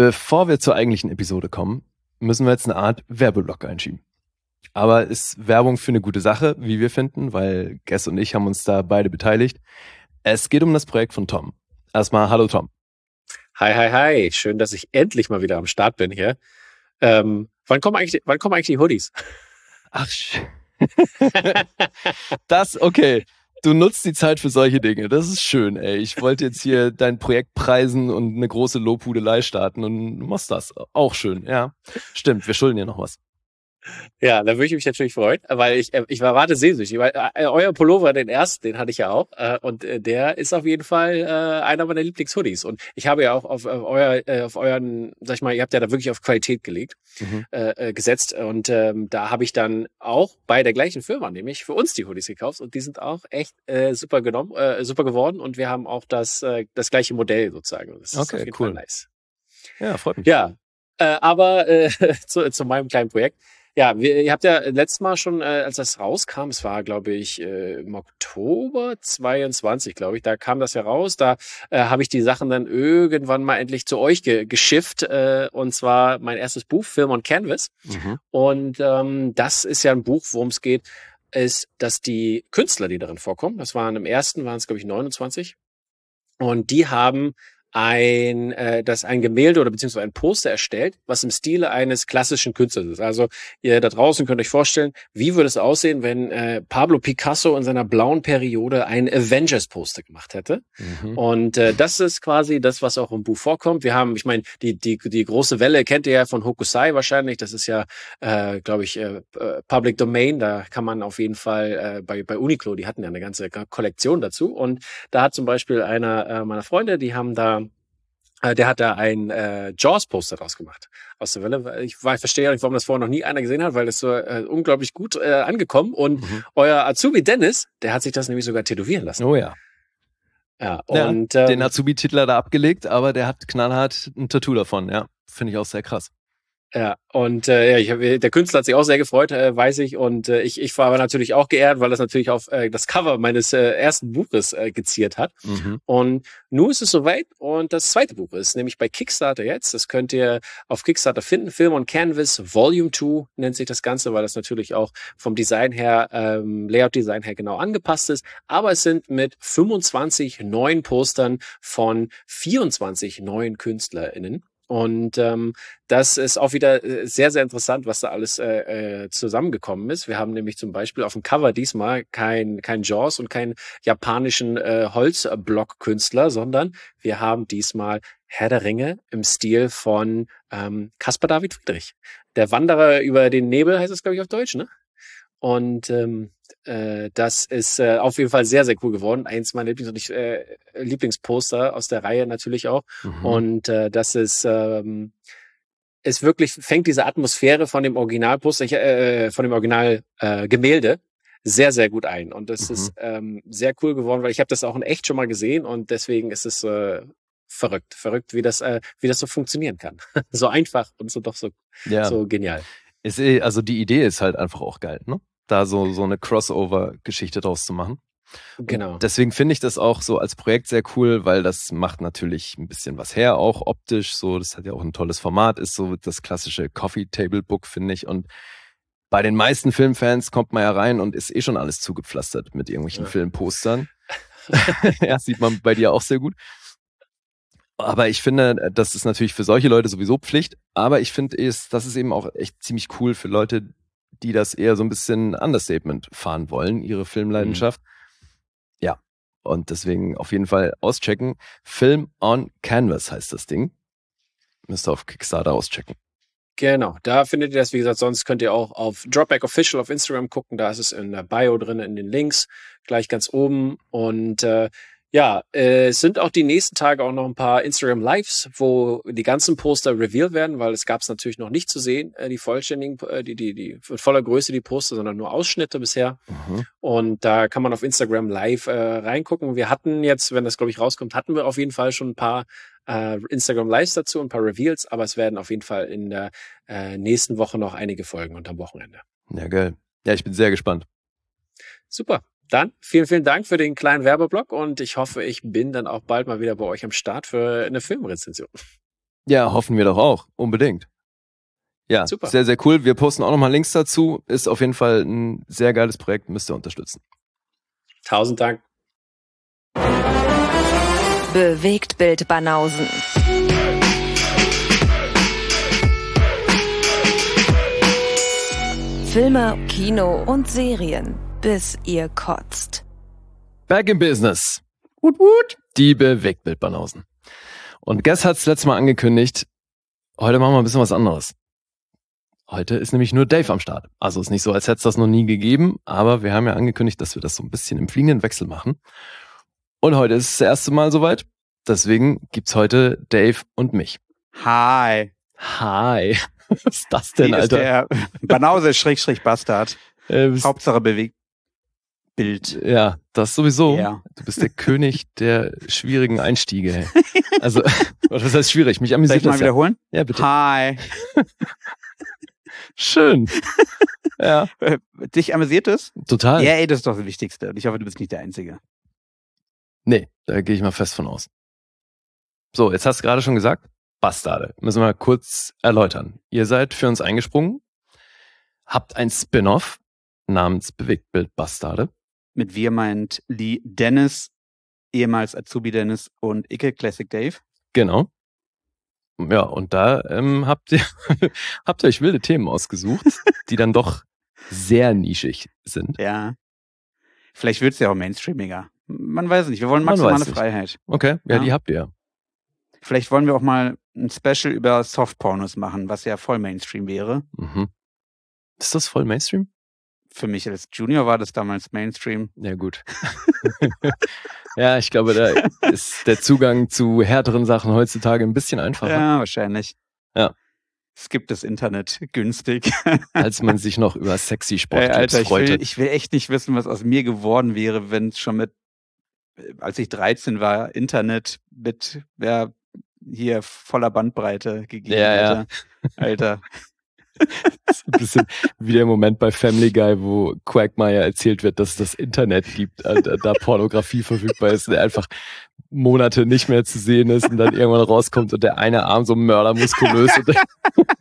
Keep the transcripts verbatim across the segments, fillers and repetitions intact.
Bevor wir zur eigentlichen Episode kommen, müssen wir jetzt eine Art Werbeblock einschieben. Aber ist Werbung für eine gute Sache, wie wir finden, weil Guess und ich haben uns da beide beteiligt. Es geht um das Projekt von Tom. Erstmal, hallo Tom. Hi, hi, hi. Schön, dass ich endlich mal wieder am Start bin hier. Ähm, wann kommen eigentlich, wann kommen eigentlich die Hoodies? Ach, sch- das, okay. Du nutzt die Zeit für solche Dinge. Das ist schön, ey. Ich wollte jetzt hier dein Projekt preisen und eine große Lobhudelei starten und du machst das. Auch schön, ja. Stimmt, wir schulden dir noch was. Ja, da würde ich mich natürlich freuen, weil ich, äh, ich war warte sehnsüchtig, weil äh, euer Pullover, den ersten, den hatte ich ja auch, äh, und äh, der ist auf jeden Fall äh, einer meiner Lieblingshoodies. Und ich habe ja auch auf, auf euer, äh, auf euren, sag ich mal, ihr habt ja da wirklich auf Qualität gelegt, Mhm. äh, äh, gesetzt. Und ähm, da habe ich dann auch bei der gleichen Firma, nämlich für uns die Hoodies gekauft, und die sind auch echt äh, super genommen, äh, super geworden. Und wir haben auch das, äh, das gleiche Modell sozusagen. Das ist Okay, auf jeden cool. Fall nice. Ja, freut mich. Ja, äh, aber äh, zu, zu meinem kleinen Projekt. Ja, wir, ihr habt ja letztes Mal schon, äh, als das rauskam, es war, glaube ich, äh, im Oktober zweiundzwanzig, glaube ich, da kam das ja raus. Da äh, habe ich die Sachen dann irgendwann mal endlich zu euch ge geschifft. Äh, und zwar mein erstes Buch, Film on Canvas. Mhm. Und ähm, das ist ja ein Buch, worum es geht, ist, dass die Künstler, die darin vorkommen, das waren im ersten, waren es, glaube ich, neunundzwanzig. Und die haben ein, äh, das ein Gemälde oder beziehungsweise ein Poster erstellt, was im Stile eines klassischen Künstlers ist. Also ihr da draußen könnt euch vorstellen, wie würde es aussehen, wenn äh, Pablo Picasso in seiner blauen Periode ein Avengers-Poster gemacht hätte. Mhm. Und äh, das ist quasi das, was auch im Buch vorkommt. Wir haben, ich meine, die die die große Welle kennt ihr ja von Hokusai wahrscheinlich. Das ist ja, äh, glaube ich, äh, äh, Public Domain. Da kann man auf jeden Fall äh, bei bei Uniqlo, die hatten ja eine ganze Kollektion dazu. Und da hat zum Beispiel einer äh, meiner Freunde, die haben da äh, der hat da ein äh, Jaws-Poster draus gemacht aus der Welle. Ich, ich verstehe ja nicht, warum das vorher noch nie einer gesehen hat, weil das so äh, unglaublich gut äh, angekommen. Und Mhm. euer Azubi Dennis, der hat sich das nämlich sogar tätowieren lassen. Oh ja. Ja, Ja, und den ähm, Azubi-Titler da abgelegt, aber der hat knallhart ein Tattoo davon, ja. Finde ich auch sehr krass. ja, und äh, ja, ich hab, der Künstler hat sich auch sehr gefreut, äh, weiß ich. Und äh, ich, ich war aber natürlich auch geehrt, weil das natürlich auf äh, das Cover meines äh, ersten Buches äh, geziert hat. Mhm. Und nun ist es soweit und das zweite Buch ist nämlich bei Kickstarter jetzt. Das könnt ihr auf Kickstarter finden. Film on Canvas Volume zwei nennt sich das Ganze, weil das natürlich auch vom Design her, ähm, Layout-Design her genau angepasst ist. Aber es sind mit fünfundzwanzig neuen Postern von vierundzwanzig neuen KünstlerInnen. Und ähm, das ist auch wieder äh, sehr, sehr interessant, was da alles äh, äh, zusammengekommen ist. Wir haben nämlich zum Beispiel auf dem Cover diesmal kein, kein Jaws und keinen japanischen äh, Holzblock-Künstler, sondern wir haben diesmal Herr der Ringe im Stil von ähm, Caspar David Friedrich. Der Wanderer über den Nebel heißt es, glaube ich, auf Deutsch, ne? Und ähm, äh, das ist äh, auf jeden Fall sehr, sehr cool geworden. Eins meiner Lieblings- und ich, äh, Lieblingsposter aus der Reihe natürlich auch. Mhm. Und äh, das ist, ähm, ist wirklich, fängt diese Atmosphäre von dem Originalposter, ich, äh, von dem Original äh, Gemälde sehr, sehr gut ein. Und das Mhm. ist ähm, sehr cool geworden, weil ich habe das auch in echt schon mal gesehen und deswegen ist es äh, verrückt, verrückt, wie das, äh, wie das so funktionieren kann. So einfach und so doch so, Ja. so genial. Ist eh, also die Idee ist halt einfach auch geil, ne? Da so, so eine Crossover-Geschichte draus zu machen. Und Genau. deswegen finde ich das auch so als Projekt sehr cool, weil das macht natürlich ein bisschen was her, auch optisch. So, das hat ja auch ein tolles Format, ist so das klassische Coffee Table Book, finde ich. Und bei den meisten Filmfans kommt man ja rein und ist eh schon alles zugepflastert mit irgendwelchen Ja. Filmpostern. Ja, sieht man bei dir auch sehr gut. Aber ich finde, das ist natürlich für solche Leute sowieso Pflicht. Aber ich finde, ist, das ist eben auch echt ziemlich cool für Leute, die das eher so ein bisschen Understatement fahren wollen, ihre Filmleidenschaft. Ja, und deswegen auf jeden Fall auschecken. Film on Canvas heißt das Ding. Müsst ihr auf Kickstarter auschecken. Genau, da findet ihr das, wie gesagt, sonst könnt ihr auch auf Dropback Official auf Instagram gucken, da ist es in der Bio drin, in den Links, gleich ganz oben. Und äh, ja, äh, es sind auch die nächsten Tage auch noch ein paar Instagram Lives, wo die ganzen Poster revealed werden, weil es gab es natürlich noch nicht zu sehen, äh, die vollständigen, äh, die, die, die in voller Größe die Poster, sondern nur Ausschnitte bisher. Mhm. Und da kann man auf Instagram live äh, reingucken. Wir hatten jetzt, wenn das, glaube ich, rauskommt, hatten wir auf jeden Fall schon ein paar äh, Instagram Lives dazu, ein paar Reveals, aber es werden auf jeden Fall in der äh, nächsten Woche noch einige folgen und am Wochenende. Ja, geil. Ja, ich bin sehr gespannt. Super. Dann vielen, vielen Dank für den kleinen Werbeblock und ich hoffe, ich bin dann auch bald mal wieder bei euch am Start für eine Filmrezension. Ja, hoffen wir doch auch. Unbedingt. Ja, Super. Sehr, sehr cool. Wir posten auch nochmal Links dazu. Ist auf jeden Fall ein sehr geiles Projekt. Müsst ihr unterstützen. Tausend Dank. Bewegtbild Banausen. Filme, Kino und Serien, bis ihr kotzt. Back in Business. Wut, wut. Die Bewegtbild-Banausen. Und Guess hat's letztes Mal angekündigt, heute machen wir ein bisschen was anderes. Heute ist nämlich nur Dave am Start. Also ist nicht so, als hätte es das noch nie gegeben, aber wir haben ja angekündigt, dass wir das so ein bisschen im fliegenden Wechsel machen. Und heute ist es das erste Mal soweit. Deswegen gibt's heute Dave und mich. Hi. Hi. Was ist das denn, Hier Alter? ist der Banause Schrägstrich Bastard. Äh, bist, Hauptsache Bewegtbild. ja, das sowieso. Ja. Du bist der König der schwierigen Einstiege. Ey. Also, was heißt schwierig? Mich Soll amüsiert ich mal das ja. wiederholen? Ja, bitte. Hi. Schön. Ja, Äh, Dich amüsiert es? total. Ja, ey, das ist doch das Wichtigste. Und ich hoffe, du bist nicht der Einzige. Nee, da gehe ich mal fest von aus. So, jetzt hast du gerade schon gesagt, Bastarde. Müssen wir mal kurz erläutern. Ihr seid für uns eingesprungen, habt ein Spin-off namens Bewegtbild Bastarde. Mit wir meint Lee Dennis, ehemals Azubi Dennis und Icke Classic Dave. Genau. Ja, und da ähm, habt ihr habt ihr euch wilde Themen ausgesucht, die dann doch sehr nischig sind. Ja. Vielleicht wird's ja auch mainstreamiger. Man weiß es nicht. Wir wollen Man maximale weiß nicht. Freiheit. Okay, ja, Ja. die habt ihr. Vielleicht wollen wir auch mal ein Special über Softpornos machen, was ja voll Mainstream wäre. Mhm. Ist das voll Mainstream? Für mich als Junior war das damals Mainstream. Ja, gut. Ja, ich glaube, da ist der Zugang zu härteren Sachen heutzutage ein bisschen einfacher, Ja, wahrscheinlich. Ja. Es gibt das Internet günstig. als man sich noch über sexy Ey, Sportclips Alter, ich freute. will, ich will echt nicht wissen, was aus mir geworden wäre, wenn es schon mit, äh, als ich dreizehn war, Internet mit, ja, hier voller Bandbreite gegeben Ja, ja. hätte. Alter. Das ist ein bisschen wie der Moment bei Family Guy, wo Quagmire erzählt wird, dass es das Internet gibt, äh, da Pornografie verfügbar ist und er einfach Monate nicht mehr zu sehen ist und dann irgendwann rauskommt und der eine Arm so mördermuskulös und der,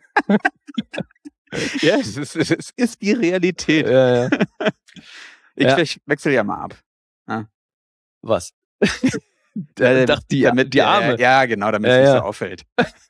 Ja, es ist, es ist die Realität. ja, ja. Ich Ja. ich wechsle ja mal ab. Was? Der, Äh, dachte, die, damit, die Arme. Äh, ja, genau, damit Ja, es nicht ja. so auffällt.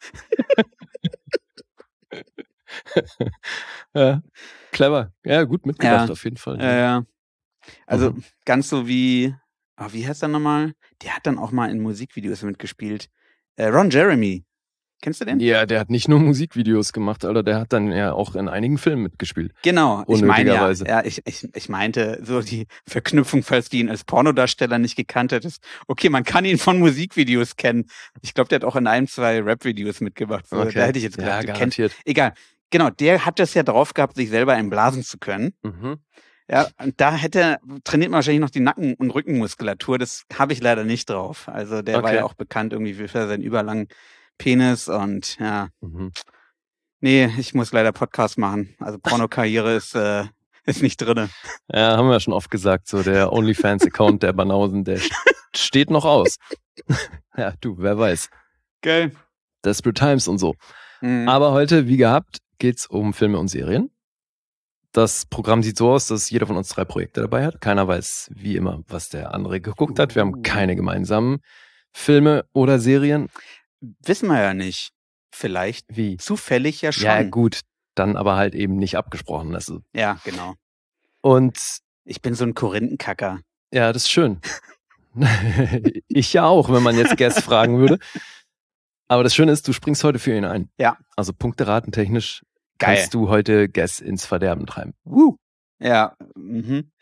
Ja. Clever. Ja, gut mitgedacht Ja. auf jeden Fall. Ja, ja. Also Mhm. ganz so wie, oh, wie heißt er nochmal? Der hat dann auch mal in Musikvideos mitgespielt. Äh, Ron Jeremy. Kennst du den? Ja, der hat nicht nur Musikvideos gemacht, Alter, der hat dann ja auch in einigen Filmen mitgespielt. Genau, ich meine ja, Unnötigerweise. ja ich, ich, ich meinte so die Verknüpfung, falls du ihn als Pornodarsteller nicht gekannt hättest. Okay, man kann ihn von Musikvideos kennen. Ich glaube, der hat auch in ein, zwei Rap-Videos mitgemacht. So, Da hätte ich jetzt ja, gedacht, du kennst. garantiert. Egal. Genau, der hat das ja drauf gehabt, sich selber einblasen zu können. Mhm. Ja, und da hätte, trainiert man wahrscheinlich noch die Nacken- und Rückenmuskulatur. Das habe ich leider nicht drauf. Also der war Okay. ja auch bekannt irgendwie für seinen überlangen Penis und ja, Mhm. nee, ich muss leider Podcast machen. Also Pornokarriere ist, äh, ist nicht drinne. Ja, haben wir ja schon oft gesagt, so der OnlyFans-Account der Banausen, der steht noch aus. Ja, du, wer weiß. Geil. Desperate Times und so. Mhm. Aber heute, wie gehabt, geht's um Filme und Serien. Das Programm sieht so aus, dass jeder von uns drei Projekte dabei hat. Keiner weiß, wie immer, was der andere geguckt hat. Wir haben Uh. keine gemeinsamen Filme oder Serien. Wissen wir ja nicht. Vielleicht Wie? zufällig ja schon. Ja, gut, dann aber halt eben nicht abgesprochen. Also. Ja, genau. Und Ich bin so ein Korinthenkacker. ja, das ist schön. Ich ja auch, wenn man jetzt Guess fragen würde. Aber das Schöne ist, du springst heute für ihn ein. Ja. Also punkteratentechnisch Geil. kannst du heute Guess ins Verderben treiben. Woo. Ja, mhm.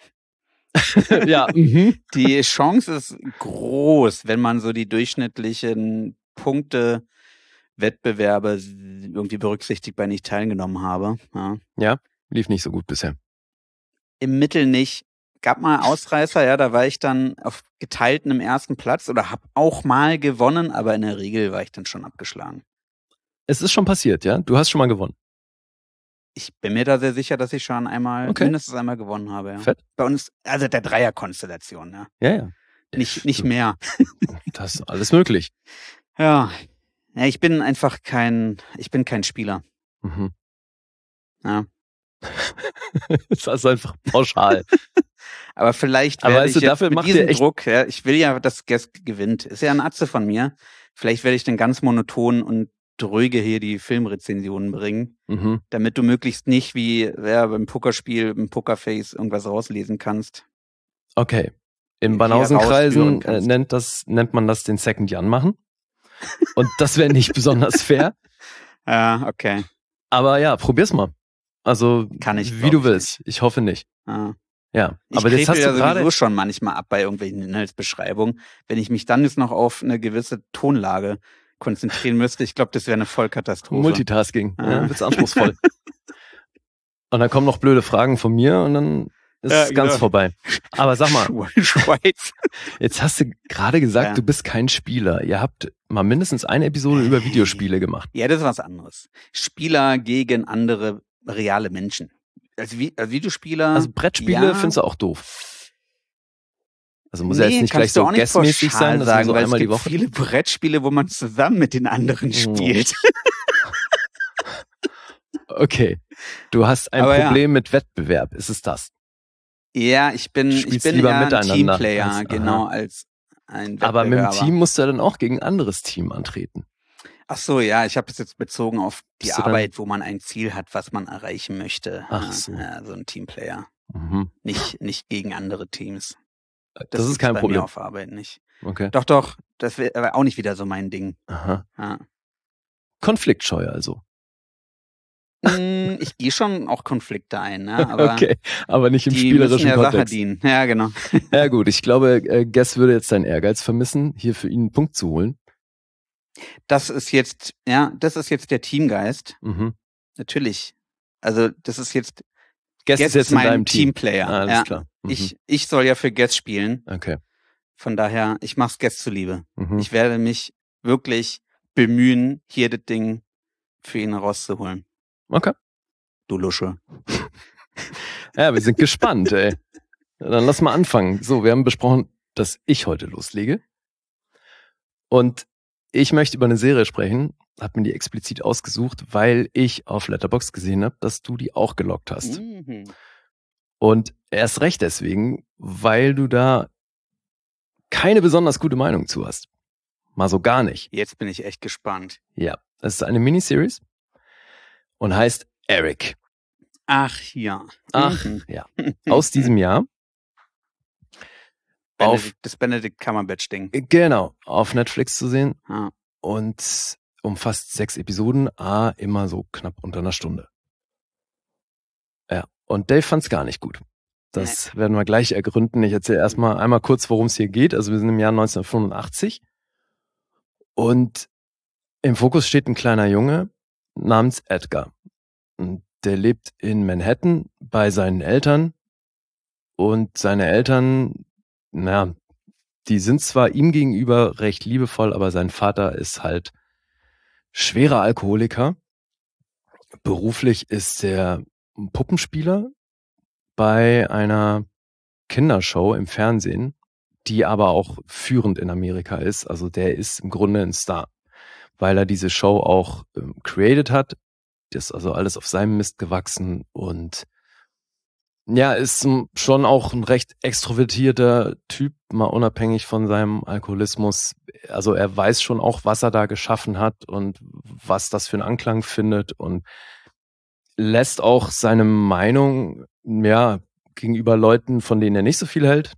Ja. Mhm. Die Chance ist groß, wenn man so die durchschnittlichen Punkte Wettbewerbe irgendwie berücksichtigt, bei denen ich teilgenommen habe. Ja. Lief nicht so gut bisher. Im Mittel nicht. Gab mal Ausreißer, ja, da war ich dann auf geteiltem ersten Platz oder habe auch mal gewonnen, aber in der Regel war ich dann schon abgeschlagen. Es ist schon passiert, ja? Du hast schon mal gewonnen. Ich bin mir da sehr sicher, dass ich schon einmal, Okay. mindestens einmal gewonnen habe. Ja. Fett. Bei uns, also der Dreierkonstellation, ja. Ja, ja. Nicht, nicht mehr. Das ist alles möglich. Ja, Ja, ich bin einfach kein, ich bin kein Spieler. Mhm. Ja. Das ist einfach pauschal. Aber vielleicht Aber werde weißt ich du, jetzt dafür mit macht diesem ihr echt- Druck, ja, ich will ja, dass Guest gewinnt. Ist ja ein Atze von mir. Vielleicht werde ich dann ganz monoton und dröge hier die Filmrezensionen bringen, Mhm. damit du möglichst nicht wie ja, beim Pokerspiel, im Pokerface irgendwas rauslesen kannst. Okay. In Hier Banausenkreisen rausführen äh, kannst. nennt, das, nennt man das den Second Jan machen. Und das wäre nicht besonders fair. Ja, okay. Aber ja, probier's mal. Also, Kann ich, wie glaub du ich willst. Ich hoffe nicht. Ja. Ja, Ich aber jetzt krepel hast ja du gerade... sowieso schon manchmal ab bei irgendwelchen Inhaltsbeschreibungen. Wenn ich mich dann jetzt noch auf eine gewisse Tonlage konzentrieren müsste, ich glaube, das wäre eine Vollkatastrophe. Multitasking. Ah. Ja, wird's anspruchsvoll. Und dann kommen noch blöde Fragen von mir und dann ist Ja, es ganz genau. vorbei. Aber sag mal, Schweiz. jetzt hast du gerade gesagt, Ja. du bist kein Spieler. Ihr habt mal mindestens eine Episode über Videospiele gemacht. Ja, das ist was anderes. Spieler gegen andere reale Menschen. Als, Vi als Videospieler. Also Brettspiele ja, findest du auch doof. Also muss ja nee, jetzt nicht gleich kannst du so auch nicht guestmäßig pauschal sein, dass sagen, man so weil einmal es die gibt Woche... viele Brettspiele, wo man zusammen mit den anderen Oh. spielt. Okay. Du hast ein Aber ja. Problem mit Wettbewerb. Ist es das? Ja, ich bin, Du ich spielst bin lieber eher ein miteinander Teamplayer, als- genau, aha. als ein Aber mit dem Wettbewerber. Team musst du ja dann auch gegen ein anderes Team antreten. Ach so, ja, ich habe es jetzt bezogen auf die Bist du dann- Arbeit, wo man ein Ziel hat, was man erreichen möchte. Ach Ja, so. Ja, so ein Teamplayer. Mhm. Nicht, nicht gegen andere Teams. Das, ist gibt's kein bei Problem. mir auf Arbeit nicht. Okay. Doch, doch, das wäre auch nicht wieder so mein Ding. Aha. Ja. Konfliktscheu also. Mm, ich gehe schon auch Konflikte ein, ne? Aber okay, aber nicht im die müssen spielerischen der Sache Kontext. dienen. Ja, genau. Ja gut, ich glaube, äh, Guess würde jetzt seinen Ehrgeiz vermissen, hier für ihn einen Punkt zu holen. Das ist jetzt, ja, das ist jetzt der Teamgeist. Mhm. Natürlich. Also, das ist jetzt, Guess Guess ist jetzt ist in mein deinem Team. Teamplayer. Ah, alles ja. klar. Mhm. Ich, ich soll ja für Guess spielen. Okay. Von daher, ich mach's Guess zuliebe. Mhm. Ich werde mich wirklich bemühen, hier das Ding für ihn rauszuholen. Okay. Du Lusche. Ja, wir sind gespannt, ey. Dann lass mal anfangen. So, wir haben besprochen, dass ich heute loslege. Und ich möchte über eine Serie sprechen, habe mir die explizit ausgesucht, weil ich auf Letterboxd gesehen habe, dass du die auch gelockt hast. Mhm. Und erst recht deswegen, weil du da keine besonders gute Meinung zu hast. Mal so gar nicht. Jetzt bin ich echt gespannt. Ja, das ist eine Miniseries und heißt Eric. Ach ja. Ach, Mhm. ja. Aus diesem Jahr. Auf, Benedict, das Benedict Cumberbatch-Ding. genau, auf Netflix zu sehen Ja. und umfasst sechs Episoden, a immer so knapp unter einer Stunde. Ja, und Dave fand's gar nicht gut. Das werden wir gleich ergründen. Ich erzähle erstmal einmal kurz, worum es hier geht. Also wir sind im Jahr neunzehnhundertfünfundachtzig und im Fokus steht ein kleiner Junge namens Edgar. Und der lebt in Manhattan bei seinen Eltern und seine Eltern, naja, die sind zwar ihm gegenüber recht liebevoll, aber sein Vater ist halt schwerer Alkoholiker. Beruflich ist er Puppenspieler bei einer Kindershow im Fernsehen, die aber auch führend in Amerika ist. Also der ist im Grunde ein Star, weil er diese Show auch ähm, created hat. Das ist also alles auf seinem Mist gewachsen und ja, ist ein, schon auch ein recht extrovertierter Typ, mal unabhängig von seinem Alkoholismus. Also er weiß schon auch, was er da geschaffen hat und was das für einen Anklang findet und lässt auch seine Meinung, ja, gegenüber Leuten, von denen er nicht so viel hält,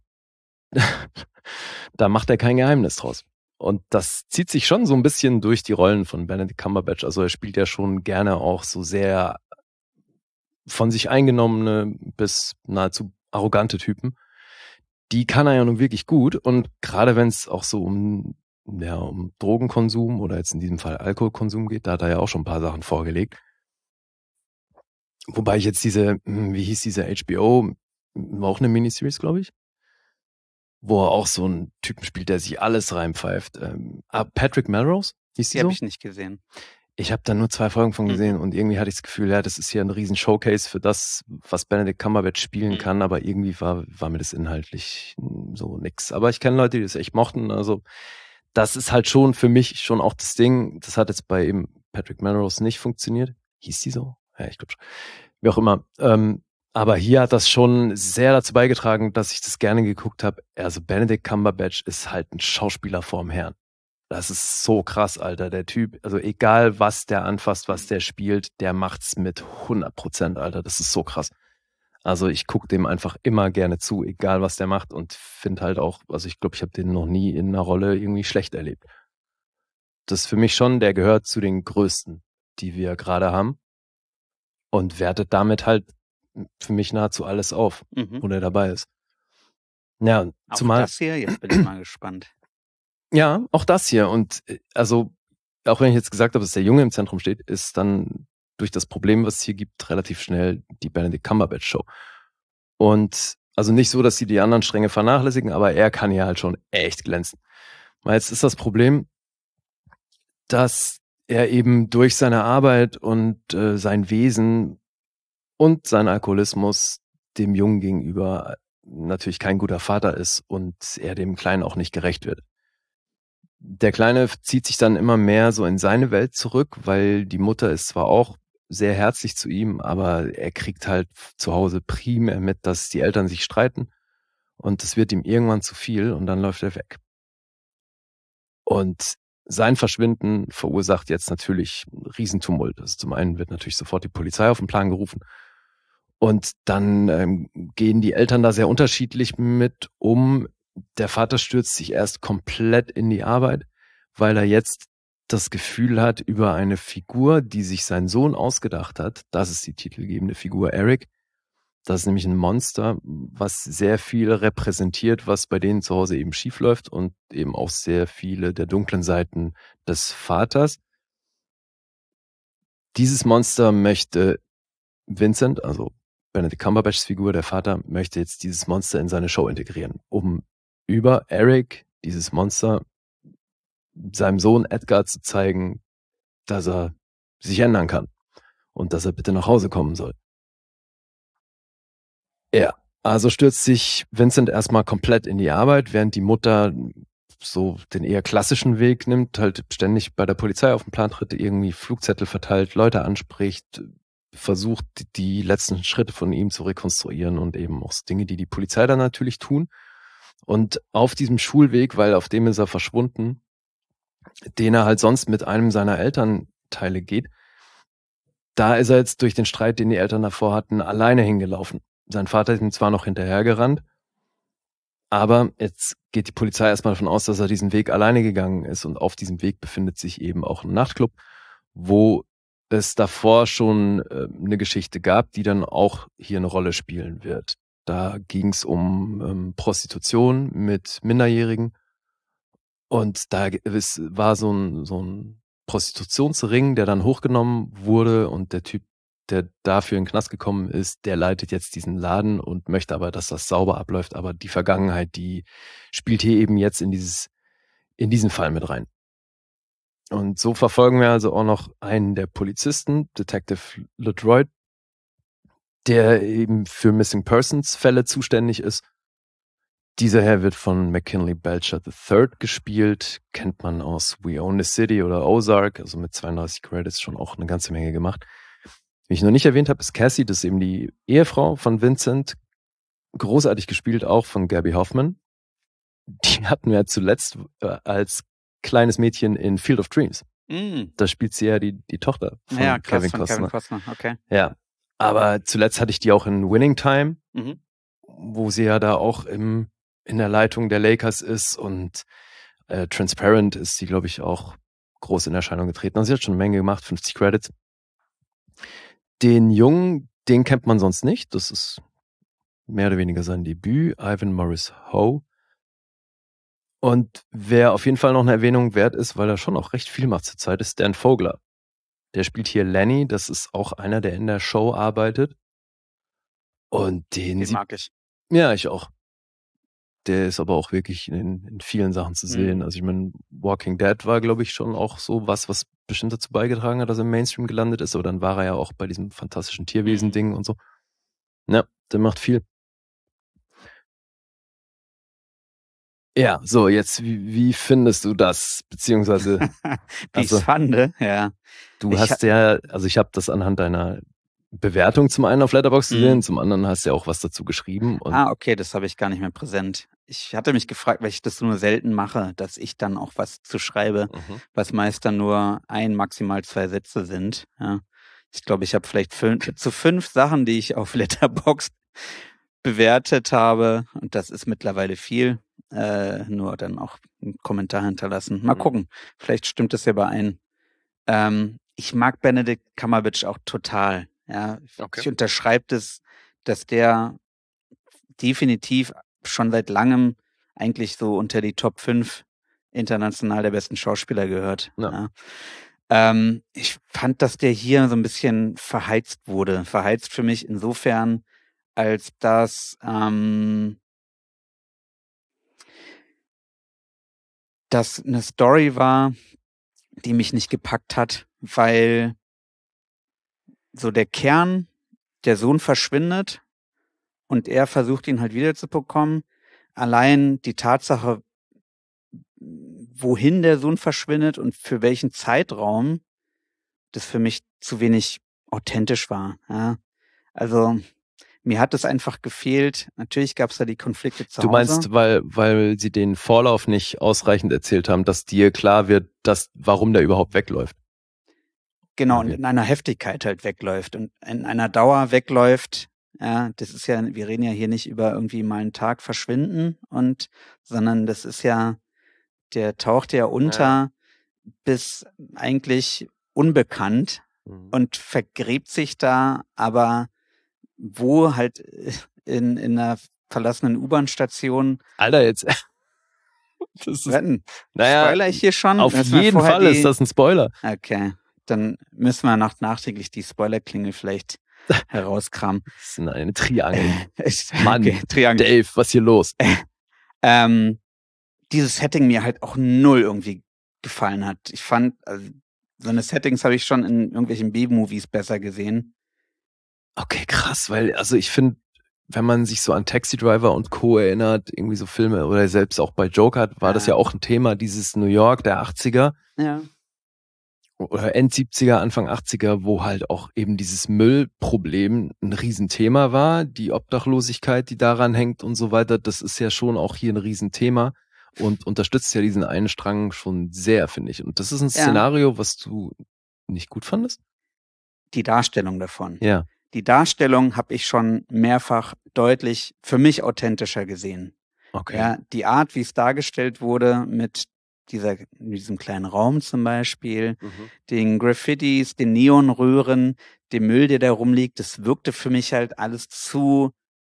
da macht er kein Geheimnis draus. Und das zieht sich schon so ein bisschen durch die Rollen von Benedict Cumberbatch. Also er spielt ja schon gerne auch so sehr von sich eingenommene bis nahezu arrogante Typen. Die kann er ja nun wirklich gut. Und gerade wenn es auch so um, ja, um Drogenkonsum oder jetzt in diesem Fall Alkoholkonsum geht, da hat er ja auch schon ein paar Sachen vorgelegt. Wobei ich jetzt diese, wie hieß diese H B O, war auch eine Miniseries, glaube ich, wo er auch so einen Typen spielt, der sich alles reinpfeift. Ähm, ah, Patrick Melrose, hieß die Die so? habe ich nicht gesehen. Ich habe da nur zwei Folgen von Mhm. gesehen und irgendwie hatte ich das Gefühl, ja, das ist hier ein riesen Showcase für das, was Benedict Cumberbatch spielen Mhm. kann, aber irgendwie war, war mir das inhaltlich so nix. Aber ich kenne Leute, die das echt mochten, also das ist halt schon für mich schon auch das Ding, das hat jetzt bei eben Patrick Melrose nicht funktioniert. Hieß die so? Ja, ich glaube schon. Wie auch immer. Ähm, aber hier hat das schon sehr dazu beigetragen, dass ich das gerne geguckt habe. Also Benedict Cumberbatch ist halt ein Schauspieler vorm Herrn. Das ist so krass, Alter. Der Typ, also egal was der anfasst, was der spielt, der macht's mit hundert Prozent, Alter. Das ist so krass. Also ich gucke dem einfach immer gerne zu, egal was der macht und finde halt auch, also ich glaube, ich habe den noch nie in einer Rolle irgendwie schlecht erlebt. Das ist für mich schon, der gehört zu den Größten, die wir gerade haben und wertet damit halt für mich nahezu alles auf, Mhm. wo der dabei ist. Ja, Auch zumal, das hier, jetzt bin ich mal gespannt. ja, auch das hier und äh, also auch wenn ich jetzt gesagt habe, dass der Junge im Zentrum steht, ist dann durch das Problem, was es hier gibt, relativ schnell die Benedict Cumberbatch Show. Und also nicht so, dass sie die anderen Stränge vernachlässigen, aber er kann hier halt schon echt glänzen. Weil jetzt ist das Problem, dass er eben durch seine Arbeit und äh, sein Wesen und seinen Alkoholismus dem Jungen gegenüber natürlich kein guter Vater ist und er dem Kleinen auch nicht gerecht wird. Der Kleine zieht sich dann immer mehr so in seine Welt zurück, weil die Mutter ist zwar auch sehr herzlich zu ihm, aber er kriegt halt zu Hause primär mit, dass die Eltern sich streiten und das wird ihm irgendwann zu viel und dann läuft er weg. Und sein Verschwinden verursacht jetzt natürlich einen Riesentumult. Also zum einen wird natürlich sofort die Polizei auf den Plan gerufen und dann ähm, gehen die Eltern da sehr unterschiedlich mit um. Der Vater stürzt sich erst komplett in die Arbeit, weil er jetzt das Gefühl hat, über eine Figur, die sich sein Sohn ausgedacht hat, das ist die titelgebende Figur Eric, das ist nämlich ein Monster, was sehr viel repräsentiert, was bei denen zu Hause eben schief läuft und eben auch sehr viele der dunklen Seiten des Vaters. Dieses Monster möchte Vincent, also Benedict Cumberbatchs Figur, der Vater, möchte jetzt dieses Monster in seine Show integrieren, um über Eric, dieses Monster, seinem Sohn Edgar zu zeigen, dass er sich ändern kann und dass er bitte nach Hause kommen soll. Ja, also stürzt sich Vincent erstmal komplett in die Arbeit, während die Mutter so den eher klassischen Weg nimmt, halt ständig bei der Polizei auf den Plan tritt, irgendwie Flugzettel verteilt, Leute anspricht, versucht die letzten Schritte von ihm zu rekonstruieren und eben auch Dinge, die die Polizei dann natürlich tun. Und auf diesem Schulweg, weil auf dem ist er verschwunden, den er halt sonst mit einem seiner Elternteile geht, da ist er jetzt durch den Streit, den die Eltern davor hatten, alleine hingelaufen. Sein Vater ist ihm zwar noch hinterhergerannt, aber jetzt geht die Polizei erstmal davon aus, dass er diesen Weg alleine gegangen ist und auf diesem Weg befindet sich eben auch ein Nachtclub, wo es davor schon äh, eine Geschichte gab, die dann auch hier eine Rolle spielen wird. Da ging es um ähm, Prostitution mit Minderjährigen und da ist, war so ein, so ein Prostitutionsring, der dann hochgenommen wurde und der Typ, der dafür in den Knast gekommen ist, der leitet jetzt diesen Laden und möchte aber, dass das sauber abläuft. Aber die Vergangenheit, die spielt hier eben jetzt in dieses, in diesen Fall mit rein. Und so verfolgen wir also auch noch einen der Polizisten, Detective LeDroit, der eben für Missing Persons Fälle zuständig ist. Dieser Herr wird von McKinley Belcher der Dritte gespielt, kennt man aus We Own the City oder Ozark, also mit zweiunddreißig Credits schon auch eine ganze Menge gemacht. Wie ich noch nicht erwähnt habe, ist Cassie, das ist eben die Ehefrau von Vincent, großartig gespielt auch von Gabby Hoffman. Die hatten wir zuletzt äh, als kleines Mädchen in Field of Dreams. Mm. Da spielt sie ja die, die Tochter von Ja, krass, Kevin von Costner. Kevin Costner, okay. Ja, aber zuletzt hatte ich die auch in Winning Time, Mhm. wo sie ja da auch im, in der Leitung der Lakers ist und äh, Transparent ist sie, glaube ich, auch groß in Erscheinung getreten. Also sie hat schon eine Menge gemacht, fünfzig Credits. Den Jungen, den kennt man sonst nicht. Das ist mehr oder weniger sein Debüt, Ivan Morris Ho. Und wer auf jeden Fall noch eine Erwähnung wert ist, weil er schon auch recht viel macht zurzeit, ist Dan Vogler. Der spielt hier Lenny, das ist auch einer, der in der Show arbeitet. Und den, Den sieht, mag ich. ja, ich auch. Der ist aber auch wirklich in, in vielen Sachen zu sehen. Mhm. Also ich meine, Walking Dead war, glaube ich, schon auch so was, was bestimmt dazu beigetragen hat, dass er im Mainstream gelandet ist. Aber dann war er ja auch bei diesem fantastischen Tierwesen-Ding und so. Ja, der macht viel. Ja, so, jetzt, wie, wie findest du das? Beziehungsweise, Wie also, ich's fand, ja. du Ich hast ja, also ich habe das anhand deiner Bewertung zum einen auf Letterboxd gesehen, Mhm. zum anderen hast du ja auch was dazu geschrieben. Und Ah, okay, das habe ich gar nicht mehr präsent. Ich hatte mich gefragt, weil ich das nur selten mache, dass ich dann auch was zu schreibe, Mhm. was meist dann nur ein, maximal zwei Sätze sind. Ja. Ich glaube, ich habe vielleicht fünf, zu fünf Sachen, die ich auf Letterboxd bewertet habe, und das ist mittlerweile viel, äh, nur dann auch einen Kommentar hinterlassen. Mal Mhm. gucken, vielleicht stimmt es ja bei ein. Ähm, ich mag Benedict Cumberbatch auch total. Ja, Okay. ich unterschreibe das, dass der definitiv schon seit langem eigentlich so unter die Top fünf international der besten Schauspieler gehört. Ja. Ja. Ähm, ich fand, dass der hier so ein bisschen verheizt wurde. Verheizt für mich insofern, als dass ähm, das eine Story war, die mich nicht gepackt hat, weil so der Kern, der Sohn verschwindet und er versucht ihn halt wiederzubekommen. Allein die Tatsache, wohin der Sohn verschwindet und für welchen Zeitraum, das für mich zu wenig authentisch war. Ja. Also mir hat es einfach gefehlt. Natürlich gab es da die Konflikte zu Du Hause. meinst, weil, weil sie den Vorlauf nicht ausreichend erzählt haben, dass dir klar wird, dass, warum der überhaupt wegläuft. Genau, Ja, und wir- in einer Heftigkeit halt wegläuft und in einer Dauer wegläuft. Ja, das ist ja, wir reden ja hier nicht über irgendwie mal einen Tag verschwinden und, sondern das ist ja, der taucht ja unter bis eigentlich unbekannt Mhm. und vergräbt sich da, aber wo halt in, in einer verlassenen U-Bahn-Station. Alter, jetzt. Das ist, Wetten, naja, Spoiler ich hier schon? auf Müssen wir jeden vorher Fall die, ist das ein Spoiler. Okay, dann müssen wir noch nachträglich die Spoilerklingel vielleicht herauskramen. Das ist eine Triangel. Ich- Mann, okay, Triangel. Dave, was hier los? Ähm, dieses Setting mir halt auch null irgendwie gefallen hat. Ich fand, also, so eine Settings habe ich schon in irgendwelchen B-Movies besser gesehen. Okay, krass, weil, also ich finde, wenn man sich so an Taxi Driver und Co. erinnert, irgendwie so Filme, oder selbst auch bei Joker, war das Ja. ja auch ein Thema, dieses New York der achtziger Ja. oder End siebziger, Anfang achtziger, wo halt auch eben dieses Müllproblem ein Riesenthema war, die Obdachlosigkeit, die daran hängt und so weiter, das ist ja schon auch hier ein Riesenthema und unterstützt ja diesen einen Strang schon sehr, finde ich. Und das ist ein Ja. Szenario, was du nicht gut fandest? Die Darstellung davon. Ja. Die Darstellung habe ich schon mehrfach deutlich für mich authentischer gesehen. Okay. Ja, die Art, wie es dargestellt wurde, mit dieser, mit diesem kleinen Raum zum Beispiel, Mhm. den Graffitis, den Neonröhren, dem Müll, der da rumliegt, das wirkte für mich halt alles zu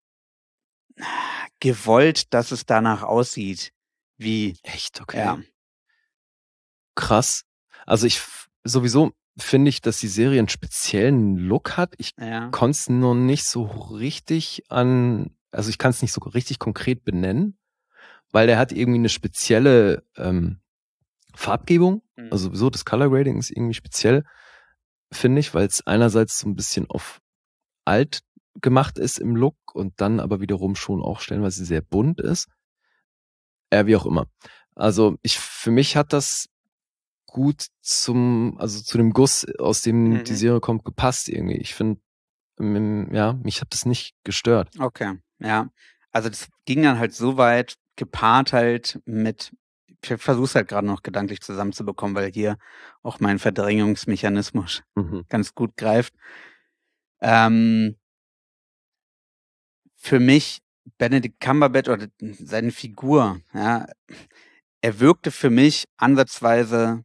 gewollt, dass es danach aussieht. Wie, Echt, okay. ja. Krass. Also ich f- sowieso finde ich, dass die Serie einen speziellen Look hat. Ich Ja. konnte es noch nicht so richtig an, also ich kann es nicht so richtig konkret benennen, weil der hat irgendwie eine spezielle ähm, Farbgebung. Mhm. Also sowieso das Color Grading ist irgendwie speziell, finde ich, weil es einerseits so ein bisschen auf alt gemacht ist im Look und dann aber wiederum schon auch stellenweise sehr bunt ist. Äh, wie auch immer. Also ich, für mich hat das gut zum, also zu dem Guss, aus dem Mhm. die Serie kommt, gepasst irgendwie. Ich finde, ähm, ja, mich hat das nicht gestört. Okay, ja. Also das ging dann halt so weit, gepaart halt mit, ich versuche es halt gerade noch gedanklich zusammenzubekommen, weil hier auch mein Verdrängungsmechanismus Mhm. ganz gut greift. Ähm, für mich Benedict Cumberbatch oder seine Figur, ja, er wirkte für mich ansatzweise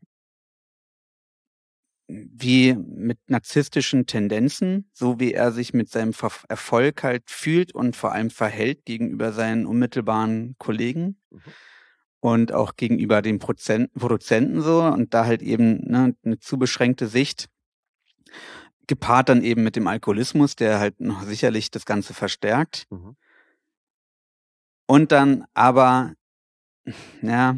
wie mit narzisstischen Tendenzen, so wie er sich mit seinem Ver- Erfolg halt fühlt und vor allem verhält gegenüber seinen unmittelbaren Kollegen Mhm. und auch gegenüber den Prozent, Produzenten so und da halt eben ne, eine zu beschränkte Sicht, gepaart dann eben mit dem Alkoholismus, der halt noch sicherlich das Ganze verstärkt. Mhm. Und dann aber, ja,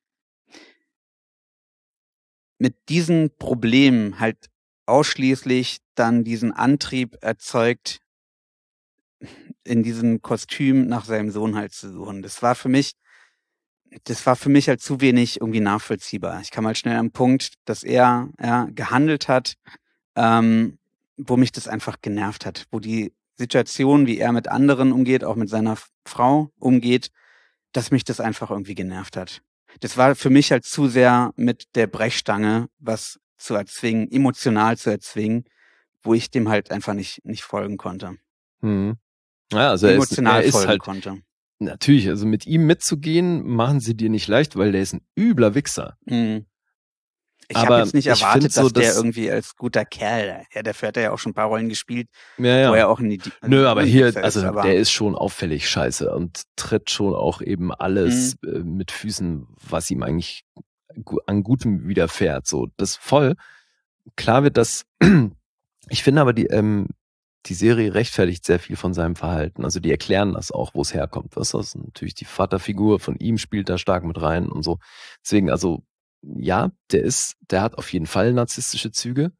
mit diesen Problemen halt ausschließlich dann diesen Antrieb erzeugt, in diesem Kostüm nach seinem Sohn halt zu suchen. Das war für mich das war für mich halt zu wenig irgendwie nachvollziehbar. Ich kam halt schnell am Punkt, dass er ja, gehandelt hat, ähm, wo mich das einfach genervt hat, wo die Situation, wie er mit anderen umgeht, auch mit seiner Frau umgeht, dass mich das einfach irgendwie genervt hat. Das war für mich halt zu sehr mit der Brechstange, was zu erzwingen, emotional zu erzwingen, wo ich dem halt einfach nicht nicht folgen konnte. Mhm. Ja, also er ist, Emotional er ist folgen halt, konnte. natürlich, also mit ihm mitzugehen, machen sie dir nicht leicht, weil der ist ein übler Wichser. Mhm. Ich Aber habe jetzt nicht ich erwartet, find so, dass der dass- irgendwie als guter Kerl, ja, dafür hat er ja auch schon ein paar Rollen gespielt, Ja, wo er ja. auch ein Ide- Nö, aber ein hier, Wichser also ist, aber der ist schon auffällig scheiße und tritt schon auch eben alles äh, mit Füßen, was ihm eigentlich gu- an Gutem widerfährt. So, das voll. Klar wird das, ich finde aber die, ähm, die Serie rechtfertigt sehr viel von seinem Verhalten. Also die erklären das auch, wo es herkommt. Was das? Natürlich die Vaterfigur von ihm spielt da stark mit rein und so. Deswegen, also ja, der ist, der hat auf jeden Fall narzisstische Züge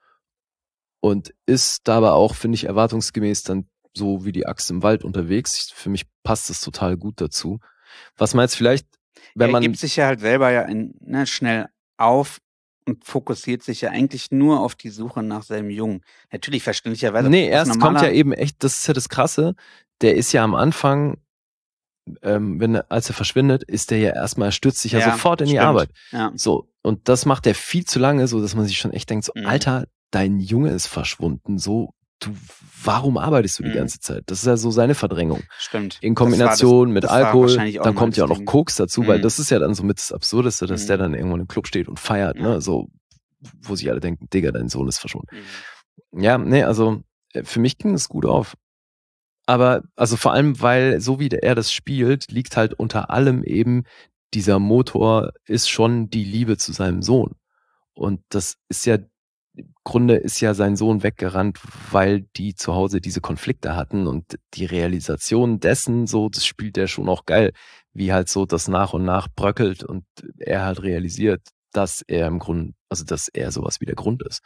und ist dabei auch, finde ich, erwartungsgemäß dann so wie die Axt im Wald unterwegs. Für mich passt das total gut dazu. Was man jetzt vielleicht, wenn er man gibt sich ja halt selber ja in, ne, schnell auf und fokussiert sich ja eigentlich nur auf die Suche nach seinem Jungen. Natürlich verständlicherweise. Nee, als erst normaler- kommt ja eben echt, das ist ja das Krasse, der ist ja am Anfang, ähm, wenn er, als er verschwindet, ist der ja erstmal, er stürzt sich ja, Ja, sofort in die stimmt. Arbeit. Ja. So, und das macht er viel zu lange, so dass man sich schon echt denkt, so, Mhm. Alter, dein Junge ist verschwunden, so, du, warum arbeitest du die Mhm. ganze Zeit? Das ist ja so seine Verdrängung. Stimmt. In Das war Kombination das, mit das war Alkohol, wahrscheinlich auch dann mal kommt ja auch das noch Ding. Koks dazu, weil Mhm. das ist ja dann so mit das Absurdeste, dass Mhm. der dann irgendwo im Club steht und feiert, Ja. ne, so, wo sich alle denken, Digga, dein Sohn ist verschwunden. Mhm. Ja, nee, also äh, für mich ging es gut auf. Aber also vor allem, weil so wie der, er das spielt, liegt halt unter allem eben, dieser Motor ist schon die Liebe zu seinem Sohn. Und das ist ja, im Grunde ist ja sein Sohn weggerannt, weil die zu Hause diese Konflikte hatten und die Realisation dessen, so, das spielt er schon auch geil, wie halt so das nach und nach bröckelt und er halt realisiert, dass er im Grunde, also dass er sowas wie der Grund ist.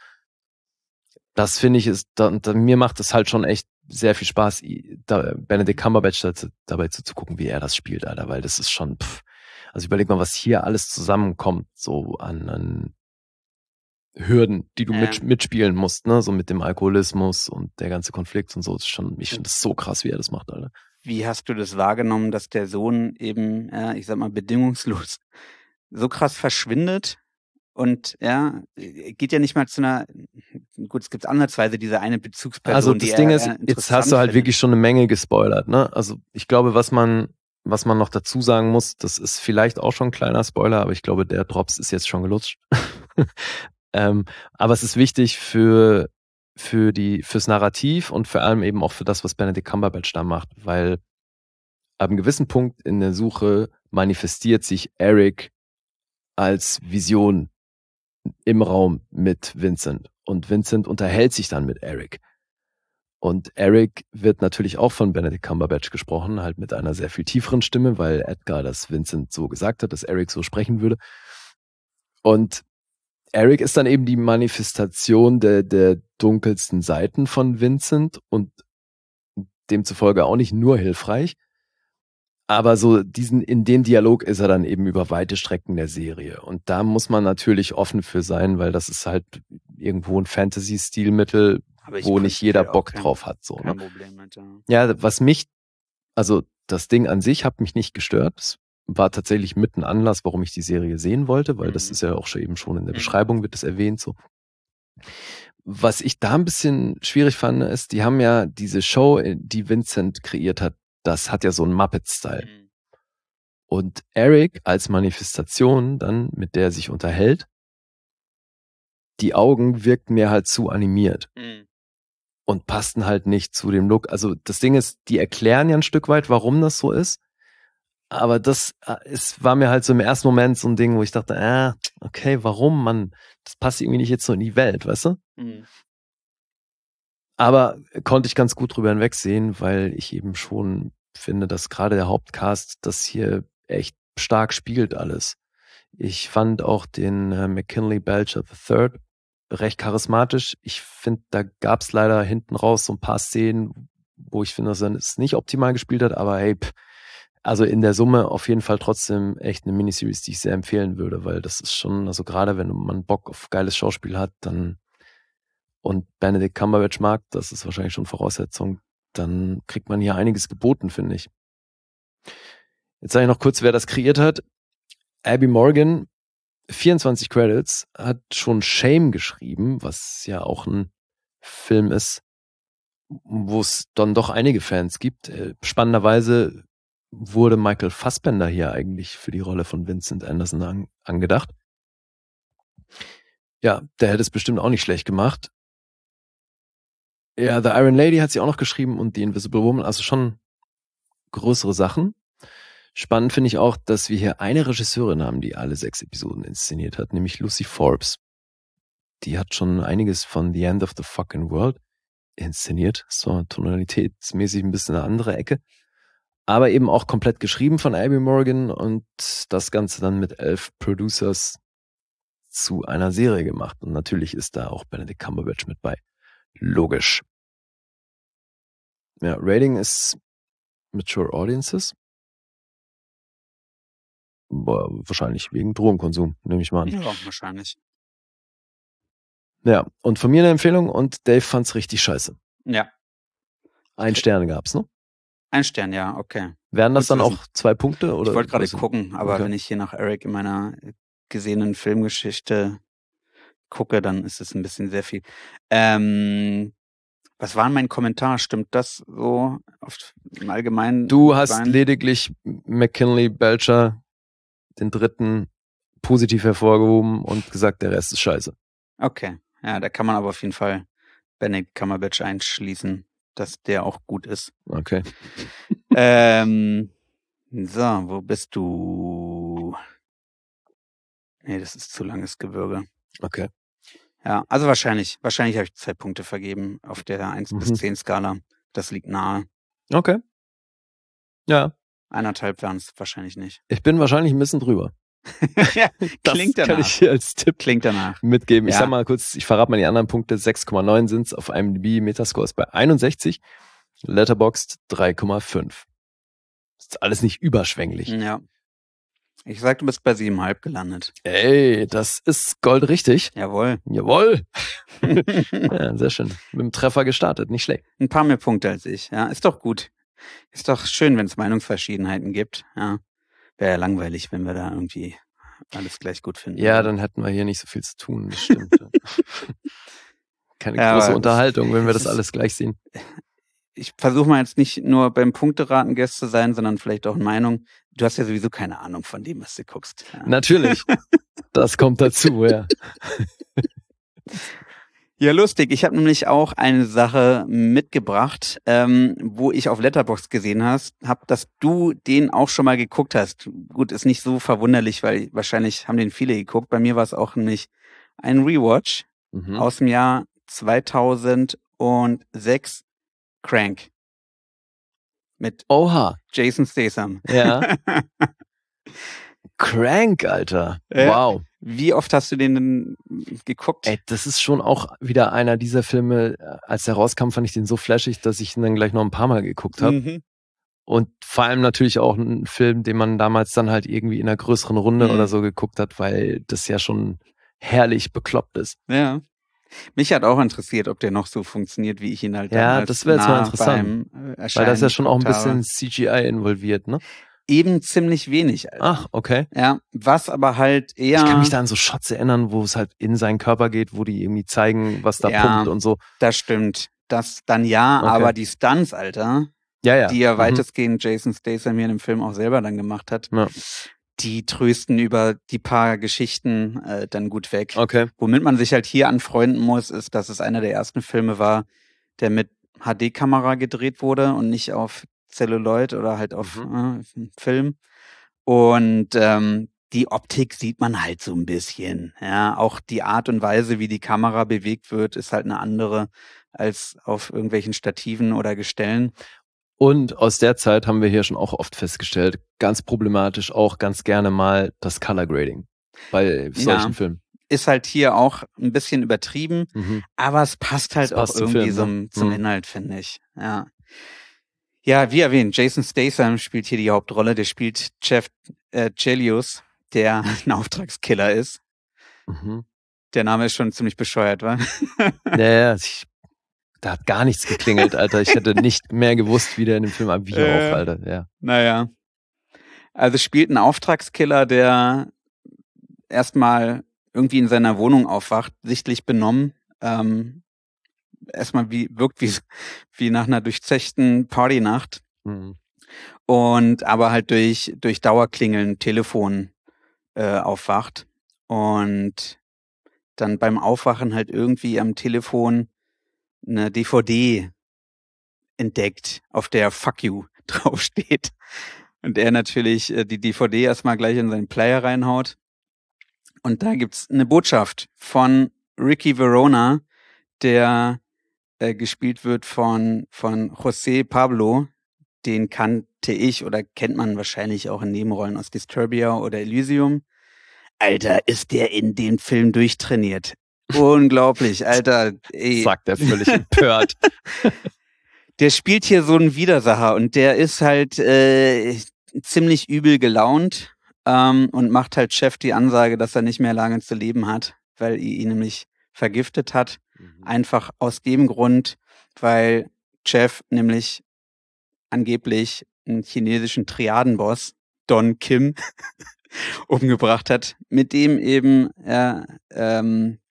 Das finde ich ist, da, da, mir macht es halt schon echt sehr viel Spaß, i- da, Benedict Cumberbatch da, dabei zuzugucken, wie er das spielt, Alter, weil das ist schon, pff, also überleg mal, was hier alles zusammenkommt, so an, an Hürden, die du Ja. mit, mitspielen musst, ne, so mit dem Alkoholismus und der ganze Konflikt und so, das ist schon, ich finde das so krass, wie er das macht, Alter. Wie hast du das wahrgenommen, dass der Sohn eben, ja, ich sag mal, bedingungslos so krass verschwindet? Und ja, geht ja nicht mal zu einer, gut, es gibt ansatzweise diese eine Bezugsperson, Also die das Ding er, ist, er jetzt interessant hast du halt findet. wirklich schon eine Menge gespoilert, ne? Also ich glaube, was man, was man noch dazu sagen muss, das ist vielleicht auch schon ein kleiner Spoiler, aber ich glaube, der Drops ist jetzt schon gelutscht. ähm, aber es ist wichtig für, für die, fürs Narrativ und vor allem eben auch für das, was Benedict Cumberbatch da macht, weil ab einem gewissen Punkt in der Suche manifestiert sich Eric als Vision im Raum mit Vincent. Und Vincent unterhält sich dann mit Eric. Und Eric wird natürlich auch von Benedict Cumberbatch gesprochen, halt mit einer sehr viel tieferen Stimme, weil Edgar das Vincent so gesagt hat, dass Eric so sprechen würde. Und Eric ist dann eben die Manifestation der, der dunkelsten Seiten von Vincent und demzufolge auch nicht nur hilfreich. Aber so diesen, in dem Dialog ist er dann eben über weite Strecken der Serie. Und da muss man natürlich offen für sein, weil das ist halt irgendwo ein Fantasy-Stilmittel, Aber ich wo nicht jeder prinzipiell auch Bock kein- drauf hat. So, Kein ne? Problem mit. Ja. Ja, was mich, also das Ding an sich hat mich nicht gestört. Es war tatsächlich mit ein Anlass, warum ich die Serie sehen wollte, weil das Mhm. ist ja auch schon eben schon in der Mhm. Beschreibung wird es erwähnt. So. Was ich da ein bisschen schwierig fand, ist, die haben ja diese Show, die Vincent kreiert hat, das hat ja so einen Muppet-Style. Mhm. Und Eric als Manifestation dann, mit der er sich unterhält, die Augen wirkten mir halt zu animiert Mhm. und passten halt nicht zu dem Look. Also das Ding ist, die erklären ja ein Stück weit, warum das so ist. Aber das äh, es war mir halt so im ersten Moment so ein Ding, wo ich dachte, ah, okay, warum, Mann? Das passt irgendwie nicht jetzt so in die Welt, weißt du? Mhm. Aber konnte ich ganz gut drüber hinwegsehen, weil ich eben schon finde, dass gerade der Hauptcast das hier echt stark spielt alles. Ich fand auch den äh, McKinley Belcher the Third recht charismatisch. Ich finde, da gab es leider hinten raus so ein paar Szenen, wo ich finde, dass er es nicht optimal gespielt hat, aber hey, pff, Also in der Summe auf jeden Fall trotzdem echt eine Miniseries, die ich sehr empfehlen würde, weil das ist schon, also gerade wenn man Bock auf geiles Schauspiel hat, dann und Benedict Cumberbatch mag, das ist wahrscheinlich schon Voraussetzung, dann kriegt man hier einiges geboten, finde ich. Jetzt sage ich noch kurz, wer das kreiert hat. Abby Morgan, vierundzwanzig Credits, hat schon Shame geschrieben, was ja auch ein Film ist, wo es dann doch einige Fans gibt. Spannenderweise wurde Michael Fassbender hier eigentlich für die Rolle von Vincent Anderson an, angedacht. Ja, der hätte es bestimmt auch nicht schlecht gemacht. Ja, The Iron Lady hat sie auch noch geschrieben und The Invisible Woman, also schon größere Sachen. Spannend finde ich auch, dass wir hier eine Regisseurin haben, die alle sechs Episoden inszeniert hat, nämlich Lucy Forbes. Die hat schon einiges von The End of the Fucking World inszeniert. So tonalitätsmäßig ein bisschen eine andere Ecke. Aber eben auch komplett geschrieben von Abby Morgan und das Ganze dann mit elf Producers zu einer Serie gemacht. Und natürlich ist da auch Benedict Cumberbatch mit bei. Logisch. Ja, Rating ist Mature Audiences. Boah, wahrscheinlich wegen Drogenkonsum, nehme ich mal an. Ja, wahrscheinlich. Ja, und von mir eine Empfehlung und Dave fand's richtig scheiße. Ja. Ein Stern gab's, ne? Ein Stern, ja, okay. Wären das Gut dann zu wissen. auch zwei Punkte? Oder Ich wollte gerade was? gucken, aber Okay. wenn ich hier nach Eric in meiner gesehenen Filmgeschichte gucke, dann ist es ein bisschen sehr viel. Ähm, was war mein Kommentar? Stimmt das so auf, im Allgemeinen? Du hast sein? lediglich McKinley Belcher, den dritten, positiv hervorgehoben und gesagt, der Rest ist scheiße. Okay, ja, da kann man aber auf jeden Fall Benedict Cumberbatch einschließen, dass der auch gut ist. Okay. ähm, so, wo bist du? Nee, das ist zu langes Gebirge. Okay. Ja, also wahrscheinlich, wahrscheinlich habe ich zwei Punkte vergeben auf der eins bis Mhm. zehn Skala. Das liegt nahe. Okay. Ja, Eineinhalb wären es wahrscheinlich nicht. ich bin wahrscheinlich ein bisschen drüber. Ja, Das klingt kann danach. ich hier als Tipp Klingt danach. mitgeben. Ich Ja. sag mal kurz, ich verrate mal die anderen Punkte. sechs Komma neun sind's auf IMDb, Metascore ist bei einundsechzig, Letterboxd drei Komma fünf. Ist alles nicht überschwänglich. Ja. Ich sag, du bist bei sieben Komma fünf gelandet. Ey, das ist goldrichtig. Jawohl. Jawohl. Ja, sehr schön. Mit dem Treffer gestartet, nicht schlecht. Ein paar mehr Punkte als ich. Ja, ist doch gut. Ist doch schön, wenn es Meinungsverschiedenheiten gibt. Ja. Wäre ja langweilig, wenn wir da irgendwie alles gleich gut finden. Ja, dann hätten wir hier nicht so viel zu tun, das stimmt. ja. Keine Ja, große aber Unterhaltung, wenn wir es das ist- alles gleich sehen. Ich versuche mal jetzt nicht nur beim Punkteraten Gast zu sein, sondern vielleicht auch in Meinung. Du hast ja sowieso keine Ahnung von dem, was du guckst. Ja. Natürlich. Das kommt dazu, ja. Ja, lustig. Ich habe nämlich auch eine Sache mitgebracht, ähm, wo ich auf Letterboxd gesehen hast, hab, dass du den auch schon mal geguckt hast. Gut, ist nicht so verwunderlich, weil wahrscheinlich haben den viele geguckt. Bei mir war es auch nämlich ein Rewatch Mhm. aus dem Jahr zweitausendsechs, Crank mit Oha. Jason Statham. Ja. Crank, Alter. Ja. Wow. Wie oft hast du den denn geguckt? Ey, das ist schon auch wieder einer dieser Filme, als der rauskam, fand ich den so flashig, dass ich ihn dann gleich noch ein paar Mal geguckt habe. Mhm. Und vor allem natürlich auch ein Film, den man damals dann halt irgendwie in einer größeren Runde Mhm. oder so geguckt hat, weil das ja schon herrlich bekloppt ist. Ja. Mich hat auch interessiert, ob der noch so funktioniert, wie ich ihn halt Ja, damals das wäre jetzt mal nah interessant. beim, äh, Weil Erscheinen da ist ja schon auch ein geguckt habe. bisschen C G I involviert, ne? Eben ziemlich wenig. Alter. Ach, okay. Ja, was aber halt eher, Ich kann mich da an so Shots erinnern, wo es halt in seinen Körper geht, wo die irgendwie zeigen, was da Ja. pumpt und so. das stimmt. Das dann ja, Okay. aber die Stunts, Alter, Ja, ja. die ja Mhm. weitestgehend Jason Statham hier in dem Film auch selber dann gemacht hat, Ja. die trösten über die paar Geschichten äh, dann gut weg. Okay. Womit man sich halt hier anfreunden muss, ist, dass es einer der ersten Filme war, der mit H D-Kamera gedreht wurde und nicht auf Celluloid oder halt auf äh, Film. Und ähm, die Optik sieht man halt so ein bisschen. Ja, auch die Art und Weise, wie die Kamera bewegt wird, ist halt eine andere als auf irgendwelchen Stativen oder Gestellen. Und aus der Zeit haben wir hier schon auch oft festgestellt, ganz problematisch auch ganz gerne mal das Color Grading bei solchen Ja. Filmen. Ist halt hier auch ein bisschen übertrieben, Mhm. aber es passt halt Es passt auch zum irgendwie Film, so ne? zum Mhm. Inhalt, finde ich. Ja. Ja, wie erwähnt, Jason Statham spielt hier die Hauptrolle. Der spielt Jeff äh, Chelios, der ein Auftragskiller ist. Mhm. Der Name ist schon ziemlich bescheuert, wa? Naja, ich, da hat gar nichts geklingelt, Alter. Ich hätte nicht mehr gewusst, wie der in dem Film ab wie Äh. auch, Alter. Ja. Naja. Also spielt ein Auftragskiller, der erstmal irgendwie in seiner Wohnung aufwacht, sichtlich benommen. Ähm, erstmal wie wirkt wie, wie nach einer durchzechten Partynacht. Mhm. Und aber halt durch, durch Dauerklingeln Telefon äh, aufwacht. Und dann beim Aufwachen halt irgendwie am Telefon eine D V D entdeckt, auf der Fuck You draufsteht. Und er natürlich äh, die D V D erstmal gleich in seinen Player reinhaut. Und da gibt's eine Botschaft von Ricky Verona, der äh, gespielt wird von von José Pablo. Den kannte ich oder kennt man wahrscheinlich auch in Nebenrollen aus Disturbia oder Elysium. Alter, ist der in dem Film durchtrainiert. Unglaublich, Alter. Ey. Sagt er völlig empört. Der spielt hier so einen Widersacher und der ist halt äh, ziemlich übel gelaunt ähm, und macht halt Chef die Ansage, dass er nicht mehr lange zu leben hat, weil ihr ihn nämlich vergiftet hat. Mhm. Einfach aus dem Grund, weil Chef nämlich angeblich einen chinesischen Triadenboss, Don Kim, umgebracht hat, mit dem eben er ähm,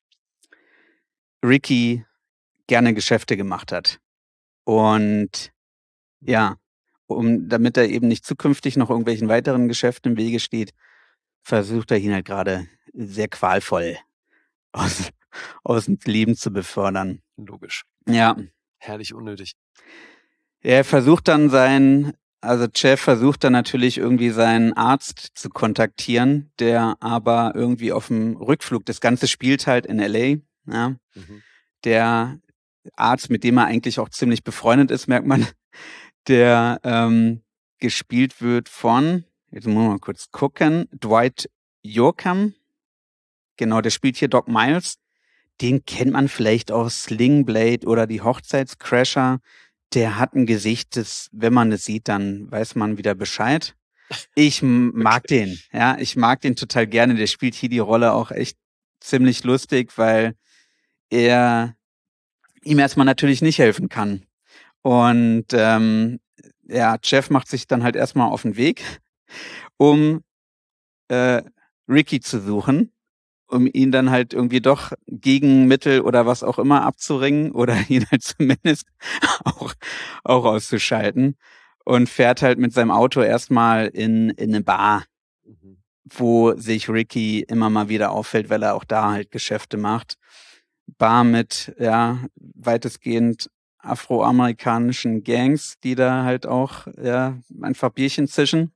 Ricky gerne Geschäfte gemacht hat. Und ja, um damit er eben nicht zukünftig noch irgendwelchen weiteren Geschäften im Wege steht, versucht er ihn halt gerade sehr qualvoll aus, aus dem Leben zu befördern. Logisch. Ja. Herrlich unnötig. Er versucht dann sein, also Jeff versucht dann natürlich irgendwie seinen Arzt zu kontaktieren, der aber irgendwie auf dem Rückflug, das Ganze spielt halt in L A, ja. Mhm. Der Arzt, mit dem er eigentlich auch ziemlich befreundet ist, merkt man, der ähm, gespielt wird von, jetzt muss man mal kurz gucken, Dwight Yoakam. Genau, der spielt hier Doc Miles. Den kennt man vielleicht aus Sling Blade oder die Hochzeitscrasher. Der hat ein Gesicht, das, wenn man es sieht, dann weiß man wieder Bescheid. Ich mag okay. den, ja, ich mag den total gerne. Der spielt hier die Rolle auch echt ziemlich lustig, weil er ihm erstmal natürlich nicht helfen kann. Und ähm, ja, Jeff macht sich dann halt erstmal auf den Weg, um äh, Ricky zu suchen, um ihn dann halt irgendwie doch Gegenmittel oder was auch immer abzuringen oder ihn halt zumindest auch, auch auszuschalten. Und fährt halt mit seinem Auto erstmal in, in eine Bar, mhm. wo sich Ricky immer mal wieder auffällt, weil er auch da halt Geschäfte macht. Bar mit, ja, weitestgehend afroamerikanischen Gangs, die da halt auch, ja, einfach Bierchen zischen.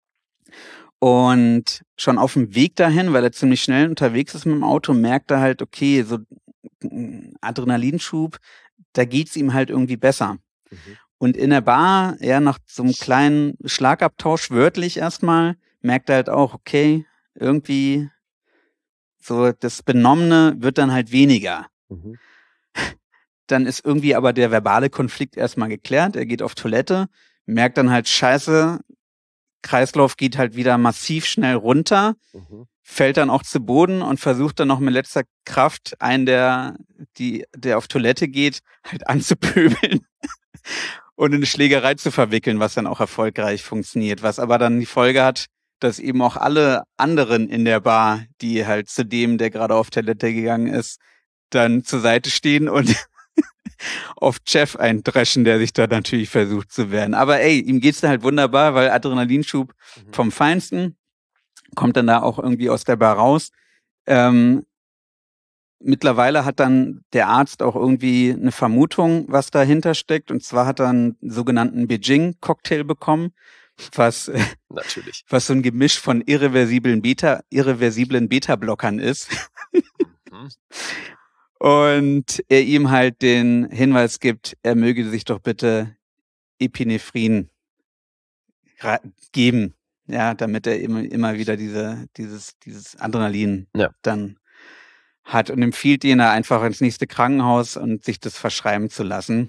Und schon auf dem Weg dahin, weil er ziemlich schnell unterwegs ist mit dem Auto, merkt er halt, okay, so Adrenalinschub, da geht's ihm halt irgendwie besser. Mhm. Und in der Bar, ja, nach so einem kleinen Schlagabtausch, wörtlich erstmal, merkt er halt auch, okay, irgendwie so das Benommene wird dann halt weniger. Mhm. Dann ist irgendwie aber der verbale Konflikt erstmal geklärt. Er geht auf Toilette, merkt dann halt, scheiße, Kreislauf geht halt wieder massiv schnell runter, mhm. fällt dann auch zu Boden und versucht dann noch mit letzter Kraft einen, der, die, der auf Toilette geht, halt anzupöbeln und in eine Schlägerei zu verwickeln, was dann auch erfolgreich funktioniert, was aber dann die Folge hat, dass eben auch alle anderen in der Bar, die halt zu dem, der gerade auf Toilette gegangen ist, dann zur Seite stehen und auf Jeff eindreschen, der sich da natürlich versucht zu wehren. Aber ey, ihm geht's da halt wunderbar, weil Adrenalinschub mhm. vom Feinsten, kommt dann da auch irgendwie aus der Bar raus. Ähm, mittlerweile hat dann der Arzt auch irgendwie eine Vermutung, was dahinter steckt. Und zwar hat er einen sogenannten Beijing-Cocktail bekommen, was, natürlich. was so ein Gemisch von irreversiblen Beta, irreversiblen Beta-Blockern ist. Mhm. Und er ihm halt den Hinweis gibt, er möge sich doch bitte Epinephrin geben, ja, damit er immer, immer wieder diese, dieses, dieses Adrenalin ja. dann hat und empfiehlt ihn, einfach ins nächste Krankenhaus und sich das verschreiben zu lassen. Mhm.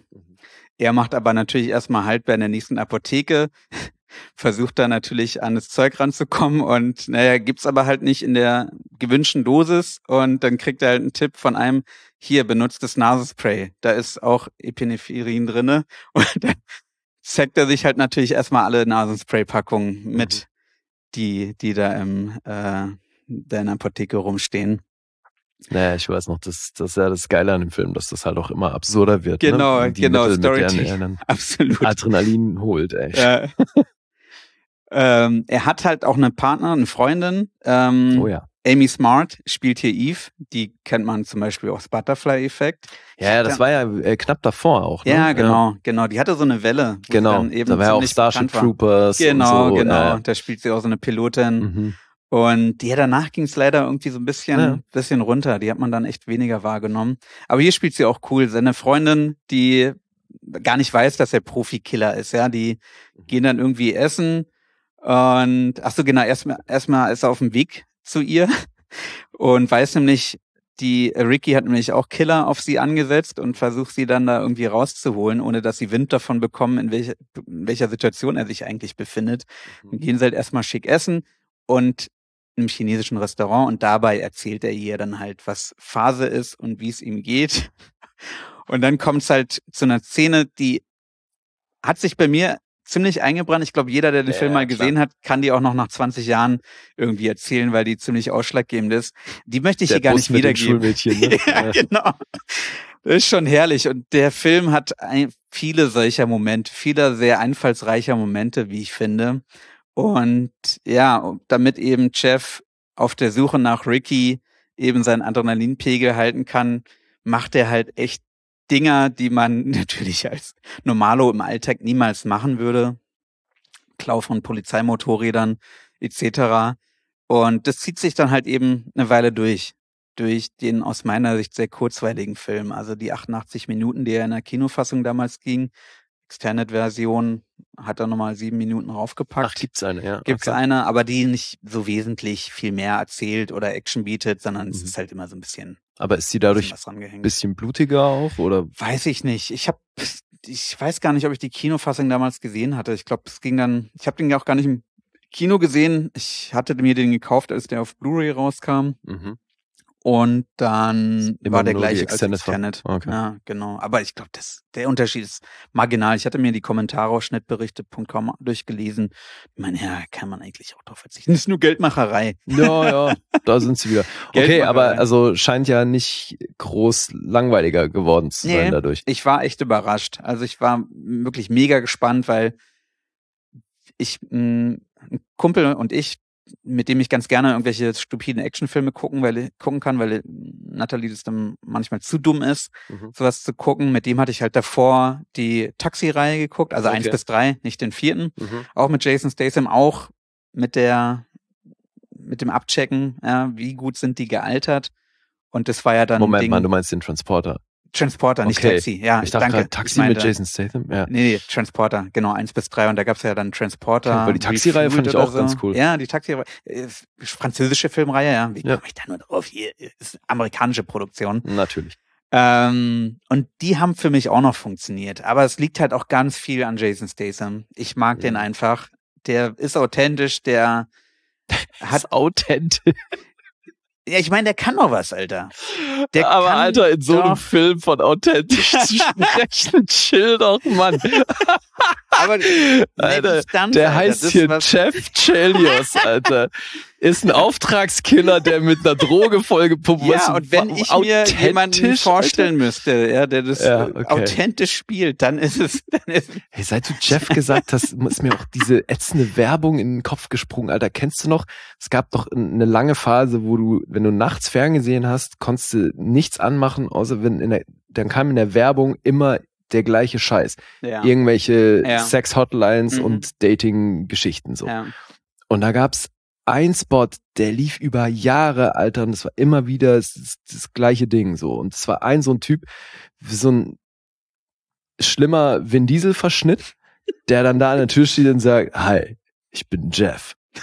Er macht aber natürlich erstmal Halt bei der nächsten Apotheke, versucht da natürlich an das Zeug ranzukommen und naja, gibt's aber halt nicht in der gewünschten Dosis und dann kriegt er halt einen Tipp von einem, hier, benutzt das Nasenspray, da ist auch Epinephrine drinne und dann zeigt er sich halt natürlich erstmal alle Nasenspray-Packungen mit, mhm. die, die da im, äh, da in der Apotheke rumstehen. Naja, ich weiß noch, das, das ist ja das Geile an dem Film, dass das halt auch immer absurder wird. Genau, ne? Die genau, Mittel, Story, mit denen er dann absolut. Adrenalin holt, ey. Ja. ähm, er hat halt auch eine Partner, eine Freundin. Ähm, oh ja. Amy Smart spielt hier Eve. Die kennt man zum Beispiel aus Butterfly-Effekt. Ja, ja, das war ja äh, knapp davor auch. Ne? Ja, genau, ja. genau. Die hatte so eine Welle. Genau, dann eben da war ja auch Starship Troopers. Genau, und so. genau. Äh. Da spielt sie auch so eine Pilotin. Mhm. Und ja, danach ging es leider irgendwie so ein bisschen, ja. bisschen runter. Die hat man dann echt weniger wahrgenommen. Aber hier spielt sie auch cool. Seine Freundin, die gar nicht weiß, dass er Profikiller ist. Ja, die gehen dann irgendwie essen. Und ach so, genau, erstmal erstmal ist er auf dem Weg zu ihr und weiß nämlich, die Ricky hat nämlich auch Killer auf sie angesetzt und versucht sie dann da irgendwie rauszuholen, ohne dass sie Wind davon bekommen, in, welche, in welcher Situation er sich eigentlich befindet. Mhm. Dann gehen sie halt erstmal schick essen und im chinesischen Restaurant und dabei erzählt er ihr dann halt, was Phase ist und wie es ihm geht. Und dann kommt es halt zu einer Szene, die hat sich bei mir ziemlich eingebrannt. Ich glaube, jeder, der den ja, Film mal gesehen klar. hat, kann die auch noch nach zwanzig Jahren irgendwie erzählen, weil die ziemlich ausschlaggebend ist. Die möchte ich der hier gar Bus nicht wiedergeben. Mit dem Schulmädchen, ne? ja, genau. Das ist schon herrlich. Und der Film hat ein, viele solcher Momente, viele sehr einfallsreicher Momente, wie ich finde. Und ja, damit eben Jeff auf der Suche nach Ricky eben seinen Adrenalinpegel halten kann, macht er halt echt Dinger, die man natürlich als Normalo im Alltag niemals machen würde. Klau von Polizeimotorrädern et cetera. Und das zieht sich dann halt eben eine Weile durch. Durch den aus meiner Sicht sehr kurzweiligen Film. Also die achtundachtzig Minuten, die er in der Kinofassung damals ging. Extended-Version hat er nochmal sieben Minuten raufgepackt. Ach, gibt's eine, ja. Gibt's okay. eine, aber die nicht so wesentlich viel mehr erzählt oder Action bietet, sondern mhm. es ist halt immer so ein bisschen. Aber ist sie dadurch ein bisschen blutiger auch, oder? Weiß ich nicht. Ich habe, ich weiß gar nicht, ob ich die Kinofassung damals gesehen hatte. Ich glaube, es ging dann, ich habe den ja auch gar nicht im Kino gesehen. Ich hatte mir den gekauft, als der auf Blu-ray rauskam. Mhm. Und dann war der gleich als Extended. Okay. Ja, genau. Aber ich glaube, das der Unterschied ist marginal. Ich hatte mir die Kommentare auf schnittberichte punkt com durchgelesen. Ich meine, ja, kann man eigentlich auch drauf verzichten. Das ist nur Geldmacherei. Ja, ja, da sind sie wieder. Okay, aber also scheint ja nicht groß langweiliger geworden zu sein nee, dadurch. Ich war echt überrascht. Also ich war wirklich mega gespannt, weil ich, mh, ein Kumpel und ich, mit dem ich ganz gerne irgendwelche stupiden Actionfilme gucken, weil gucken kann, weil Natalie das dann manchmal zu dumm ist, mhm. sowas zu gucken. Mit dem hatte ich halt davor die Taxi-Reihe geguckt, also okay. eins bis drei, nicht den vierten. Mhm. Auch mit Jason Statham, auch mit der, mit dem Abchecken, ja, wie gut sind die gealtert. Und das war ja dann. Moment Ding, mal, du meinst den Transporter. Transporter, nicht okay. Taxi. Ja, ich dachte danke. gerade Taxi ich meinte, mit Jason Statham. Ja. Nee, nee, Transporter, genau, eins bis drei. Und da gab's ja dann Transporter. Okay, weil die Taxi-Reihe fand ich auch so. ganz cool. Ja, die Taxi-Reihe. Äh, französische Filmreihe, ja. Wie ja. komme ich da nur drauf? Hier ist amerikanische Produktion. Natürlich. Ähm, und die haben für mich auch noch funktioniert. Aber es liegt halt auch ganz viel an Jason Statham. Ich mag mhm. den einfach. Der ist authentisch, der hat ist authentisch. Ja, ich meine, der kann noch was, Alter. Der Aber kann Alter, in so doch. einem Film von authentisch zu sprechen, chill doch, Mann. Aber Alter, Stunts, der Alter, heißt hier Jeff Chelios, Alter. Ist ein Auftragskiller, der mit einer Droge vollgepumpt ist. Ja, und wenn ich mir jemanden vorstellen Alter? müsste, ja, der das ja, okay. authentisch spielt, dann ist es, dann ist es. Hey, seit du Jeff gesagt hast, ist mir auch diese ätzende Werbung in den Kopf gesprungen, Alter. Kennst du noch? Es gab doch eine lange Phase, wo du, wenn du nachts Fernsehen hast, konntest du nichts anmachen, außer wenn in der, dann kam in der Werbung immer der gleiche Scheiß. Ja. Irgendwelche ja. Sex-Hotlines mhm. und Dating-Geschichten, so. Ja. Und da gab's ein Spot, der lief über Jahre, Alter, und das war immer wieder das, das gleiche Ding, so. Und es war ein so ein Typ, so ein schlimmer Vin Diesel-Verschnitt, der dann da an der Tür steht und sagt, hi, ich bin Jeff.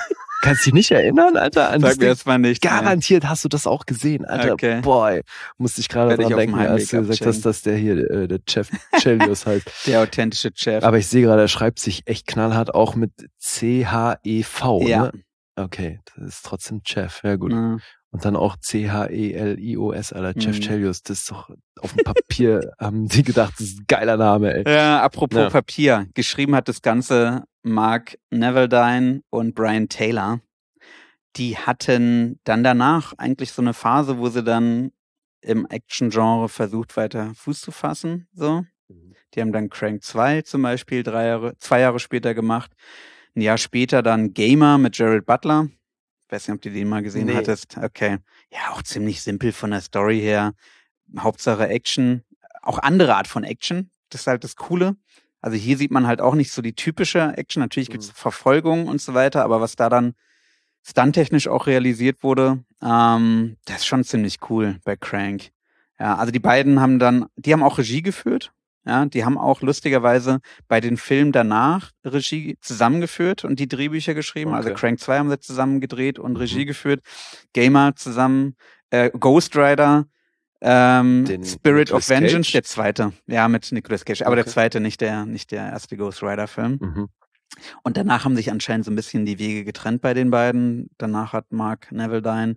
Kannst du dich nicht erinnern, Alter? An Sag mir erstmal nicht. Garantiert hast du das auch gesehen, Alter. Okay. Boah, musste ich gerade dran denken, als du gesagt hast, dass der hier, äh, der Chef Chelios heißt. Der authentische Chef. Aber ich sehe gerade, er schreibt sich echt knallhart auch mit C H E V, ja. ne? Okay, das ist trotzdem Chef, ja gut. Mhm. Und dann auch C H E L I O S, Alter, Chef mhm. Chelios, das ist doch auf dem Papier, haben die gedacht, das ist ein geiler Name, ey. Ja, apropos ja. Papier, geschrieben hat das Ganze Mark Neveldine und Brian Taylor. Die hatten dann danach eigentlich so eine Phase, wo sie dann im Action-Genre versucht, weiter Fuß zu fassen, so. Mhm. Die haben dann Crank zwei zum Beispiel drei Jahre, zwei Jahre später gemacht. Ein Jahr später dann Gamer mit Gerald Butler. Ich weiß nicht, ob du den mal gesehen nee. hattest. Okay. Ja, auch ziemlich simpel von der Story her. Hauptsache Action. Auch andere Art von Action. Das ist halt das Coole. Also hier sieht man halt auch nicht so die typische Action. Natürlich gibt's mhm. Verfolgung und so weiter, aber was da dann stunttechnisch auch realisiert wurde, ähm, das ist schon ziemlich cool bei Crank. Ja, also die beiden haben dann, die haben auch Regie geführt. Ja, die haben auch lustigerweise bei den Filmen danach Regie zusammengeführt und die Drehbücher geschrieben. Okay. Also Crank zwei haben sie zusammen gedreht und mhm. Regie geführt. Gamer zusammen, äh, Ghost Rider, ähm, Spirit Nicolas of Vengeance, Cage? Der zweite. Ja, mit Nicolas Cage. Aber okay. der zweite, nicht der, nicht der erste Ghost Rider Film. Mhm. Und danach haben sich anscheinend so ein bisschen die Wege getrennt bei den beiden. Danach hat Mark Neveldine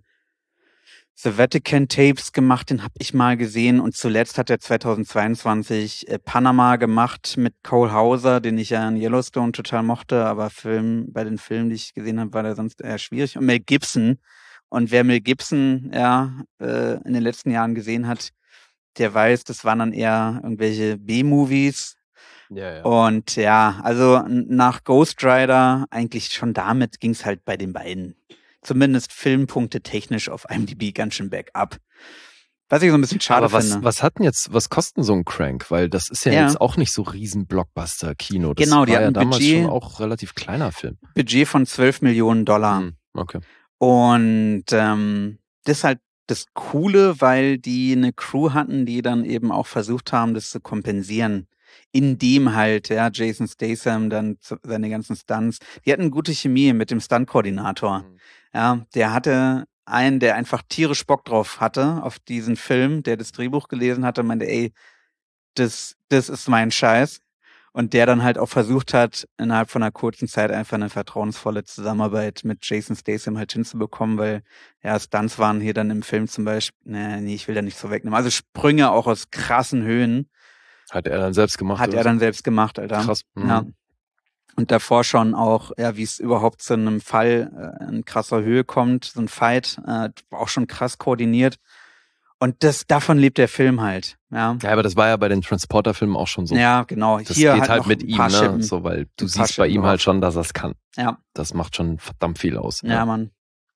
The Vatican Tapes gemacht, den habe ich mal gesehen. Und zuletzt hat er zweitausendzweiundzwanzig äh, Panama gemacht mit Cole Hauser, den ich ja in Yellowstone total mochte. Aber Film, bei den Filmen, die ich gesehen habe, war der sonst eher schwierig. Und Mel Gibson. Und wer Mel Gibson ja äh, in den letzten Jahren gesehen hat, der weiß, das waren dann eher irgendwelche B-Movies. Ja, ja. Und ja, also nach Ghost Rider, eigentlich schon damit ging's halt bei den beiden. Zumindest Filmpunkte technisch auf I M D B ganz schön bergab. Was ich so ein bisschen schade Aber was, finde. was hat denn jetzt, was kostet so ein Crank? Weil das ist ja, ja. jetzt auch nicht so riesen Blockbuster-Kino. Das genau, die war ja hatten damals Budget, schon auch relativ kleiner Film. Budget von zwölf Millionen Dollar. Hm, okay. Und ähm, das ist halt das Coole, weil die eine Crew hatten, die dann eben auch versucht haben, das zu kompensieren. Indem halt, ja, Jason Statham dann seine ganzen Stunts, die hatten gute Chemie mit dem Stunt-Koordinator. Mhm. Ja, der hatte einen, der einfach tierisch Bock drauf hatte auf diesen Film, der das Drehbuch gelesen hatte und meinte, ey, das, das ist mein Scheiß. Und der dann halt auch versucht hat, innerhalb von einer kurzen Zeit einfach eine vertrauensvolle Zusammenarbeit mit Jason Statham halt hinzubekommen, weil, ja, Stunts waren hier dann im Film zum Beispiel, nee, nee, ich will da nicht so wegnehmen. Also Sprünge auch aus krassen Höhen. Hat er dann selbst gemacht? Hat er dann selbst gemacht, Alter. Krass. Mhm. Ja. Und davor schon auch, ja, wie es überhaupt zu einem Fall äh, in krasser Höhe kommt, so ein Fight, äh, auch schon krass koordiniert. Und das, davon lebt der Film halt, ja. Ja, aber das war ja bei den Transporter-Filmen auch schon so. Ja, genau. Das Hier geht halt, halt noch mit ihm, ne? Schippen, so, weil du siehst bei ihm drauf. halt schon, dass er es kann. Ja. Das macht schon verdammt viel aus. Ja, ja, Mann.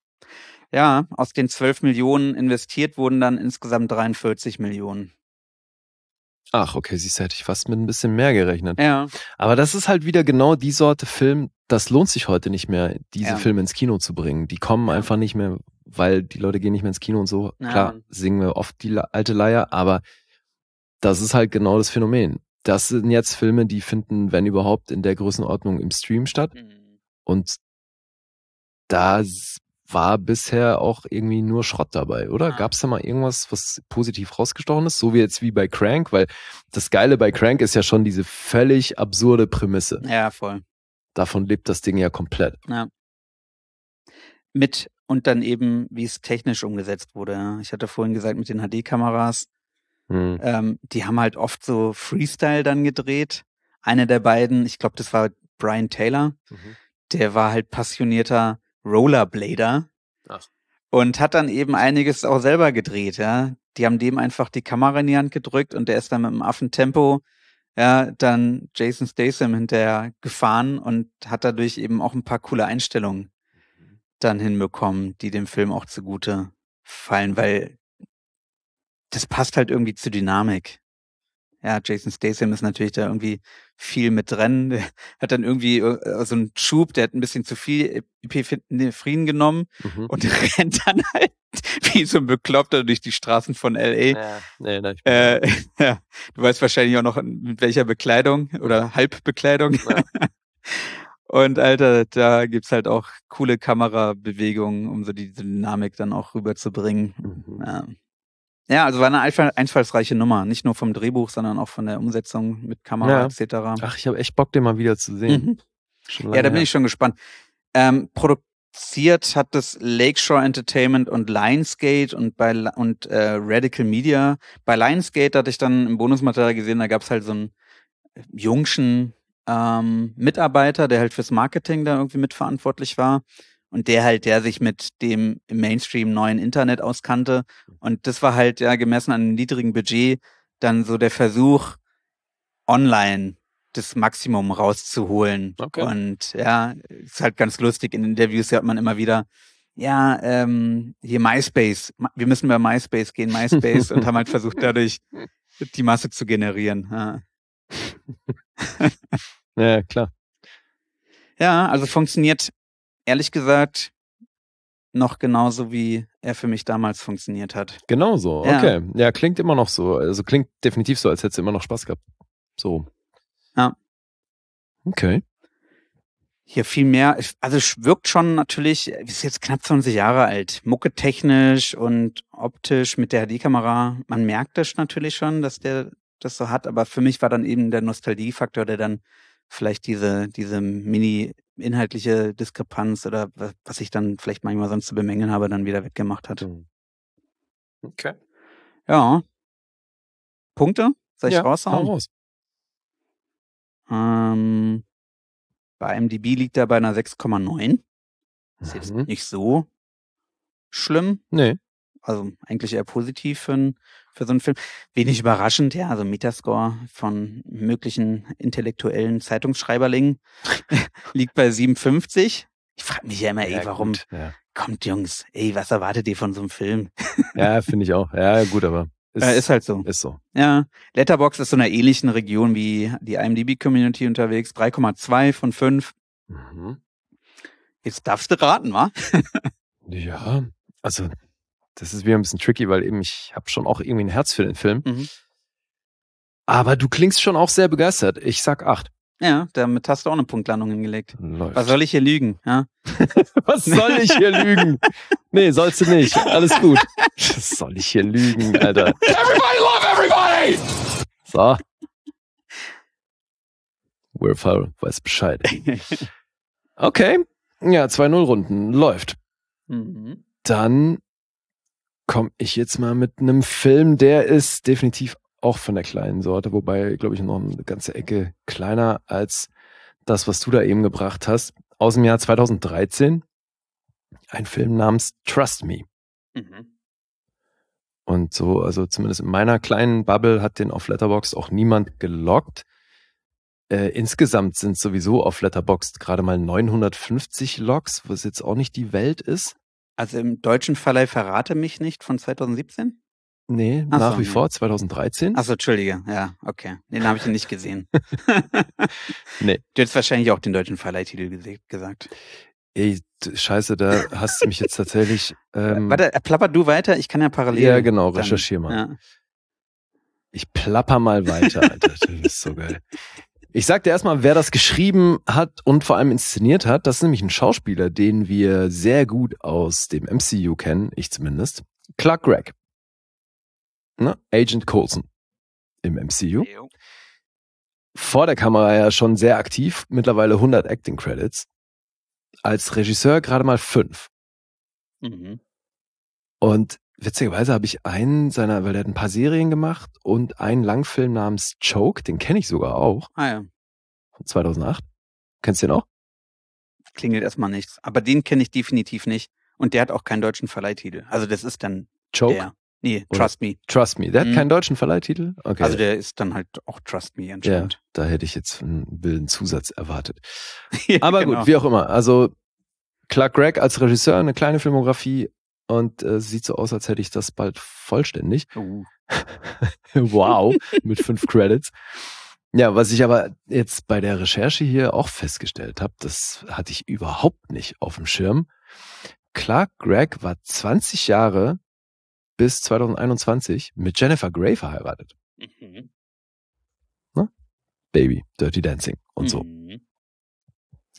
Ja, aus den zwölf Millionen investiert wurden dann insgesamt dreiundvierzig Millionen. Ach, okay, siehst du, hätte ich fast mit ein bisschen mehr gerechnet. Ja. Aber das ist halt wieder genau die Sorte Film, das lohnt sich heute nicht mehr, diese Ja. Filme ins Kino zu bringen. Die kommen Ja. einfach nicht mehr, weil die Leute gehen nicht mehr ins Kino und so. Ja. Klar, singen wir oft die la- alte Leier, aber das ist halt genau das Phänomen. Das sind jetzt Filme, die finden, wenn überhaupt, in der Größenordnung im Stream statt. Mhm. Und da s- war bisher auch irgendwie nur Schrott dabei, oder? Ja. Gab es da mal irgendwas, was positiv rausgestochen ist? So wie jetzt wie bei Crank, weil das Geile bei Crank ist ja schon diese völlig absurde Prämisse. Ja, voll. Davon lebt das Ding ja komplett. Ja. Mit und dann eben, wie es technisch umgesetzt wurde. Ja. Ich hatte vorhin gesagt, mit den H D-Kameras, Hm. ähm, die haben halt oft so Freestyle dann gedreht. Einer der beiden, ich glaube, das war Brian Taylor, Mhm. der war halt passionierter Rollerblader Ach. und hat dann eben einiges auch selber gedreht, ja. Die haben dem einfach die Kamera in die Hand gedrückt und der ist dann mit einem Affentempo, ja, dann Jason Statham hinterher gefahren und hat dadurch eben auch ein paar coole Einstellungen dann hinbekommen, die dem Film auch zugute fallen, weil das passt halt irgendwie zur Dynamik. Ja, Jason Statham ist natürlich da irgendwie viel mit drin. Der hat dann irgendwie äh, so einen Schub, der hat ein bisschen zu viel Epiphrin genommen Mhm. und rennt dann halt wie so ein Bekloppter durch die Straßen von L A. Ja, nee, nee, ich Äh, ja, du weißt wahrscheinlich auch noch mit welcher Bekleidung oder Halbbekleidung. Ja. Und Alter, da gibt's halt auch coole Kamerabewegungen, um so die Dynamik dann auch rüberzubringen. Mhm. Ja. Ja, also war eine einfall- einfallsreiche Nummer. Nicht nur vom Drehbuch, sondern auch von der Umsetzung mit Kamera Ja. et cetera. Ach, ich habe echt Bock, den mal wieder zu sehen. Mhm. Schon Ja, lange da bin her. ich schon gespannt. Ähm, produziert hat das Lakeshore Entertainment und Lionsgate und bei Li- und äh, Radical Media. Bei Lionsgate hatte ich dann im Bonusmaterial gesehen, da gab's halt so einen jungschen ähm, Mitarbeiter, der halt fürs Marketing da irgendwie mitverantwortlich war und der halt, der sich mit dem im Mainstream neuen Internet auskannte. Und das war halt ja gemessen an einem niedrigen Budget dann so der Versuch, online das Maximum rauszuholen. Okay. Und ja, ist halt ganz lustig. In Interviews hört man immer wieder, ja, ähm, hier MySpace, Ma- wir müssen bei MySpace gehen, MySpace, und haben halt versucht, dadurch die Masse zu generieren. Ja, Ja, klar. ja, also funktioniert, ehrlich gesagt, noch genauso, wie er für mich damals funktioniert hat. Genau so. Ja. Okay. Ja, klingt immer noch so. Also klingt definitiv so, als hättest du immer noch Spaß gehabt. So. Ja. Okay. Hier viel mehr, also es wirkt schon natürlich, ist jetzt knapp zwanzig Jahre alt, mucketechnisch und optisch mit der H D-Kamera. Man merkt das natürlich schon, dass der das so hat, aber für mich war dann eben der Nostalgiefaktor, der dann vielleicht diese, diese mini-inhaltliche Diskrepanz oder wa- was ich dann vielleicht manchmal sonst zu bemängeln habe, dann wieder weggemacht hat. Mhm. Okay. Ja. Punkte? Soll ich Ja, hau raushauen? raus. Ähm, bei I M D B liegt er bei einer sechs Komma neun. Ist jetzt Mhm. nicht so schlimm. Nee. Also eigentlich eher positiv für, ein, für so einen Film. Wenig überraschend, ja, also Metascore von möglichen intellektuellen Zeitungsschreiberlingen liegt bei siebenundfünfzig. Ich frage mich ja immer, ey, Ja, warum gut. Ja, kommt, Jungs, ey, was erwartet ihr von so einem Film? ja finde ich auch. Ja, gut, aber ist, Äh, ist halt so. ist so. Ja, Letterboxd ist so in einer ähnlichen Region wie die I M D B-Community unterwegs. drei Komma zwei von fünf. Mhm. Jetzt darfst du raten, wa? Ja, also das ist wieder ein bisschen tricky, weil eben ich habe schon auch irgendwie ein Herz für den Film. Mhm. Aber du klingst schon auch sehr begeistert. Ich sag acht. Ja, damit hast du auch eine Punktlandung hingelegt. Läuft. Was soll ich hier lügen? Ja? Was soll ich hier lügen? Nee, sollst du nicht. Alles gut. Was soll ich hier lügen, Alter? Everybody love everybody! So. Will Ferrell weiß Bescheid. Okay. Ja, zwei null Runden. Läuft. Mhm. Dann komme ich jetzt mal mit einem Film, der ist definitiv auch von der kleinen Sorte, wobei, glaube ich, noch eine ganze Ecke kleiner als das, was du da eben gebracht hast. Aus dem Jahr zweitausenddreizehn. Ein Film namens Trust Me. Mhm. Und so, also zumindest in meiner kleinen Bubble hat den auf Letterboxd auch niemand gelockt. Äh, insgesamt sind sowieso auf Letterboxd gerade mal neunhundertfünfzig Logs, was jetzt auch nicht die Welt ist. Also im deutschen Verleih Verrate mich nicht von zweitausendsiebzehn? Nee, Ach nach so, wie nee. vor zweitausenddreizehn. Achso, Entschuldige. Ja, okay. Den habe ich nicht gesehen. Nee. Du hättest wahrscheinlich auch den deutschen Verleihtitel gese- gesagt. Ey, d- scheiße, da hast du mich jetzt tatsächlich... Ähm, Warte, äh, plapper du weiter? Ich kann ja parallel. Ja, genau, dann- recherchier mal. Ja. Ich plapper mal weiter, Alter. Das ist so geil. Ich sag dir erstmal, wer das geschrieben hat und vor allem inszeniert hat. Das ist nämlich ein Schauspieler, den wir sehr gut aus dem M C U kennen, ich zumindest. Clark Gregg. Ne? Agent Coulson im M C U. Jo. Vor der Kamera ja schon sehr aktiv, mittlerweile hundert Acting Credits. Als Regisseur gerade mal fünf. Mhm. Und witzigerweise habe ich einen seiner, weil er hat ein paar Serien gemacht und einen Langfilm namens Choke, den kenne ich sogar auch, Ah ja, von zweitausendacht. Kennst du den auch? klingelt erstmal nichts. Aber den kenne ich definitiv nicht. Und der hat auch keinen deutschen Verleihtitel. Also das ist dann Choke? der. Nee, Oder- Trust Me. Trust Me. Der Mhm. hat keinen deutschen Verleihtitel? Okay. Also der ist dann halt auch Trust Me ja, anscheinend. da hätte ich jetzt einen wilden Zusatz erwartet. Ja, Aber genau. gut, wie auch immer. Also Clark Gregg als Regisseur, eine kleine Filmografie und äh, sieht so aus, als hätte ich das bald vollständig. Uh. Wow, mit fünf Credits. Ja, was ich aber jetzt bei der Recherche hier auch festgestellt habe, das hatte ich überhaupt nicht auf dem Schirm. Clark Gregg war zwanzig Jahre bis zweitausendeinundzwanzig mit Jennifer Grey verheiratet. Mhm. Baby, Dirty Dancing und so. Mhm.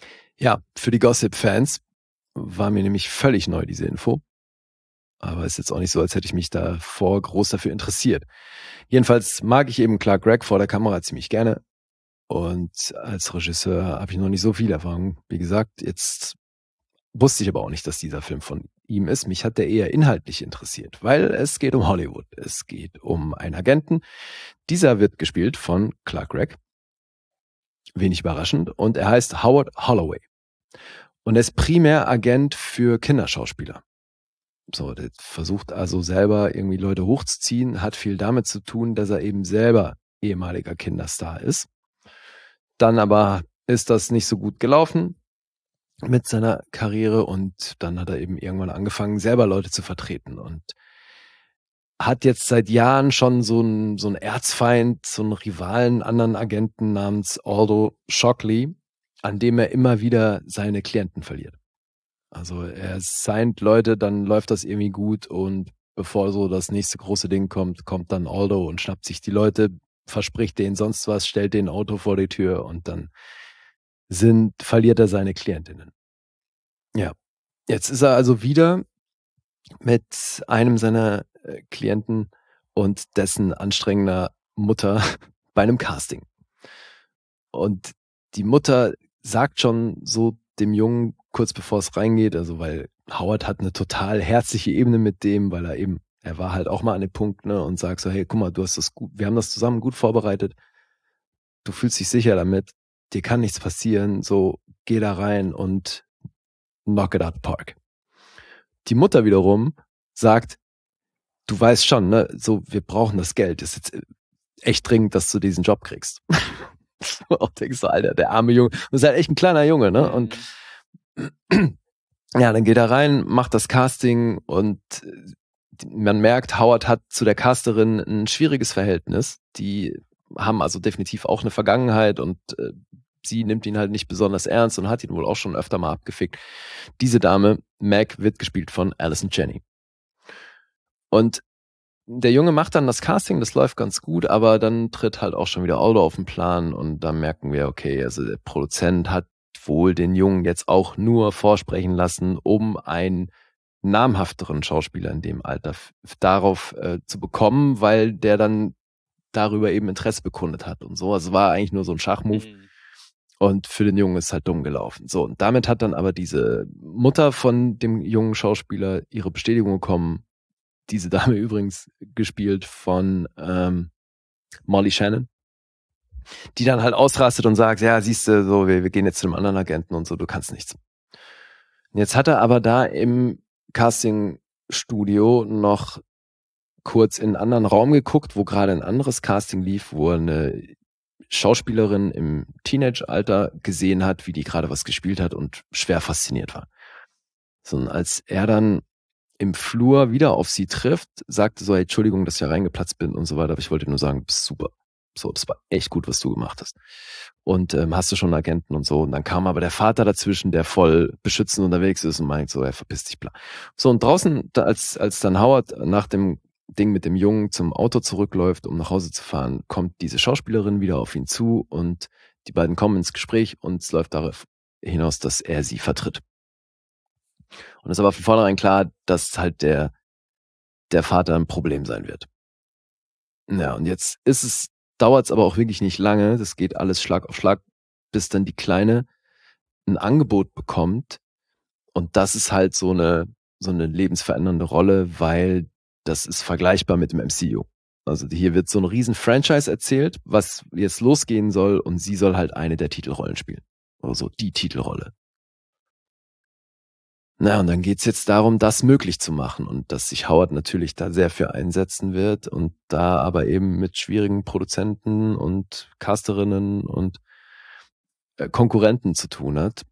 Ja, für die Gossip-Fans war mir nämlich völlig neu diese Info. Aber ist jetzt auch nicht so, als hätte ich mich davor groß dafür interessiert. Jedenfalls mag ich eben Clark Gregg vor der Kamera ziemlich gerne. Und als Regisseur habe ich noch nicht so viel Erfahrung. Wie gesagt, jetzt wusste ich aber auch nicht, dass dieser Film von ihm ist. Mich hat der eher inhaltlich interessiert, weil es geht um Hollywood. Es geht um einen Agenten. Dieser wird gespielt von Clark Gregg. Wenig überraschend. Und er heißt Howard Holloway. Und er ist primär Agent für Kinderschauspieler. So, der versucht also selber irgendwie Leute hochzuziehen, hat viel damit zu tun, dass er eben selber ehemaliger Kinderstar ist. Dann aber ist das nicht so gut gelaufen mit seiner Karriere und dann hat er eben irgendwann angefangen, selber Leute zu vertreten und hat jetzt seit Jahren schon so einen so einen Erzfeind, so einen Rivalen, anderen Agenten namens Aldo Shockley, an dem er immer wieder seine Klienten verliert. Also er signed Leute, dann läuft das irgendwie gut und bevor so das nächste große Ding kommt, kommt dann Aldo und schnappt sich die Leute, verspricht denen sonst was, stellt denen ein Auto vor die Tür und dann sind, verliert er seine Klientinnen. Ja, jetzt ist er also wieder mit einem seiner äh, Klienten und dessen anstrengender Mutter bei einem Casting. Und die Mutter sagt schon so dem Jungen kurz bevor es reingeht, also weil Howard hat eine total herzliche Ebene mit dem, weil er eben, er war halt auch mal an dem Punkt, ne, und sagt so, hey, guck mal, du hast das gut, wir haben das zusammen gut vorbereitet, du fühlst dich sicher damit, dir kann nichts passieren, so geh da rein und knock it out the park. Die Mutter wiederum sagt, du weißt schon, ne, so wir brauchen das Geld, ist jetzt echt dringend, dass du diesen Job kriegst. Auch denkst du, Alter, der arme Junge, das ist halt echt ein kleiner Junge, ne, und ja, dann geht er rein, macht das Casting und man merkt, Howard hat zu der Casterin ein schwieriges Verhältnis. Die haben also definitiv auch eine Vergangenheit und äh, sie nimmt ihn halt nicht besonders ernst und hat ihn wohl auch schon öfter mal abgefickt. Diese Dame, Meg, wird gespielt von Allison Janney. Und der Junge macht dann das Casting, das läuft ganz gut, aber dann tritt halt auch schon wieder Aldo auf den Plan und da merken wir, okay, also der Produzent hat wohl den Jungen jetzt auch nur vorsprechen lassen, um einen namhafteren Schauspieler in dem Alter f- darauf äh, zu bekommen, weil der dann darüber eben Interesse bekundet hat und so. Also es war eigentlich nur so ein Schachmove. Mhm. Und für den Jungen ist halt dumm gelaufen. So, und damit hat dann aber diese Mutter von dem jungen Schauspieler ihre Bestätigung bekommen. Diese Dame übrigens gespielt von ähm, Molly Shannon, die dann halt ausrastet und sagt, ja, siehst du, so, wir, wir gehen jetzt zu einem anderen Agenten und so, du kannst nichts. Und jetzt hat er aber da im Castingstudio noch kurz in einen anderen Raum geguckt, wo gerade ein anderes Casting lief, wo er eine Schauspielerin im Teenage-Alter gesehen hat, wie die gerade was gespielt hat und schwer fasziniert war. So, und als er dann im Flur wieder auf sie trifft, sagte so, hey, Entschuldigung, dass ich ja reingeplatzt bin und so weiter, aber ich wollte nur sagen, du bist super. So, das war echt gut, was du gemacht hast. Und ähm, hast du schon einen Agenten und so. Und dann kam aber der Vater dazwischen, der voll beschützend unterwegs ist und meint so, er verpisst dich, bla. So, und draußen, da, als als dann Howard nach dem Ding mit dem Jungen zum Auto zurückläuft, um nach Hause zu fahren, kommt diese Schauspielerin wieder auf ihn zu und die beiden kommen ins Gespräch und es läuft darauf hinaus, dass er sie vertritt. Und es ist aber von vornherein klar, dass halt der der Vater ein Problem sein wird. Ja, und jetzt ist es dauert es aber auch wirklich nicht lange, das geht alles Schlag auf Schlag, bis dann die Kleine ein Angebot bekommt und das ist halt so eine so eine lebensverändernde Rolle, weil das ist vergleichbar mit dem M C U. Also hier wird so ein riesen Franchise erzählt, was jetzt losgehen soll und sie soll halt eine der Titelrollen spielen. Also die Titelrolle. Na, und dann geht's jetzt darum, das möglich zu machen und dass sich Howard natürlich da sehr für einsetzen wird und da aber eben mit schwierigen Produzenten und Casterinnen und äh, Konkurrenten zu tun hat.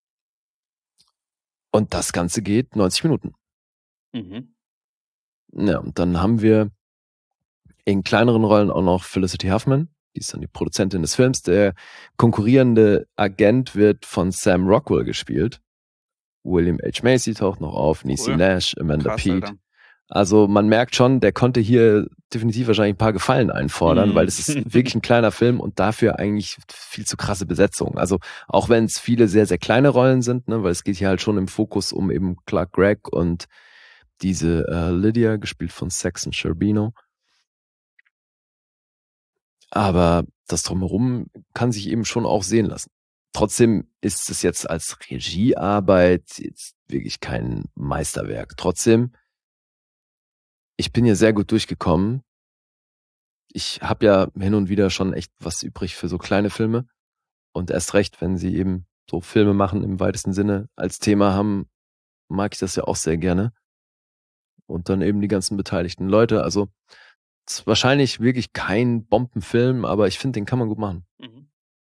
Und das Ganze geht neunzig Minuten. Mhm. Ja, und dann haben wir in kleineren Rollen auch noch Felicity Huffman, die ist dann die Produzentin des Films. Der konkurrierende Agent wird von Sam Rockwell gespielt. William H. Macy taucht noch auf, Niecy Cool. Nash, Amanda Krass, Peet. Alter. Also man merkt schon, der konnte hier definitiv wahrscheinlich ein paar Gefallen einfordern, Mhm. weil es ist wirklich ein kleiner Film und dafür eigentlich viel zu krasse Besetzung. Also auch wenn es viele sehr, sehr kleine Rollen sind, ne, weil es geht hier halt schon im Fokus um eben Clark Gregg und diese äh, Lydia, gespielt von Saxon Sherbino. Aber das Drumherum kann sich eben schon auch sehen lassen. Trotzdem ist es jetzt als Regiearbeit jetzt wirklich kein Meisterwerk. Trotzdem, ich bin hier sehr gut durchgekommen. Ich habe ja hin und wieder schon echt was übrig für so kleine Filme. Und erst recht, wenn sie eben so Filme machen im weitesten Sinne als Thema haben, mag ich das ja auch sehr gerne. Und dann eben die ganzen beteiligten Leute. Also es ist wahrscheinlich wirklich kein Bombenfilm, aber ich finde, den kann man gut machen. Mhm.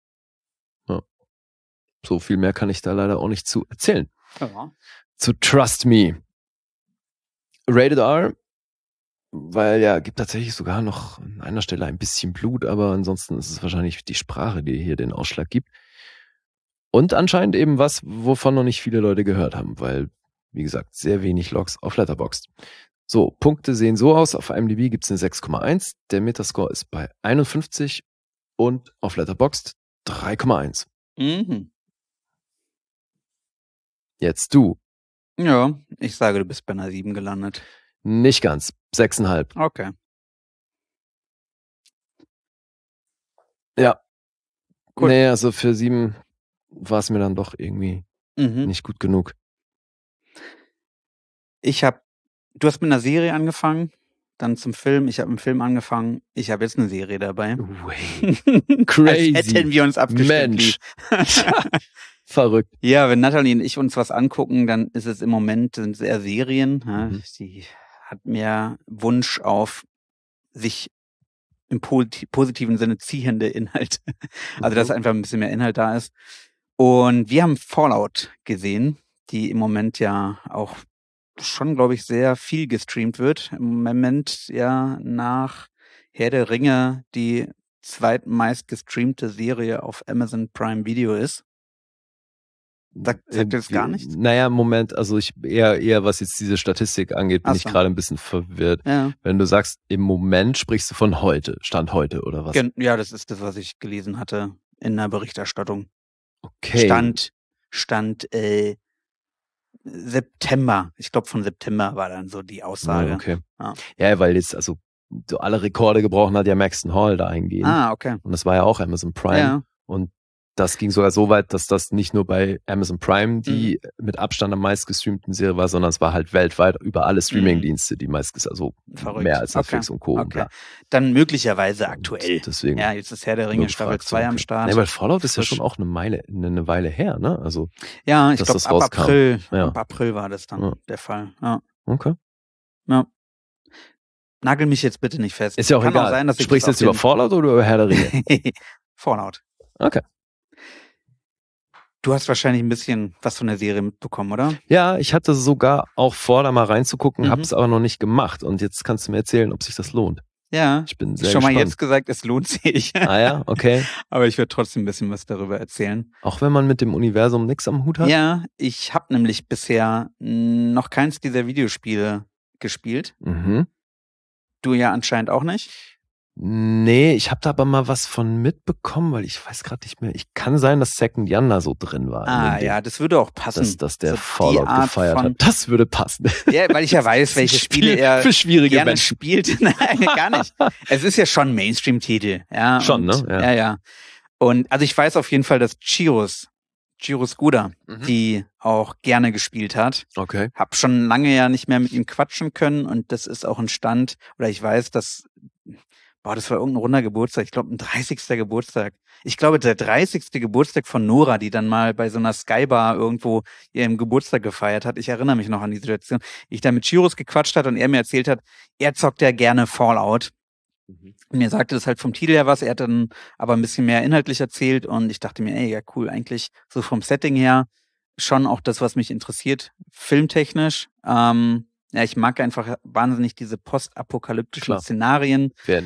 So viel mehr kann ich da leider auch nicht zu erzählen. Ja. Zu Trust Me. Rated R, weil ja, gibt tatsächlich sogar noch an einer Stelle ein bisschen Blut, aber ansonsten ist es wahrscheinlich die Sprache, die hier den Ausschlag gibt. Und anscheinend eben was, wovon noch nicht viele Leute gehört haben, weil, wie gesagt, sehr wenig Logs auf Letterboxd. So, Punkte sehen so aus. Auf IMDb gibt es eine sechs Komma eins. Der Metascore ist bei einundfünfzig und auf Letterboxd drei Komma eins. Mhm. Jetzt du. Ja, ich sage, du bist bei einer sieben gelandet. Nicht ganz. sechs Komma fünf. Okay. Ja. Gut. Nee, also für sieben war es mir dann doch irgendwie Mhm. nicht gut genug. Ich habe, du hast mit einer Serie angefangen, dann zum Film. Ich habe mit dem Film angefangen. Ich habe jetzt eine Serie dabei. Way. Crazy. Als hätten wir uns abgestimmt. Mensch. Verrückt. Ja, wenn Nathalie und ich uns was angucken, dann ist es im Moment sind es eher Serien. Ja, Mhm. sie hat mehr Wunsch auf sich im posit- positiven Sinne ziehende Inhalte. Also, dass einfach ein bisschen mehr Inhalt da ist. Und wir haben Fallout gesehen, die im Moment ja auch schon, glaube ich, sehr viel gestreamt wird. Im Moment ja nach Herr der Ringe die zweitmeist gestreamte Serie auf Amazon Prime Video ist. Sagt, sagt ihr das gar nichts? Naja, Moment, also ich eher, eher was jetzt diese Statistik angeht, bin Ach ich so. gerade ein bisschen verwirrt. Ja. Wenn du sagst, im Moment sprichst du von heute, Stand heute oder was? Gen- Ja, das ist das, was ich gelesen hatte in der Berichterstattung. Okay. Stand, Stand äh, September. Ich glaube, von September war dann so die Aussage. Ja, okay. Ja. Ja, weil jetzt, also so alle Rekorde gebrochen hat ja Maxton Hall da eingehend. Ah, okay. Und das war ja auch Amazon Prime. Ja. Und das ging sogar so weit, dass das nicht nur bei Amazon Prime die Mhm. mit Abstand am meist gestreamten Serie war, sondern es war halt weltweit über alle Streamingdienste, die meist, also Verrückt. mehr als Netflix Okay. und Co. und Okay. bla. Dann möglicherweise aktuell. Und deswegen. Ja, jetzt ist Herr der Ringe nur Staffel gefragt, zwei am okay. Start. Nee, weil Fallout ist ja Frisch. schon auch eine Meile, eine, eine Weile her, ne? Also, Ja, ich dass glaube, das ab rauskam. April, Ja. ab April war das dann Ja. der Fall. Ja. okay. Ja. Nagel mich jetzt bitte nicht fest. Ist ja auch Kann egal. Auch sein, dass ich Sprichst du das jetzt über Fallout oder über Herr der Ringe? den Fallout. Okay. Du hast wahrscheinlich ein bisschen was von der Serie mitbekommen, oder? Ja, ich hatte sogar auch vor, da mal reinzugucken, Mhm. hab's aber noch nicht gemacht. Und jetzt kannst du mir erzählen, ob sich das lohnt. Ja. Ich bin sehr Schon mal gespannt. jetzt gesagt, es lohnt sich. Ah ja, okay. Aber ich werde trotzdem ein bisschen was darüber erzählen. Auch wenn man mit dem Universum nichts am Hut hat? Ja, ich habe nämlich bisher mh, noch keins dieser Videospiele gespielt. Mhm. Du ja anscheinend auch nicht. Nee, ich habe da aber mal was von mitbekommen, weil ich weiß gerade nicht mehr. Ich kann sein, dass Second Jan da so drin war. in Ah dem ja, Ding, das würde auch passen. dass, dass der So die Fallout Art gefeiert von- hat. Das würde passen. Ja, weil ich ja weiß, welche Spiel Spiele er für schwierige gerne Menschen. spielt. Nein, gar nicht. Es ist ja schon ein Mainstream-Titel. Ja, Schon, und, ne? Ja. Ja, ja. Und also ich weiß auf jeden Fall, dass Chirus, Chirus Guda, Mhm. die auch gerne gespielt hat. Okay. Hab schon lange ja nicht mehr mit ihm quatschen können und das ist auch ein Stand, oder ich weiß, dass, boah, das war irgendein runder Geburtstag, ich glaube ein dreißigster Geburtstag. Ich glaube, der dreißigste Geburtstag von Nora, die dann mal bei so einer Skybar irgendwo ihren Geburtstag gefeiert hat. Ich erinnere mich noch an die Situation. Ich da mit Chirus gequatscht hat und er mir erzählt hat, er zockt ja gerne Fallout. Mhm. Mir sagte das halt vom Titel her was, er hat dann aber ein bisschen mehr inhaltlich erzählt und ich dachte mir, ey, ja cool, eigentlich so vom Setting her schon auch das, was mich interessiert, filmtechnisch. Ähm, ja, ich mag einfach wahnsinnig diese postapokalyptischen Klar. Szenarien. Wer nicht?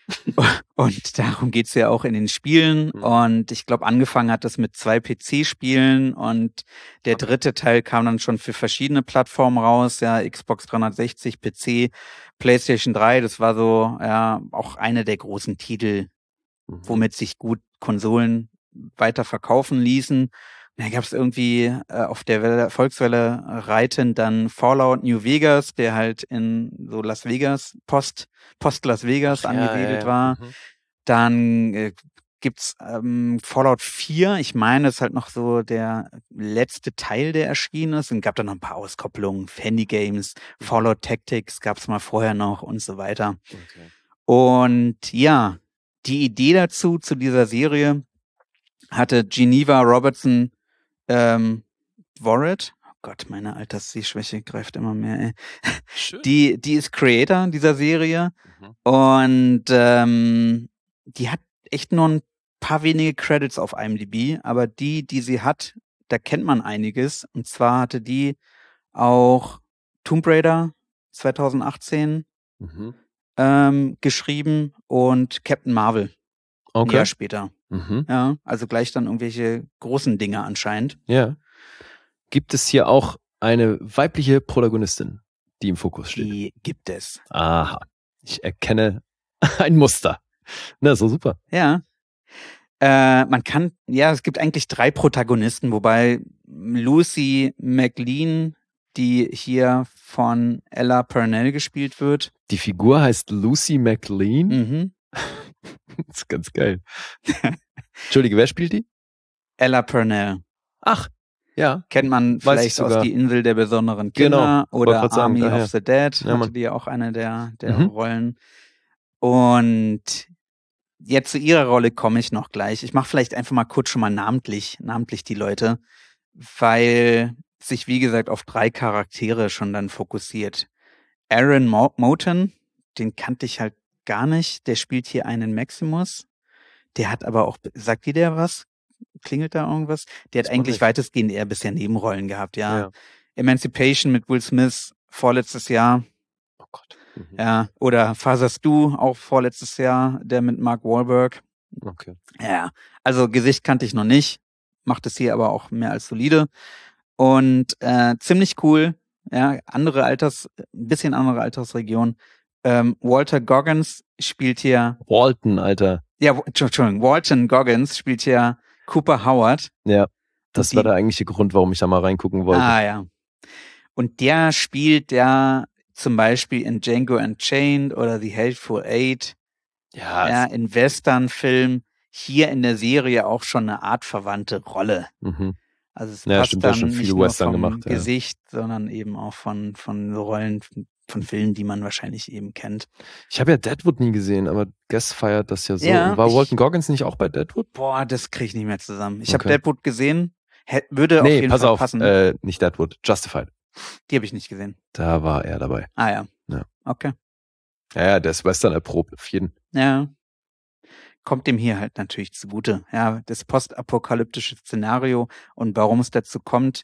Und darum geht's ja auch in den Spielen. Mhm. Und ich glaube, angefangen hat das mit zwei P C-Spielen und der dritte Teil kam dann schon für verschiedene Plattformen raus. Ja, Xbox dreihundertsechzig, P C, PlayStation drei. Das war so ja auch eine der großen Titel, Mhm. womit sich gut Konsolen weiter verkaufen ließen. Da gab es irgendwie äh, auf der Welle, Erfolgswelle reitend dann Fallout New Vegas, der halt in so Las Vegas, Post, Post Las Vegas Ach, ja, angesiedelt ja, ja. war. Mhm. Dann äh, gibt's ähm, Fallout vier, ich meine, das ist halt noch so der letzte Teil, der erschienen ist. Und gab dann noch ein paar Auskopplungen, Handy Games, Fallout Tactics gab's mal vorher noch und so weiter. Okay. Und ja, die Idee dazu, zu dieser Serie, hatte Geneva Robertson ähm, Worrett. Oh Gott, meine Alterssehschwäche greift immer mehr, ey. Schön. Die, die ist Creator dieser Serie Mhm. und ähm, die hat echt nur ein paar wenige Credits auf IMDb, aber die, die sie hat, da kennt man einiges. Und zwar hatte die auch Tomb Raider zwanzig achtzehn Mhm. ähm, geschrieben und Captain Marvel ein Okay. Jahr später. Mhm. Ja, also gleich dann irgendwelche großen Dinge anscheinend. Ja. Gibt es hier auch eine weibliche Protagonistin, die im Fokus steht? Die gibt es. Aha. Ich erkenne ein Muster. Na, so super. Ja. Äh, man kann, ja, es gibt eigentlich drei Protagonisten, wobei Lucy McLean, die hier von Ella Purnell gespielt wird. Die Figur heißt Lucy McLean. Mhm. Das ist ganz geil. Entschuldige, wer spielt die? Ella Purnell. Ach, ja. Kennt man Weiß vielleicht ich sogar. aus Die Insel der besonderen Kinder Genau, wollte oder grad sagen, Army daher. of the Dead. Ja, hatte Mann. die ja auch eine der, der Mhm. Rollen. Und jetzt zu ihrer Rolle komme ich noch gleich. Ich mache vielleicht einfach mal kurz schon mal namentlich, namentlich die Leute, weil sich, wie gesagt, auf drei Charaktere schon dann fokussiert. Aaron Mo- Moten, den kannte ich halt gar nicht. Der spielt hier einen Maximus. Der hat aber auch, sagt dir der was? Klingelt da irgendwas? Der hat Das macht eigentlich nicht. weitestgehend eher bisher Nebenrollen gehabt, ja. Ja. Emancipation mit Will Smith vorletztes Jahr. Oh Gott. Mhm. Ja, oder Father Stu auch vorletztes Jahr, der mit Mark Wahlberg. Okay. Ja, also Gesicht kannte ich noch nicht, macht es hier aber auch mehr als solide und äh, ziemlich cool. Ja, andere Alters, ein bisschen andere Altersregion. Ähm, Walter Goggins spielt hier, Walton, Alter. ja, Entschuldigung, Walton Goggins spielt hier Cooper Howard. Ja. Das Und war die- der eigentliche Grund, warum ich da mal reingucken wollte. Ah ja. Und der spielt ja zum Beispiel in Django Unchained oder The Hateful Eight. Ja, Ja, es- in Western-Filmen hier in der Serie auch schon eine artverwandte Rolle. mhm. Also es Ja, passt stimmt, da dann schon nicht viele nur Western vom gemacht, ja. Gesicht, sondern eben auch von, von so Rollen, von Filmen, die man wahrscheinlich eben kennt. Ich habe ja Deadwood nie gesehen, aber Guess feiert das ja so. Ja, Und war ich- Walton Goggins nicht auch bei Deadwood? Boah, das kriege ich nicht mehr zusammen. Ich habe Okay. Deadwood gesehen, hätt, würde auf Nee, jeden pass Fall auf, passen. äh, nicht Deadwood, Justified. Die habe ich nicht gesehen. Da war er dabei. Ah ja. Ja. Okay. Ja, ja, der ist Western erprobt, auf jeden. Ja. Kommt dem hier halt natürlich zugute. Ja, das postapokalyptische Szenario und warum es dazu kommt,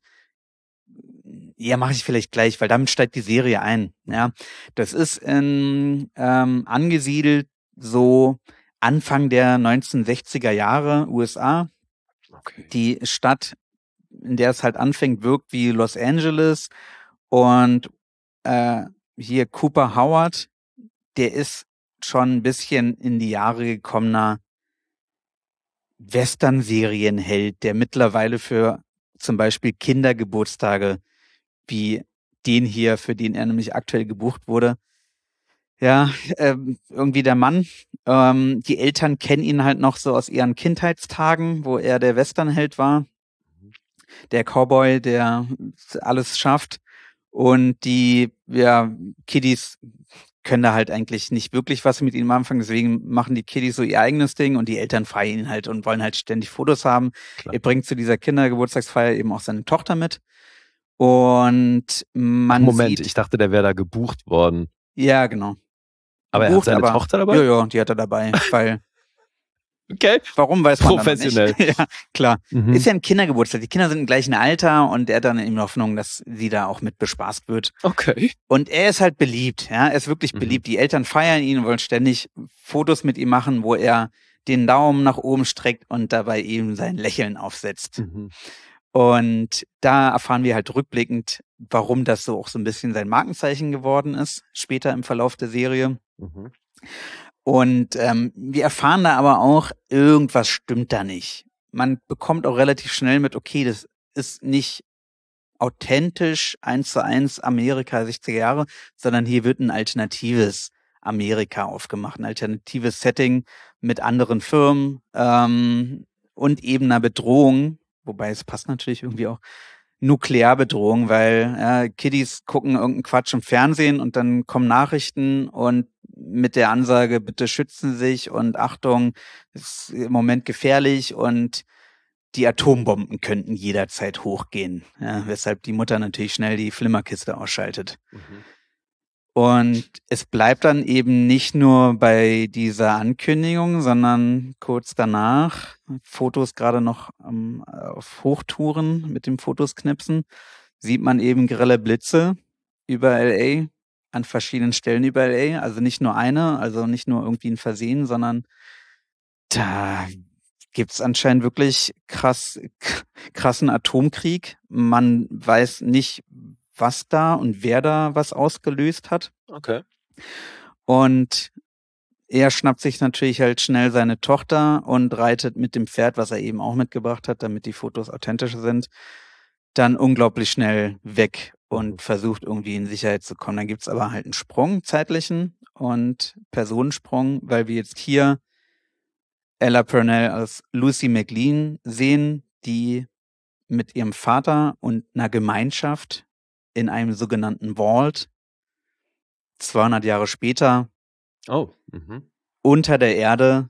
ja, mache ich vielleicht gleich, weil damit steigt die Serie ein. Ja, das ist in, ähm, angesiedelt so Anfang der neunzehnhundertsechziger Jahre U S A. Okay. Die Stadt, in der es halt anfängt, wirkt wie Los Angeles und äh, hier Cooper Howard, der ist schon ein bisschen in die Jahre gekommener Western-Serienheld, der mittlerweile für zum Beispiel Kindergeburtstage wie den hier, für den er nämlich aktuell gebucht wurde. Ja, ähm, irgendwie der Mann. Ähm, die Eltern kennen ihn halt noch so aus ihren Kindheitstagen, wo er der Westernheld war. Der Cowboy, der alles schafft. Und die ja, Kiddies können da halt eigentlich nicht wirklich was mit ihm anfangen. Deswegen machen die Kiddies so ihr eigenes Ding und die Eltern feiern ihn halt und wollen halt ständig Fotos haben. Klar. Er bringt zu dieser Kindergeburtstagsfeier eben auch seine Tochter mit. Und man Moment, sieht, ich dachte, der wäre da gebucht worden. ja, genau. Aber er hat Gebucht, seine aber- Tochter dabei? Ja, ja, die hat er dabei, weil Okay. Warum, weiß man Professionell. Nicht. Ja, klar. Mhm. Ist ja ein Kindergeburtstag. Die Kinder sind im gleichen Alter und er hat dann in Hoffnung, dass sie da auch mit bespaßt wird. Okay. Und er ist halt beliebt, ja. Er ist wirklich Mhm. beliebt. Die Eltern feiern ihn und wollen ständig Fotos mit ihm machen, wo er den Daumen nach oben streckt und dabei eben sein Lächeln aufsetzt. Mhm. Und da erfahren wir halt rückblickend, warum das so auch so ein bisschen sein Markenzeichen geworden ist, später im Verlauf der Serie. Mhm. Und ähm, wir erfahren da aber auch, irgendwas stimmt da nicht. Man bekommt auch relativ schnell mit, okay, das ist nicht authentisch eins zu eins Amerika sechziger Jahre, sondern hier wird ein alternatives Amerika aufgemacht, ein alternatives Setting mit anderen Firmen ähm, und eben einer Bedrohung, wobei es passt natürlich irgendwie auch, Nuklearbedrohung, weil ja, Kiddies gucken irgendeinen Quatsch im Fernsehen und dann kommen Nachrichten und mit der Ansage, bitte schützen sich und Achtung, ist im Moment gefährlich und die Atombomben könnten jederzeit hochgehen, ja, weshalb die Mutter natürlich schnell die Flimmerkiste ausschaltet. Mhm. Und es bleibt dann eben nicht nur bei dieser Ankündigung, sondern kurz danach, Fotos gerade noch ähm, auf Hochtouren mit dem Fotos knipsen, sieht man eben grelle Blitze über L A, an verschiedenen Stellen über L A, also nicht nur eine, also nicht nur irgendwie ein Versehen, sondern da gibt's anscheinend wirklich krass, krassen Atomkrieg. Man weiß nicht, was da und wer da was ausgelöst hat. Okay. Und er schnappt sich natürlich halt schnell seine Tochter und reitet mit dem Pferd, was er eben auch mitgebracht hat, damit die Fotos authentisch sind, dann unglaublich schnell weg und Mhm. versucht irgendwie in Sicherheit zu kommen. Dann gibt's aber halt einen Sprung, zeitlichen und Personensprung, weil wir jetzt hier Ella Purnell als Lucy McLean sehen, die mit ihrem Vater und einer Gemeinschaft in einem sogenannten Vault zweihundert Jahre später Oh. Mhm. unter der Erde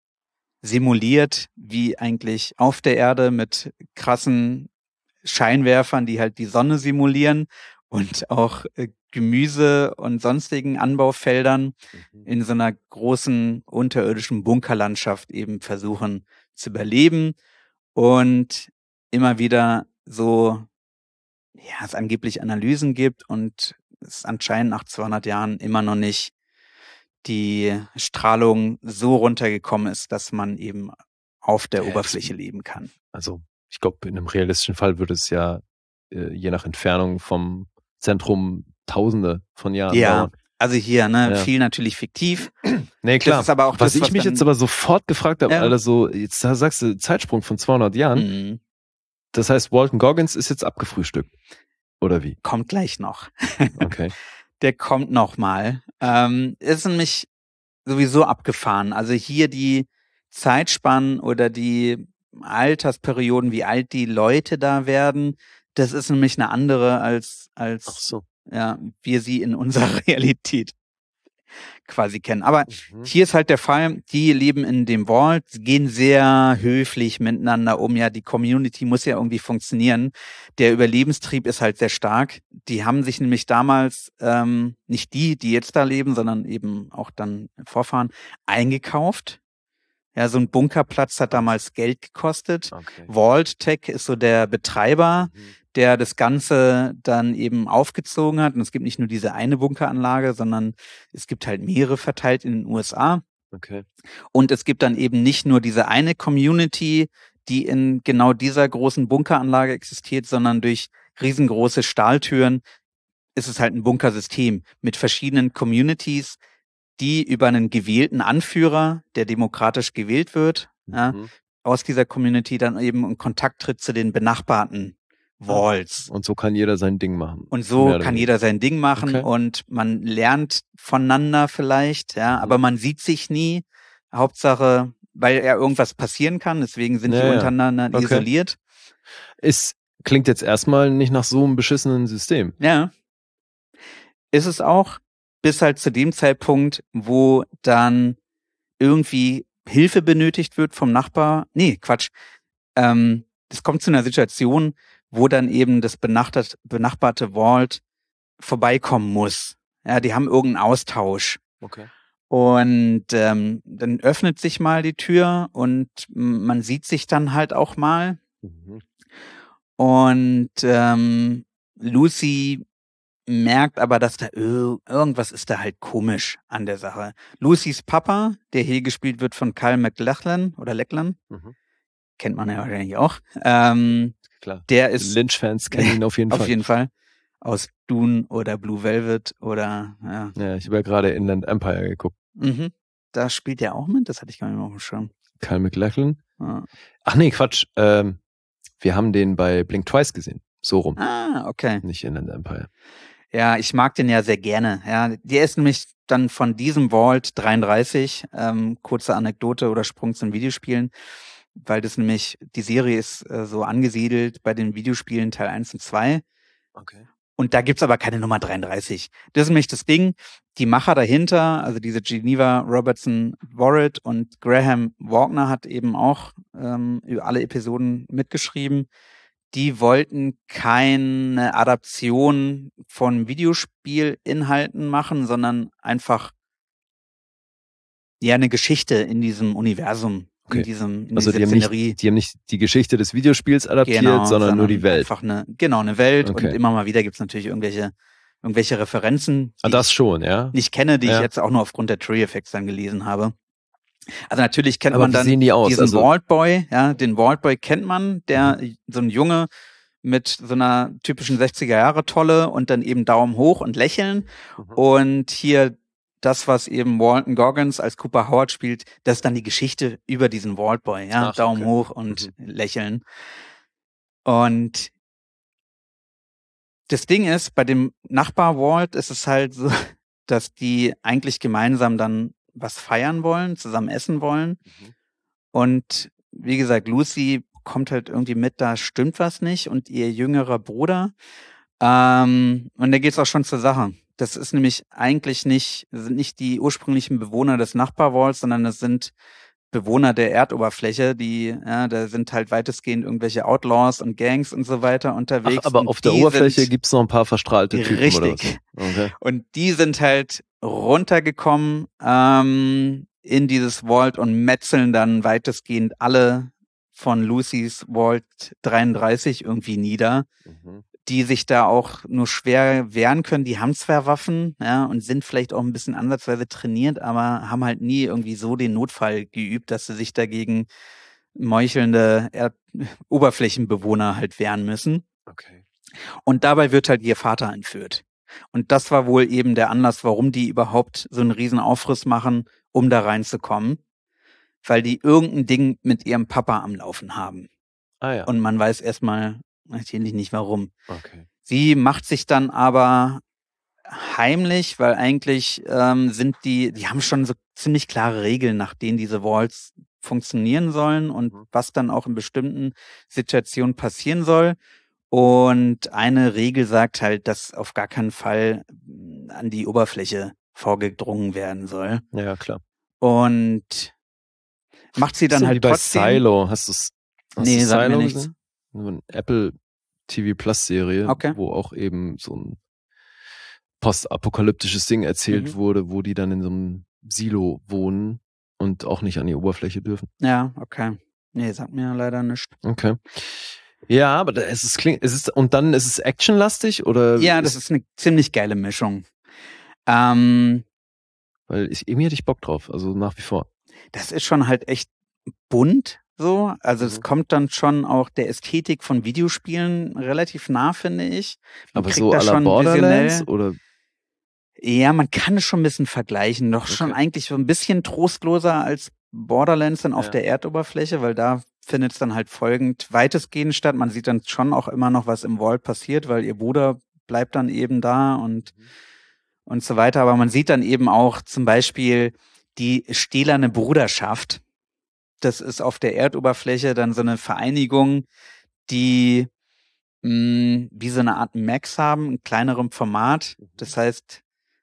simuliert, wie eigentlich auf der Erde mit krassen Scheinwerfern, die halt die Sonne simulieren und auch äh, Gemüse und sonstigen Anbaufeldern Mhm. in so einer großen unterirdischen Bunkerlandschaft eben versuchen zu überleben und immer wieder so, ja, es angeblich Analysen gibt und es anscheinend nach zweihundert Jahren immer noch nicht die Strahlung so runtergekommen ist, dass man eben auf der Ja, Oberfläche das- leben kann. Also, ich glaube, in einem realistischen Fall würde es ja äh, je nach Entfernung vom Zentrum Tausende von Jahren Ja, dauern. also hier, ne, Ja. viel natürlich fiktiv. Nee, klar. Das ist aber auch was das, ich was mich dann- jetzt aber sofort gefragt habe, Ja. Alter, so, jetzt sagst du Zeitsprung von zweihundert Jahren. Mhm. Das heißt, Walton Goggins ist jetzt abgefrühstückt. Oder wie? Kommt gleich noch. Okay. Der kommt noch mal. Ähm, ist nämlich sowieso abgefahren. Also hier die Zeitspannen oder die Altersperioden, wie alt die Leute da werden, das ist nämlich eine andere als Ach als so. ja, wir sie in unserer Realität quasi kennen. Aber Mhm. hier ist halt der Fall, die leben in dem Vault, gehen sehr höflich miteinander um. Ja, die Community muss ja irgendwie funktionieren. Der Überlebenstrieb ist halt sehr stark. Die haben sich nämlich damals, ähm, nicht die, die jetzt da leben, sondern eben auch dann Vorfahren, eingekauft. Ja, so ein Bunkerplatz hat damals Geld gekostet. Okay. Vault Tech ist so der Betreiber, Mhm. der das Ganze dann eben aufgezogen hat. Und es gibt nicht nur diese eine Bunkeranlage, sondern es gibt halt mehrere verteilt in den U S A. Okay. Und es gibt dann eben nicht nur diese eine Community, die in genau dieser großen Bunkeranlage existiert, sondern durch riesengroße Stahltüren ist es halt ein Bunkersystem mit verschiedenen Communities, die über einen gewählten Anführer, der demokratisch gewählt wird, ja, Mhm. aus dieser Community dann eben in Kontakt tritt zu den benachbarten Vaults. Und so kann jeder sein Ding machen. Und so Mehr oder kann weniger. jeder sein Ding machen Okay. und man lernt voneinander vielleicht, ja, Mhm. aber man sieht sich nie. Hauptsache, weil ja irgendwas passieren kann, deswegen sind Ja, die ja. untereinander Okay. isoliert. Es klingt jetzt erstmal nicht nach so einem beschissenen System. Ja. Ist es auch, bis halt zu dem Zeitpunkt, wo dann irgendwie Hilfe benötigt wird vom Nachbar. Nee, Quatsch. Ähm, das kommt zu einer Situation, wo dann eben das benachbarte, benachbarte Vault vorbeikommen muss. Ja, die haben irgendeinen Austausch. Okay. Und ähm, dann öffnet sich mal die Tür und man sieht sich dann halt auch mal. Mhm. Und ähm, Lucy merkt aber, dass da ir- irgendwas ist da halt komisch an der Sache. Lucys Papa, der hier gespielt wird von Kyle MacLachlan oder Lachlan, Mhm. kennt man ja wahrscheinlich auch, ähm, Klar. der ist Lynch-Fans kennen ihn auf jeden auf Fall. jeden Fall aus Dune oder Blue Velvet oder ja. Ja, ich habe ja gerade Inland Empire geguckt. Mhm. Da spielt er auch mit, das hatte ich gar nicht mehr auf dem Schirm. Kyle MacLachlan. Ja. Ach nee, Quatsch. Ähm, wir haben den bei Blink Twice gesehen. So rum. Ah, okay. Nicht Inland Empire. Ja, ich mag den ja sehr gerne. Ja, der ist nämlich dann von diesem Vault dreiunddreißig, ähm, kurze Anekdote oder Sprung zu den Videospielen, weil das nämlich, die Serie ist äh, so angesiedelt bei den Videospielen Teil eins und zwei. Okay. Und da gibt's aber keine Nummer dreiunddreißig. Das ist nämlich das Ding, die Macher dahinter, also diese Geneva Robertson Warrett und Graham Wagner hat eben auch ähm, über alle Episoden mitgeschrieben. Die wollten keine Adaption von Videospielinhalten machen, sondern einfach ja eine Geschichte in diesem Universum, Okay. in diesem in Also die dieser haben, Szenerie. nicht, die haben nicht die Geschichte des Videospiels adaptiert, Genau, sondern nur die Welt. Einfach eine, genau, eine Welt. Okay. Und immer mal wieder gibt's natürlich irgendwelche, irgendwelche Referenzen, Ah, die das schon, ja. ich nicht kenne, die Ja. ich jetzt auch nur aufgrund der Tree Effects dann gelesen habe. Also natürlich kennt Aber man wie dann sehen die aus? diesen Also- Vault Boy, ja, den Vault Boy kennt man, der so ein Junge mit so einer typischen sechziger Jahre Tolle und dann eben Daumen hoch und lächeln. Mhm. Und hier das, was eben Walton Goggins als Cooper Howard spielt, das ist dann die Geschichte über diesen Vault Boy, ja, Ach, Daumen okay. hoch und lächeln. Und das Ding ist, bei dem Nachbar-Vault ist es halt so, dass die eigentlich gemeinsam dann was feiern wollen, zusammen essen wollen. Mhm. Und wie gesagt, Lucy kommt halt irgendwie mit, da stimmt was nicht. Und ihr jüngerer Bruder, ähm, und da geht's auch schon zur Sache. Das ist nämlich eigentlich nicht, sind nicht die ursprünglichen Bewohner des Nachbarwalls, sondern das sind Bewohner der Erdoberfläche, die, ja, da sind halt weitestgehend irgendwelche Outlaws und Gangs und so weiter unterwegs. Ach, aber und auf der die Oberfläche sind- gibt's noch ein paar verstrahlte Typen oder was? Richtig. Okay. Und die sind halt runtergekommen ähm, in dieses Vault und metzeln dann weitestgehend alle von Lucys Vault dreiunddreißig irgendwie nieder, Mhm. die sich da auch nur schwer wehren können. Die haben zwar Waffen, ja, und sind vielleicht auch ein bisschen ansatzweise trainiert, aber haben halt nie irgendwie so den Notfall geübt, dass sie sich dagegen meuchelnde Erd- Oberflächenbewohner halt wehren müssen. Okay. Und dabei wird halt ihr Vater entführt. Und das war wohl eben der Anlass, warum die überhaupt so einen riesen Aufriss machen, um da reinzukommen. Weil die irgendein Ding mit ihrem Papa am Laufen haben. Ah ja. Und man weiß erstmal natürlich nicht warum. Okay. Sie macht sich dann aber heimlich, weil eigentlich ähm, sind die, die haben schon so ziemlich klare Regeln, nach denen diese Vaults funktionieren sollen und Mhm. was dann auch in bestimmten Situationen passieren soll. Und eine Regel sagt halt, dass auf gar keinen Fall mh, an die Oberfläche vorgedrungen werden soll. Ja, klar. Und macht sie dann Bisschen halt wie bei trotzdem. Silo. Hast du hast Nee, du sagt mir Silo nichts. gesehen? So eine Apple T V Plus Serie, Okay. wo auch eben so ein postapokalyptisches Ding erzählt Mhm. wurde, wo die dann in so einem Silo wohnen und auch nicht an die Oberfläche dürfen. Ja, okay. Nee, sagt mir leider nichts. Okay. Ja, aber da, es ist klingt, es ist und dann ist es actionlastig oder Ja, das ist eine ziemlich geile Mischung. Ähm, weil ich irgendwie hätte ich Bock drauf, also nach wie vor. das ist schon halt echt bunt so. Also es Mhm. kommt dann schon auch der Ästhetik von Videospielen relativ nah, finde ich. Man Aber kriegt so da à la schon Borderlands visuell- oder Ja, man kann es schon ein bisschen vergleichen. Doch schon Okay. eigentlich so ein bisschen trostloser als Borderlands dann auf Ja. der Erdoberfläche, weil da findet es dann halt folgend weitestgehend statt. Man sieht dann schon auch immer noch, was im Vault passiert, weil ihr Bruder bleibt dann eben da und, Mhm. und so weiter. Aber man sieht dann eben auch zum Beispiel die stählerne Bruderschaft. Das ist auf der Erdoberfläche dann so eine Vereinigung, die mh, wie so eine Art Max haben, in kleinerem Format. Das heißt,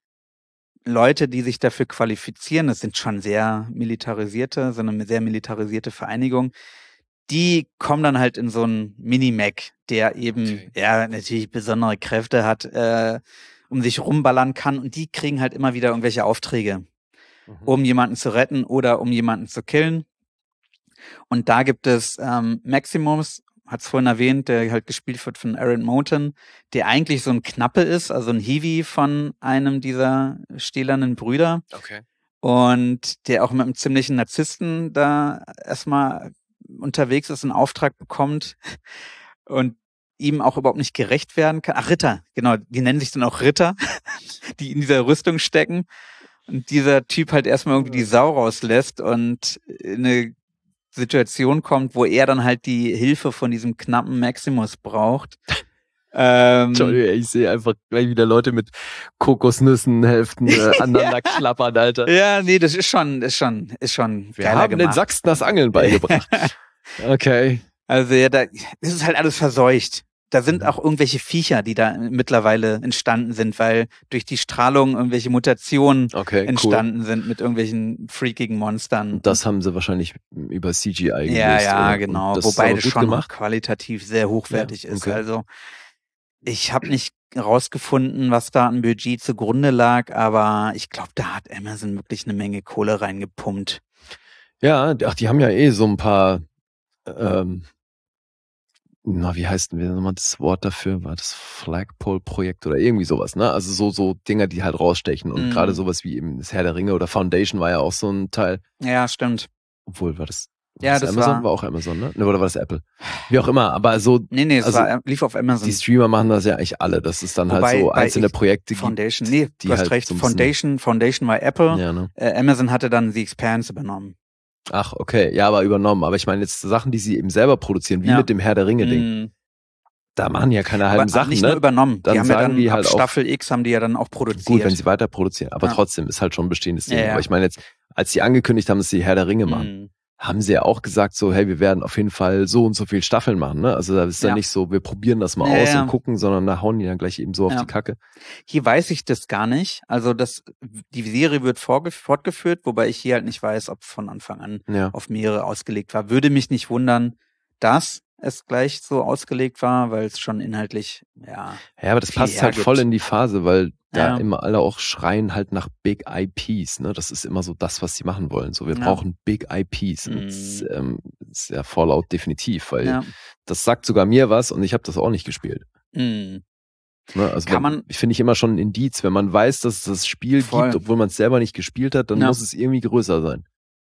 Leute, die sich dafür qualifizieren, das sind schon sehr militarisierte, so eine sehr militarisierte Vereinigung, die kommen dann halt in so einen Mini-Mac, der eben, Okay. ja, natürlich besondere Kräfte hat, äh, um sich rumballern kann und die kriegen halt immer wieder irgendwelche Aufträge. mhm. um jemanden zu retten oder um jemanden zu killen. Und da gibt es ähm, Maximus, hat es vorhin erwähnt, der halt gespielt wird von Aaron Moten, der eigentlich so ein Knappe ist, also ein Hiwi von einem dieser stählernen Brüder. Okay. Und der auch mit einem ziemlichen Narzissten da erstmal unterwegs ist, einen Auftrag bekommt und ihm auch überhaupt nicht gerecht werden kann. Ach, Ritter, genau, die nennen sich dann auch Ritter, die in dieser Rüstung stecken. Und dieser Typ halt erstmal irgendwie die Sau rauslässt und in eine Situation kommt, wo er dann halt die Hilfe von diesem knappen Maximus braucht. Ähm, Entschuldigung, ich sehe einfach gleich wieder Leute mit Kokosnüssen Hälften äh, aneinander ja. klappern, Alter. Ja, nee, das ist schon, ist schon, ist schon Wir geiler haben gemacht. den Sachsen das Angeln beigebracht. Okay. Also ja, da das ist halt alles verseucht. Da sind auch irgendwelche Viecher, die da mittlerweile entstanden sind, weil durch die Strahlung irgendwelche Mutationen okay, entstanden cool. sind mit irgendwelchen freakigen Monstern. Das haben sie wahrscheinlich über C G I gelöst. Ja, ja, oder? genau. Das Wobei das schon gemacht. qualitativ sehr hochwertig ja, ist. okay. Also ich habe nicht rausgefunden, was da an Budget zugrunde lag, aber ich glaube, da hat Amazon wirklich eine Menge Kohle reingepumpt. Ja, ach, die haben ja eh so ein paar, ähm, na, wie heißt denn wieder nochmal das Wort dafür? War das Flagpole-Projekt oder irgendwie sowas, ne? Also so, so Dinger, die halt rausstechen und Mhm. gerade sowas wie eben das Herr der Ringe oder Foundation war ja auch so ein Teil. Ja, stimmt. Obwohl, war das, war Ja, das, das Amazon? war- War auch Amazon, ne? Oder war das Apple? Wie auch immer, aber so, Nee, nee, es Also, war, lief auf Amazon. die Streamer machen das ja eigentlich alle, dass es dann Wobei- halt so bei einzelne ich- Projekte gibt. Foundation, nee, die du hast halt recht, so ein bisschen- Foundation, Foundation war Apple, Ja, ne? äh, Amazon hatte dann The Expanse übernommen. Ach, okay, ja, aber übernommen. Aber ich meine jetzt Sachen, die sie eben selber produzieren, wie Ja. mit dem Herr der Ringe-Ding. Mhm. Da machen die ja keine halben Aber Sachen, nicht ne? nur übernommen, Dann die haben ja sagen dann die ab halt auch- Staffel X haben die ja dann auch produziert. Gut, wenn sie weiter produzieren, aber Ja. trotzdem ist halt schon ein bestehendes Ding. Ja, ja. Aber ich meine jetzt, als sie angekündigt haben, dass sie Herr der Ringe machen, Mhm. haben sie ja auch gesagt so, hey, wir werden auf jeden Fall so und so viel Staffeln machen, ne? Also da ist ja Ja. nicht so, wir probieren das mal Ja, aus ja. und gucken, sondern da hauen die dann gleich eben so auf Ja. die Kacke. Hier weiß ich das gar nicht. Also das, die Serie wird vorge- fortgeführt, wobei ich hier halt nicht weiß, ob von Anfang an Ja. auf mehrere ausgelegt war. Würde mich nicht wundern, dass es gleich so ausgelegt war, weil es schon inhaltlich, ja. Ja, aber das viel passt halt hergibt. voll in die Phase, weil da Ja. immer alle auch schreien halt nach Big I Ps, ne? Das ist immer so das, was sie machen wollen. So, wir Ja. brauchen Big I Ps. Und das, Mhm. ähm, ist ja Fallout definitiv, weil Ja. das sagt sogar mir was und ich habe das auch nicht gespielt. Mhm. Ne? Also Kann wenn, man- finde ich immer schon ein Indiz, wenn man weiß, dass es das Spiel Voll. gibt, obwohl man es selber nicht gespielt hat, dann Ja. muss es irgendwie größer sein.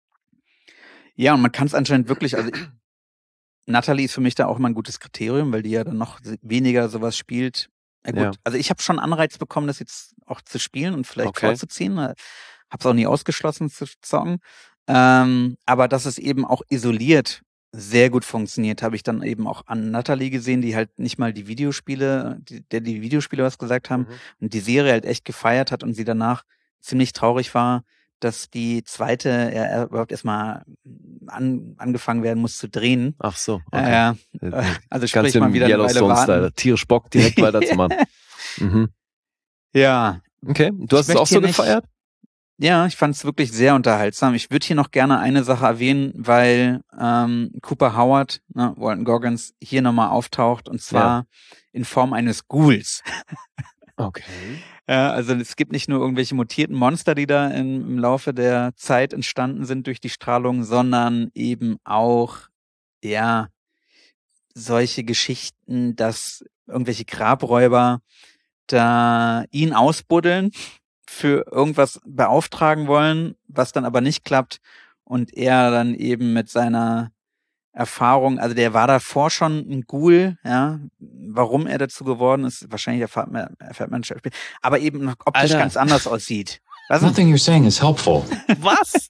Ja, und man kann es anscheinend wirklich, also Natalie ist für mich da auch mal ein gutes Kriterium, weil die ja dann noch weniger sowas spielt. Ja, gut. Ja. Also ich habe schon Anreiz bekommen, das jetzt auch zu spielen und vielleicht Okay. vorzuziehen. Hab's auch nie ausgeschlossen zu zocken. Ähm, aber dass es eben auch isoliert sehr gut funktioniert, habe ich dann eben auch an Natalie gesehen, die halt nicht mal die Videospiele, die, der die Videospiele was gesagt haben Mhm. und die Serie halt echt gefeiert hat und sie danach ziemlich traurig war, dass die zweite ja, überhaupt erstmal an, angefangen werden muss zu drehen. Ach so. Ja, Okay. ja. Äh, Also Ganz sprich mal im wieder eine Weile Yellowstone-Style. warten. Tierisch Bock, direkt weiterzumachen. Mhm. Ja, Okay. Du hast es möchte auch so hier nicht- gefeiert? ja, ich fand es wirklich sehr unterhaltsam. Ich würde hier noch gerne eine Sache erwähnen, weil ähm, Cooper Howard, ne, Walton Goggins, hier nochmal auftaucht und zwar in Form eines Ghouls. Okay. Ja, also es gibt nicht nur irgendwelche mutierten Monster, die da im, im Laufe der Zeit entstanden sind durch die Strahlung, sondern eben auch, ja, solche Geschichten, dass irgendwelche Grabräuber da ihn ausbuddeln, für irgendwas beauftragen wollen, was dann aber nicht klappt und er dann eben mit seiner Erfahrung, also der war davor schon ein Ghoul, ja, warum er dazu geworden ist, wahrscheinlich erfährt man, erfährt man später, aber eben noch optisch Alter. ganz anders aussieht. Was? Nothing you're saying is helpful. Was?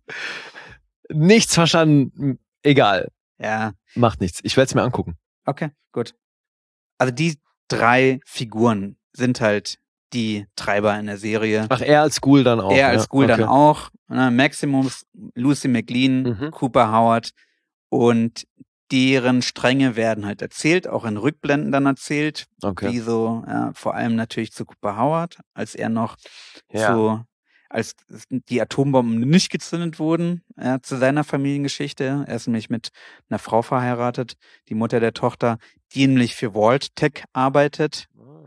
Nichts verstanden. Egal. Ja, Macht nichts. Ich werde es mir angucken. okay, gut. Also die drei Figuren sind halt die Treiber in der Serie. Ach, er als Ghoul dann auch. er als ja? Ghoul okay. dann auch. Ne, Maximus, Lucy McLean, Mhm. Cooper Howard und deren Stränge werden halt erzählt, auch in Rückblenden dann erzählt, Okay. wie so, ja, vor allem natürlich zu Cooper Howard, als er noch Ja. so, als die Atombomben nicht gezündet wurden, ja, zu seiner Familiengeschichte. Er ist nämlich mit einer Frau verheiratet, die Mutter der Tochter, die nämlich für Vault Tech arbeitet.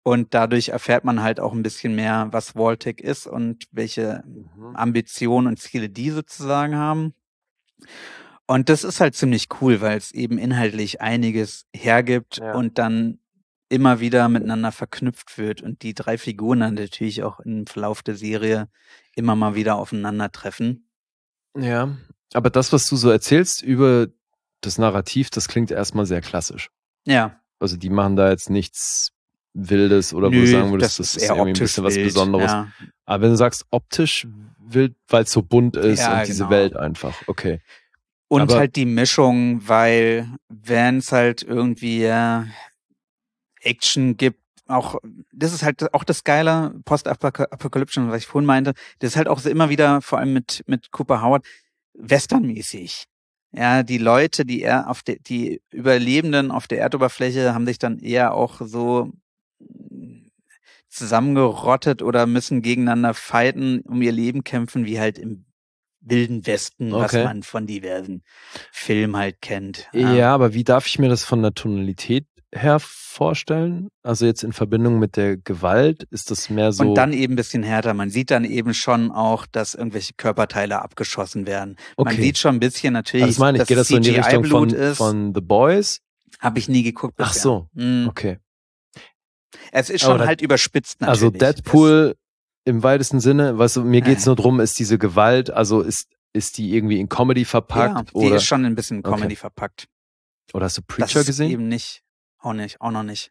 Und dadurch erfährt man halt auch ein bisschen mehr, was Vault-Tec ist und welche Mhm. Ambitionen und Ziele die sozusagen haben. Und das ist halt ziemlich cool, weil es eben inhaltlich einiges hergibt Ja. und dann immer wieder miteinander verknüpft wird und die drei Figuren dann natürlich auch im Verlauf der Serie immer mal wieder aufeinandertreffen. Ja, aber das, was du so erzählst über das Narrativ, das klingt erstmal sehr klassisch. Ja, Also die machen da jetzt nichts Wildes oder wo nö, du sagen würdest, das das ist ist eher irgendwie ein optisch bisschen was wild. Besonderes. Ja, Aber wenn du sagst optisch wild, weil es so bunt ist Ja, und diese genau. Welt einfach, okay. und Aber- halt die Mischung, weil wenn es halt irgendwie äh, Action gibt, auch das ist halt auch das Geile, Post-Apokalypse, was ich vorhin meinte, das ist halt auch so immer wieder, vor allem mit mit Cooper Howard, westernmäßig. Ja, die Leute, die er auf der, die Überlebenden auf der Erdoberfläche haben sich dann eher auch so zusammengerottet oder müssen gegeneinander fighten, um ihr Leben kämpfen, wie halt im Wilden Westen, was Okay. man von diversen Filmen halt kennt. Ja, aber wie darf ich mir das von der Tonalität her vorstellen? Also jetzt in Verbindung mit der Gewalt, ist das mehr so... Und dann eben ein bisschen härter. Man sieht dann eben schon auch, dass irgendwelche Körperteile abgeschossen werden. Man Okay. sieht schon ein bisschen natürlich, Ah, das meine ich, dass geht das so in die Richtung C G I-Blut von, ist. von The Boys? Habe ich nie geguckt bisher. Ach so, Mm. okay. Es ist schon Aber da- halt überspitzt natürlich. Also Deadpool im weitesten Sinne, weißt du, mir geht's Äh. nur drum, ist diese Gewalt, also ist, ist die irgendwie in Comedy Das, verpackt? ja, die oder, ist schon ein bisschen Okay. Comedy verpackt. oder hast du Das Preacher ist gesehen? eben nicht. Auch nicht, auch noch nicht.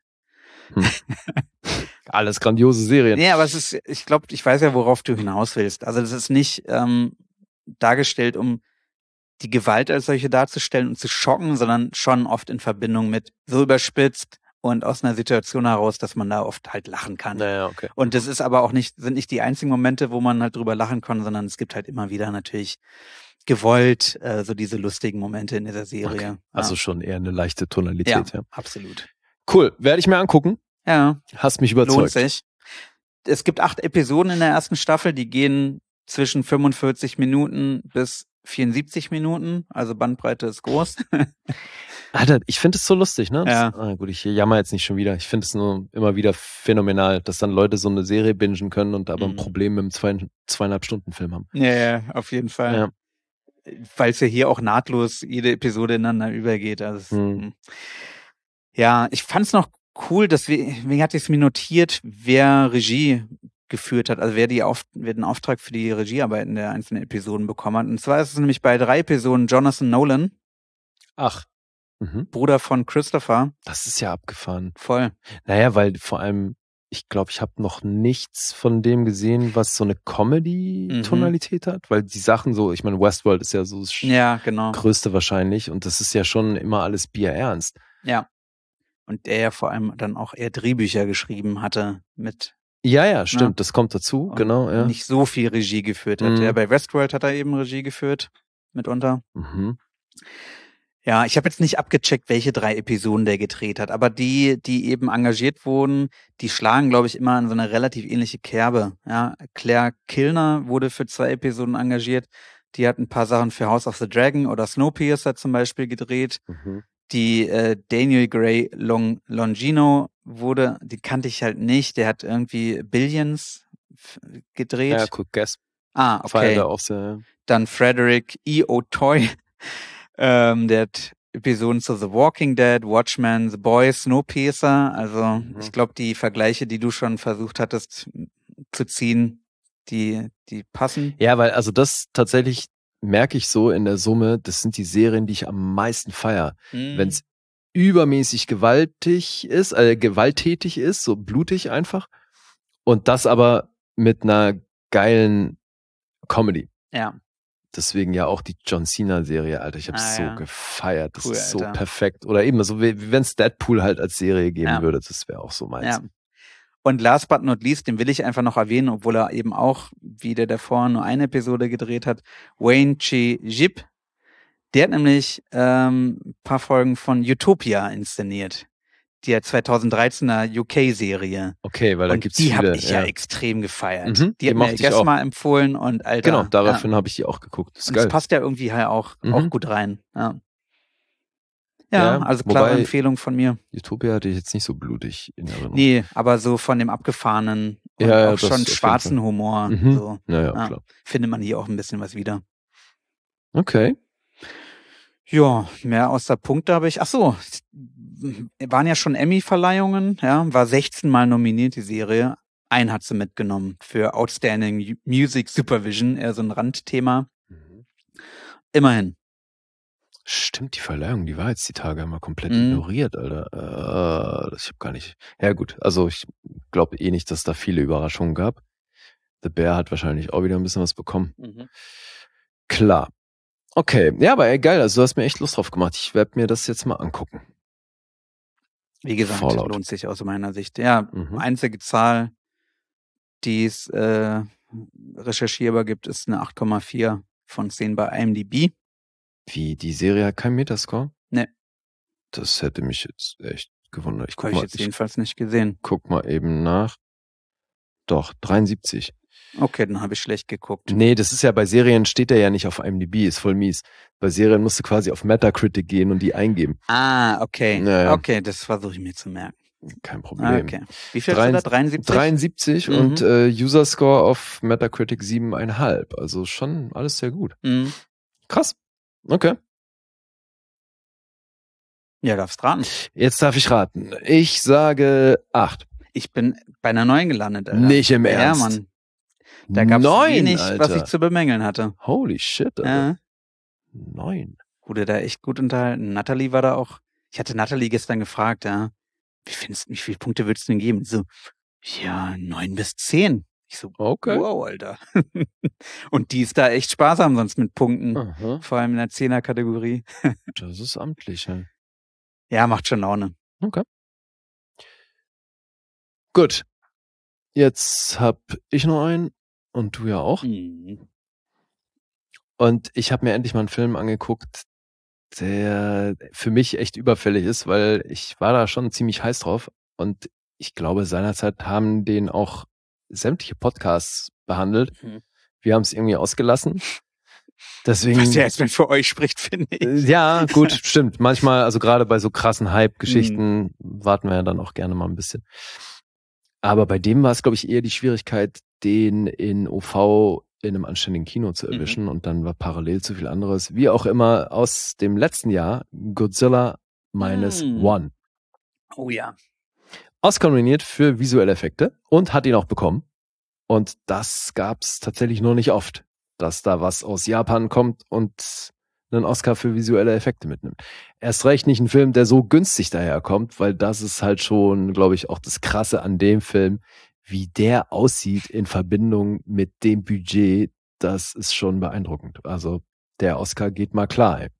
Alles grandiose Serien. Nee, aber es ist, ich glaube, ich weiß ja, worauf du hinaus willst. Also das ist nicht ähm, dargestellt, um die Gewalt als solche darzustellen und zu schocken, sondern schon oft in Verbindung mit so überspitzt und aus einer Situation heraus, dass man da oft halt lachen kann. Naja, okay. Und das ist aber auch nicht, sind nicht die einzigen Momente, wo man halt drüber lachen kann, sondern es gibt halt immer wieder natürlich gewollt äh, so diese lustigen Momente in dieser Serie. Okay. Also schon eher eine leichte Tonalität, ja, ja. absolut. Cool, werde ich mir angucken. Ja, Hast mich lohnt überzeugt. sich. Es gibt acht Episoden in der ersten Staffel, die gehen zwischen fünfundvierzig Minuten bis vierundsiebzig Minuten, also Bandbreite ist groß. Alter, ich finde es so lustig, ne? Das, Ja. ah, gut, ich jammer jetzt nicht schon wieder. Ich finde es nur immer wieder phänomenal, dass dann Leute so eine Serie bingen können und aber ein Mhm. Problem mit einem zwei, zweieinhalb Stunden Film haben. Ja, ja, auf jeden Fall. Ja. Weil es ja hier auch nahtlos jede Episode ineinander übergeht. Also es, Mhm. Ja, ich fand es noch cool, dass wir, wie hatte ich es mir notiert, wer Regie geführt hat, also wer die auf, wer den Auftrag für die Regiearbeiten der einzelnen Episoden bekommen hat. Und zwar ist es nämlich bei drei Episoden Jonathan Nolan, Ach. Mhm. Bruder von Christopher, Das ist ja abgefahren. voll. Naja, weil vor allem, ich glaube, ich habe noch nichts von dem gesehen, was so eine Comedy-Tonalität hat, weil die Sachen so, ich meine, Westworld ist ja so das Ja, genau. Größte wahrscheinlich und das ist ja schon immer alles bierernst. Ja. Und der ja vor allem dann auch eher Drehbücher geschrieben hatte mit Ja, ja, stimmt, Ja. das kommt dazu, und genau, ja. nicht so viel Regie geführt hat. Mhm. Ja, bei Westworld hat er eben Regie geführt, mitunter. Mhm. Ja, ich habe jetzt nicht abgecheckt, welche drei Episoden der gedreht hat, aber die, die eben engagiert wurden, die schlagen, glaube ich, immer in so eine relativ ähnliche Kerbe. Ja, Claire Kilner wurde für zwei Episoden engagiert. Die hat ein paar Sachen für House of the Dragon oder Snowpiercer zum Beispiel gedreht. Mhm. Die äh, Daniel Gray Long Longino wurde, die kannte ich halt nicht. Der hat irgendwie Billions f- gedreht. Ja, cool, Guess. ah, Feier okay. da auch sehr. Dann Frederick E. O'Toy, ähm, der hat Episoden zu The Walking Dead, Watchmen, The Boys, Snowpiercer. Also Mhm. ich glaube, die Vergleiche, die du schon versucht hattest m, zu ziehen, die, die passen. Ja, weil also das tatsächlich merke ich so in der Summe, das sind die Serien, die ich am meisten feier. Mhm. Wenn es übermäßig gewaltig ist, äh, gewalttätig ist, so blutig einfach. Und das aber mit einer geilen Comedy. Ja, Deswegen ja auch die John Cena-Serie, Alter. Ich habe Ah, so ja. gefeiert. Das Cool, ist so Alter. perfekt. Oder eben so, wie wenn es Deadpool halt als Serie geben Ja. würde. Das wäre auch so meins. ja. Und last but not least, den will ich einfach noch erwähnen, obwohl er eben auch, wie der davor nur eine Episode gedreht hat, Wayne Chi Jip. Der hat nämlich ähm, ein paar Folgen von Utopia inszeniert. Die zweitausenddreizehner U K-Serie. Okay, weil da Und gibt's die viele. habe ich ja. ja. extrem gefeiert. Mhm, die die hat mir mochte ich gestern auch. mal empfohlen und Alter. Genau, daraufhin ja. habe ich die auch geguckt. Das ist Und geil. es passt ja irgendwie halt auch, Mhm. auch gut rein. Ja. Ja, Ja, also klare wobei- Empfehlung von mir. Utopia hatte ich jetzt nicht so blutig in Erinnerung. Nee, aber so von dem abgefahrenen und Ja, ja, auch das schon auf jeden schwarzen Humor. Mhm. So Ja, ja, Ja. klar. findet man hier auch ein bisschen was wieder. Okay. Ja, mehr außer Punkte habe ich. Ach so, waren ja schon Emmy-Verleihungen, ja, war sechzehn Mal nominiert, die Serie. Einen hat sie mitgenommen für Outstanding Music Supervision, eher so ein Randthema. Immerhin. Stimmt, die Verleihung, die war jetzt die Tage immer komplett Mhm. ignoriert, Alter. Äh, das ich hab gar nicht. Ja gut, also ich glaube eh nicht, dass da viele Überraschungen gab. The Bear hat wahrscheinlich auch wieder ein bisschen was bekommen. Klar. Okay, ja, aber ey, geil, also du hast mir echt Lust drauf gemacht. Ich werde mir das jetzt mal angucken. Wie gesagt, Fallout. lohnt sich aus meiner Sicht. Ja, Mhm. einzige Zahl, die es äh, recherchierbar gibt, ist eine acht Komma vier von zehn bei I M D B. Wie, die Serie hat keinen Metascore? Nee. Das hätte mich jetzt echt gewundert. Ich guck Habe ich mal, jetzt ich jedenfalls nicht gesehen. guck mal eben nach. Doch, dreiundsiebzig. Okay, dann habe ich schlecht geguckt. Nee, das ist ja bei Serien steht der ja nicht auf I M D B, ist voll mies. Bei Serien musst du quasi auf Metacritic gehen und die eingeben. Ah, okay. Ja, ja. Okay, das versuche ich mir zu merken. Kein Ah, Problem. okay. Wie viel hast du da? dreiundsiebzig? dreiundsiebzig Mhm. und äh, User Score auf Metacritic sieben Komma fünf. Also schon alles sehr gut. Mhm. Krass. Okay. Ja, darfst raten. Jetzt darf ich raten. Ich sage acht. Ich bin bei einer neun gelandet, Alter. Nicht im Ja, Ernst. Mann. Da gab es Neun, wenig, Alter. was ich zu bemängeln hatte. Holy shit, Alter. Ja. Neun. Wurde da echt gut unterhalten. Natalie war da auch. Ich hatte Natalie gestern gefragt, ja, wie findest, wie viele Punkte würdest du denn geben? So, ja, neun bis zehn. Ich so, Okay. wow, Alter. Und die ist da echt sparsam sonst mit Punkten. Aha. Vor allem in der Zehner-Kategorie. Das ist amtlich, ja. Ja, macht schon Laune. Okay. Gut. Jetzt hab ich noch einen und du ja auch. Mhm. Und ich habe mir endlich mal einen Film angeguckt, der für mich echt überfällig ist, weil ich war da schon ziemlich heiß drauf. Und ich glaube, seinerzeit haben den auch sämtliche Podcasts behandelt. Mhm. Wir haben es irgendwie ausgelassen. Deswegen. Was ja erstmal für euch spricht, finde ich. Ja, gut, stimmt. Manchmal, also gerade bei so krassen Hype-Geschichten, warten wir ja dann auch gerne mal ein bisschen. Aber bei dem war es, glaube ich, eher die Schwierigkeit, den in O V in einem anständigen Kino zu erwischen. Mhm. Und dann war parallel zu viel anderes. Wie auch immer aus dem letzten Jahr Godzilla Minus Mhm. One. Oh ja. Oscar nominiert für visuelle Effekte und hat ihn auch bekommen. Und das gab's tatsächlich nur nicht oft, dass da was aus Japan kommt und einen Oscar für visuelle Effekte mitnimmt. Erst recht nicht ein Film, der so günstig daherkommt, weil das ist halt schon, glaube ich, auch das Krasse an dem Film, wie der aussieht in Verbindung mit dem Budget. Das ist schon beeindruckend. Also der Oscar geht mal klar. Ey.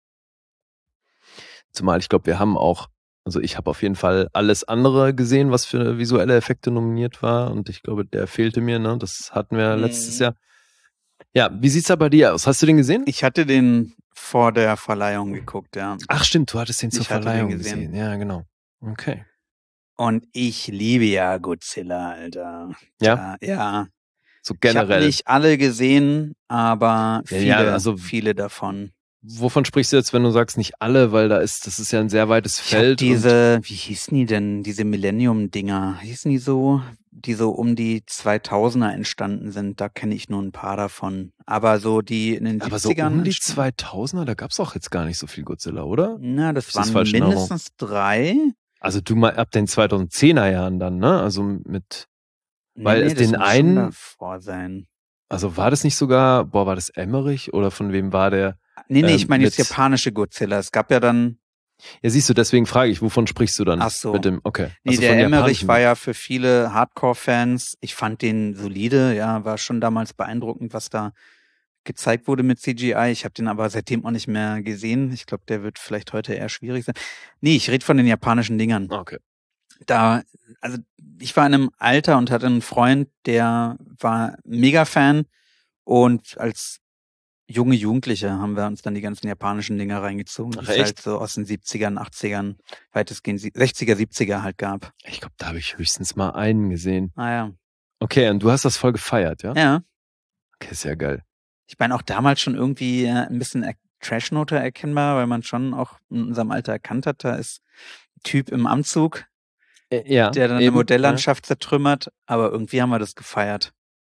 Zumal ich glaube, wir haben auch, also ich habe auf jeden Fall alles andere gesehen, was für visuelle Effekte nominiert war. Und ich glaube, der fehlte mir, ne? Das hatten wir Mhm. letztes Jahr. Ja, wie sieht's da bei dir aus? Hast du den gesehen? Ich hatte den vor der Verleihung geguckt, ja. Ach stimmt, du hattest den zur Ich hatte den Verleihung gesehen. gesehen. Ja, genau. Okay. Und ich liebe ja Godzilla, Alter. Ja, Ja. ja. so Ich habe generell. nicht alle gesehen, aber Ja, viele, ja, also- viele davon. Wovon sprichst du jetzt, wenn du sagst nicht alle, weil da ist, das ist ja ein sehr weites Ich hab Feld. und- diese, wie hießen die denn, diese Millennium-Dinger, hießen die so, die so um die zweitausender entstanden sind, da kenne ich nur ein paar davon. Aber so die in den aber so siebzigern um die entstanden- zweitausender, da gab's auch jetzt gar nicht so viel Godzilla, oder? Na, das Ist das waren falsch in Erinnerung? mindestens drei. Also du mal ab den zweitausendzehner Jahren dann, ne? Also mit, Weil es das den muss schon einen- davor sein. also war das nicht sogar, boah, war das Emmerich oder von wem war der? Nee, nee, Ähm, ich meine jetzt mit- japanische Godzilla. Es gab ja dann, Ja, siehst du, deswegen frage ich, wovon sprichst du dann? Ach so. Mit dem, okay. nee, Also der von Emmerich japanischen- war ja für viele Hardcore-Fans. Ich fand den solide, ja, war schon damals beeindruckend, was da gezeigt wurde mit C G I. Ich habe den aber seitdem auch nicht mehr gesehen. Ich glaube, der wird vielleicht heute eher schwierig sein. Nee, ich rede von den japanischen Dingern. Okay. Da, also ich war in einem Alter und hatte einen Freund, der war Mega-Fan und als junge Jugendliche haben wir uns dann die ganzen japanischen Dinger reingezogen, die Ach, es echt? halt so aus den siebzigern, achtzigern, weitestgehend sie- sechziger, siebziger halt gab. Ich glaube, da habe ich höchstens mal einen gesehen. Ah ja. Okay, und du hast das voll gefeiert, ja? Ja. Okay, sehr geil. Ich meine auch damals schon irgendwie äh, ein bisschen er Trashnote erkennbar, weil man schon auch in unserem Alter erkannt hat, da ist ein Typ im Anzug, Äh, ja, der dann eine eben, Modelllandschaft zertrümmert, aber irgendwie haben wir das gefeiert.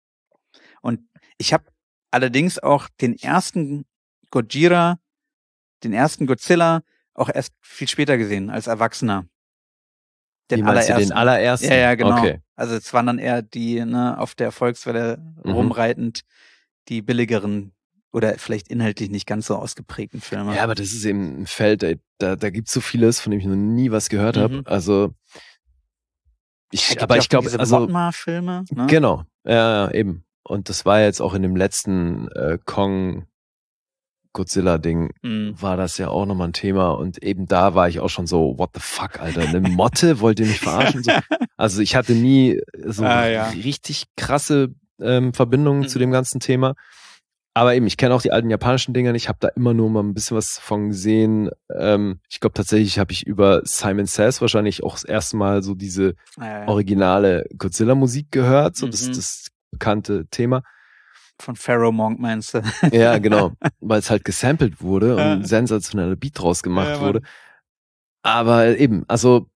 Und ich habe allerdings auch den ersten Gojira, den ersten Godzilla auch erst viel später gesehen, als Erwachsener. Wie Den meinst du, den allerersten. allerersten? Ja, ja, genau. Okay. Also es waren dann eher die, ne, auf der Erfolgswelle Mhm. rumreitend, die billigeren oder vielleicht inhaltlich nicht ganz so ausgeprägten Filme. Ja, aber das ist eben ein Feld, ey, da, da gibt's so vieles, von dem ich noch nie was gehört habe. Mhm. Also Ja, ich, gibt aber ja ich auch glaube, diese also Mothma-Filme, ne? genau, ja, ja, eben. Und das war jetzt auch in dem letzten äh, Kong Godzilla-Ding, Mhm. war das ja auch nochmal ein Thema. Und eben da war ich auch schon so, what the fuck, Alter, eine Motte, wollt ihr mich verarschen? So. Also ich hatte nie so Ah, ja. richtig krasse ähm, Verbindungen Mhm. zu dem ganzen Thema. Aber eben, ich kenne auch die alten japanischen Dinger nicht, habe da immer nur mal ein bisschen was von gesehen. Ähm, ich glaube tatsächlich habe ich über Simon Says wahrscheinlich auch das erste Mal so diese Ja, ja. originale Godzilla-Musik gehört, so das, Mhm. das bekannte Thema. Von Pharaoh Monk meinst du? Ja, genau, weil es halt gesampelt wurde und Ja. ein sensationeller Beat draus gemacht Ja, Mann. wurde. Aber eben, also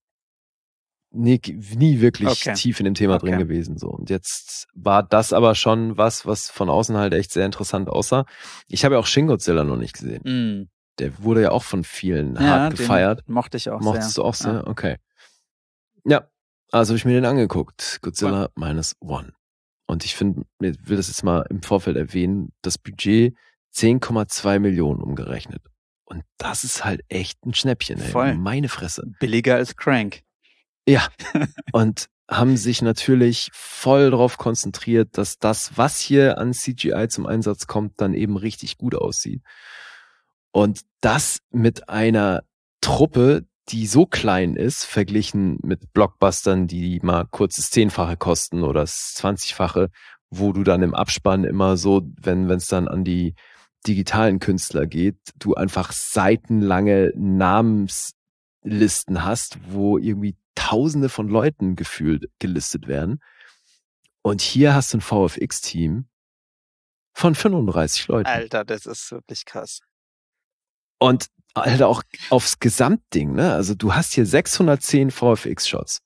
nie, nie wirklich Okay. tief in dem Thema Okay. drin gewesen. So. Und jetzt war das aber schon was, was von außen halt echt sehr interessant aussah. Ich habe ja auch Shin Godzilla noch nicht gesehen. Mhm. Der wurde ja auch von vielen Ja, hart den gefeiert. mochte ich auch Mochtest sehr. du auch sehr? Ja. Okay. Ja, also habe ich mir den angeguckt. Godzilla minus one. Und ich finde, ich will das jetzt mal im Vorfeld erwähnen, das Budget zehn Komma zwei Millionen umgerechnet. Und das ist halt echt ein Schnäppchen, ey. Voll. Meine Fresse. Billiger als Crank. Ja. Und haben sich natürlich voll darauf konzentriert, dass das, was hier an C G I zum Einsatz kommt, dann eben richtig gut aussieht. Und das mit einer Truppe, die so klein ist, verglichen mit Blockbustern, die mal kurz das Zehnfache kosten oder das Zwanzigfache, wo du dann im Abspann immer so, wenn es dann an die digitalen Künstler geht, du einfach seitenlange Namenslisten hast, wo irgendwie Tausende von Leuten gefühlt gelistet werden. Und hier hast du ein V F X-Team von fünfunddreißig Leuten. Alter, das ist wirklich krass. Und halt auch aufs Gesamtding, ne? Also du hast hier sechshundertzehn V F X-Shots.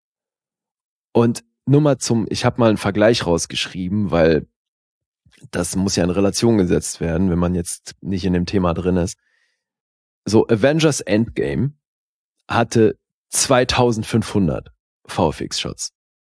Und nur mal zum, ich habe mal einen Vergleich rausgeschrieben, weil das muss ja in Relation gesetzt werden, wenn man jetzt nicht in dem Thema drin ist. So, Avengers Endgame hatte zweitausendfünfhundert V F X-Shots.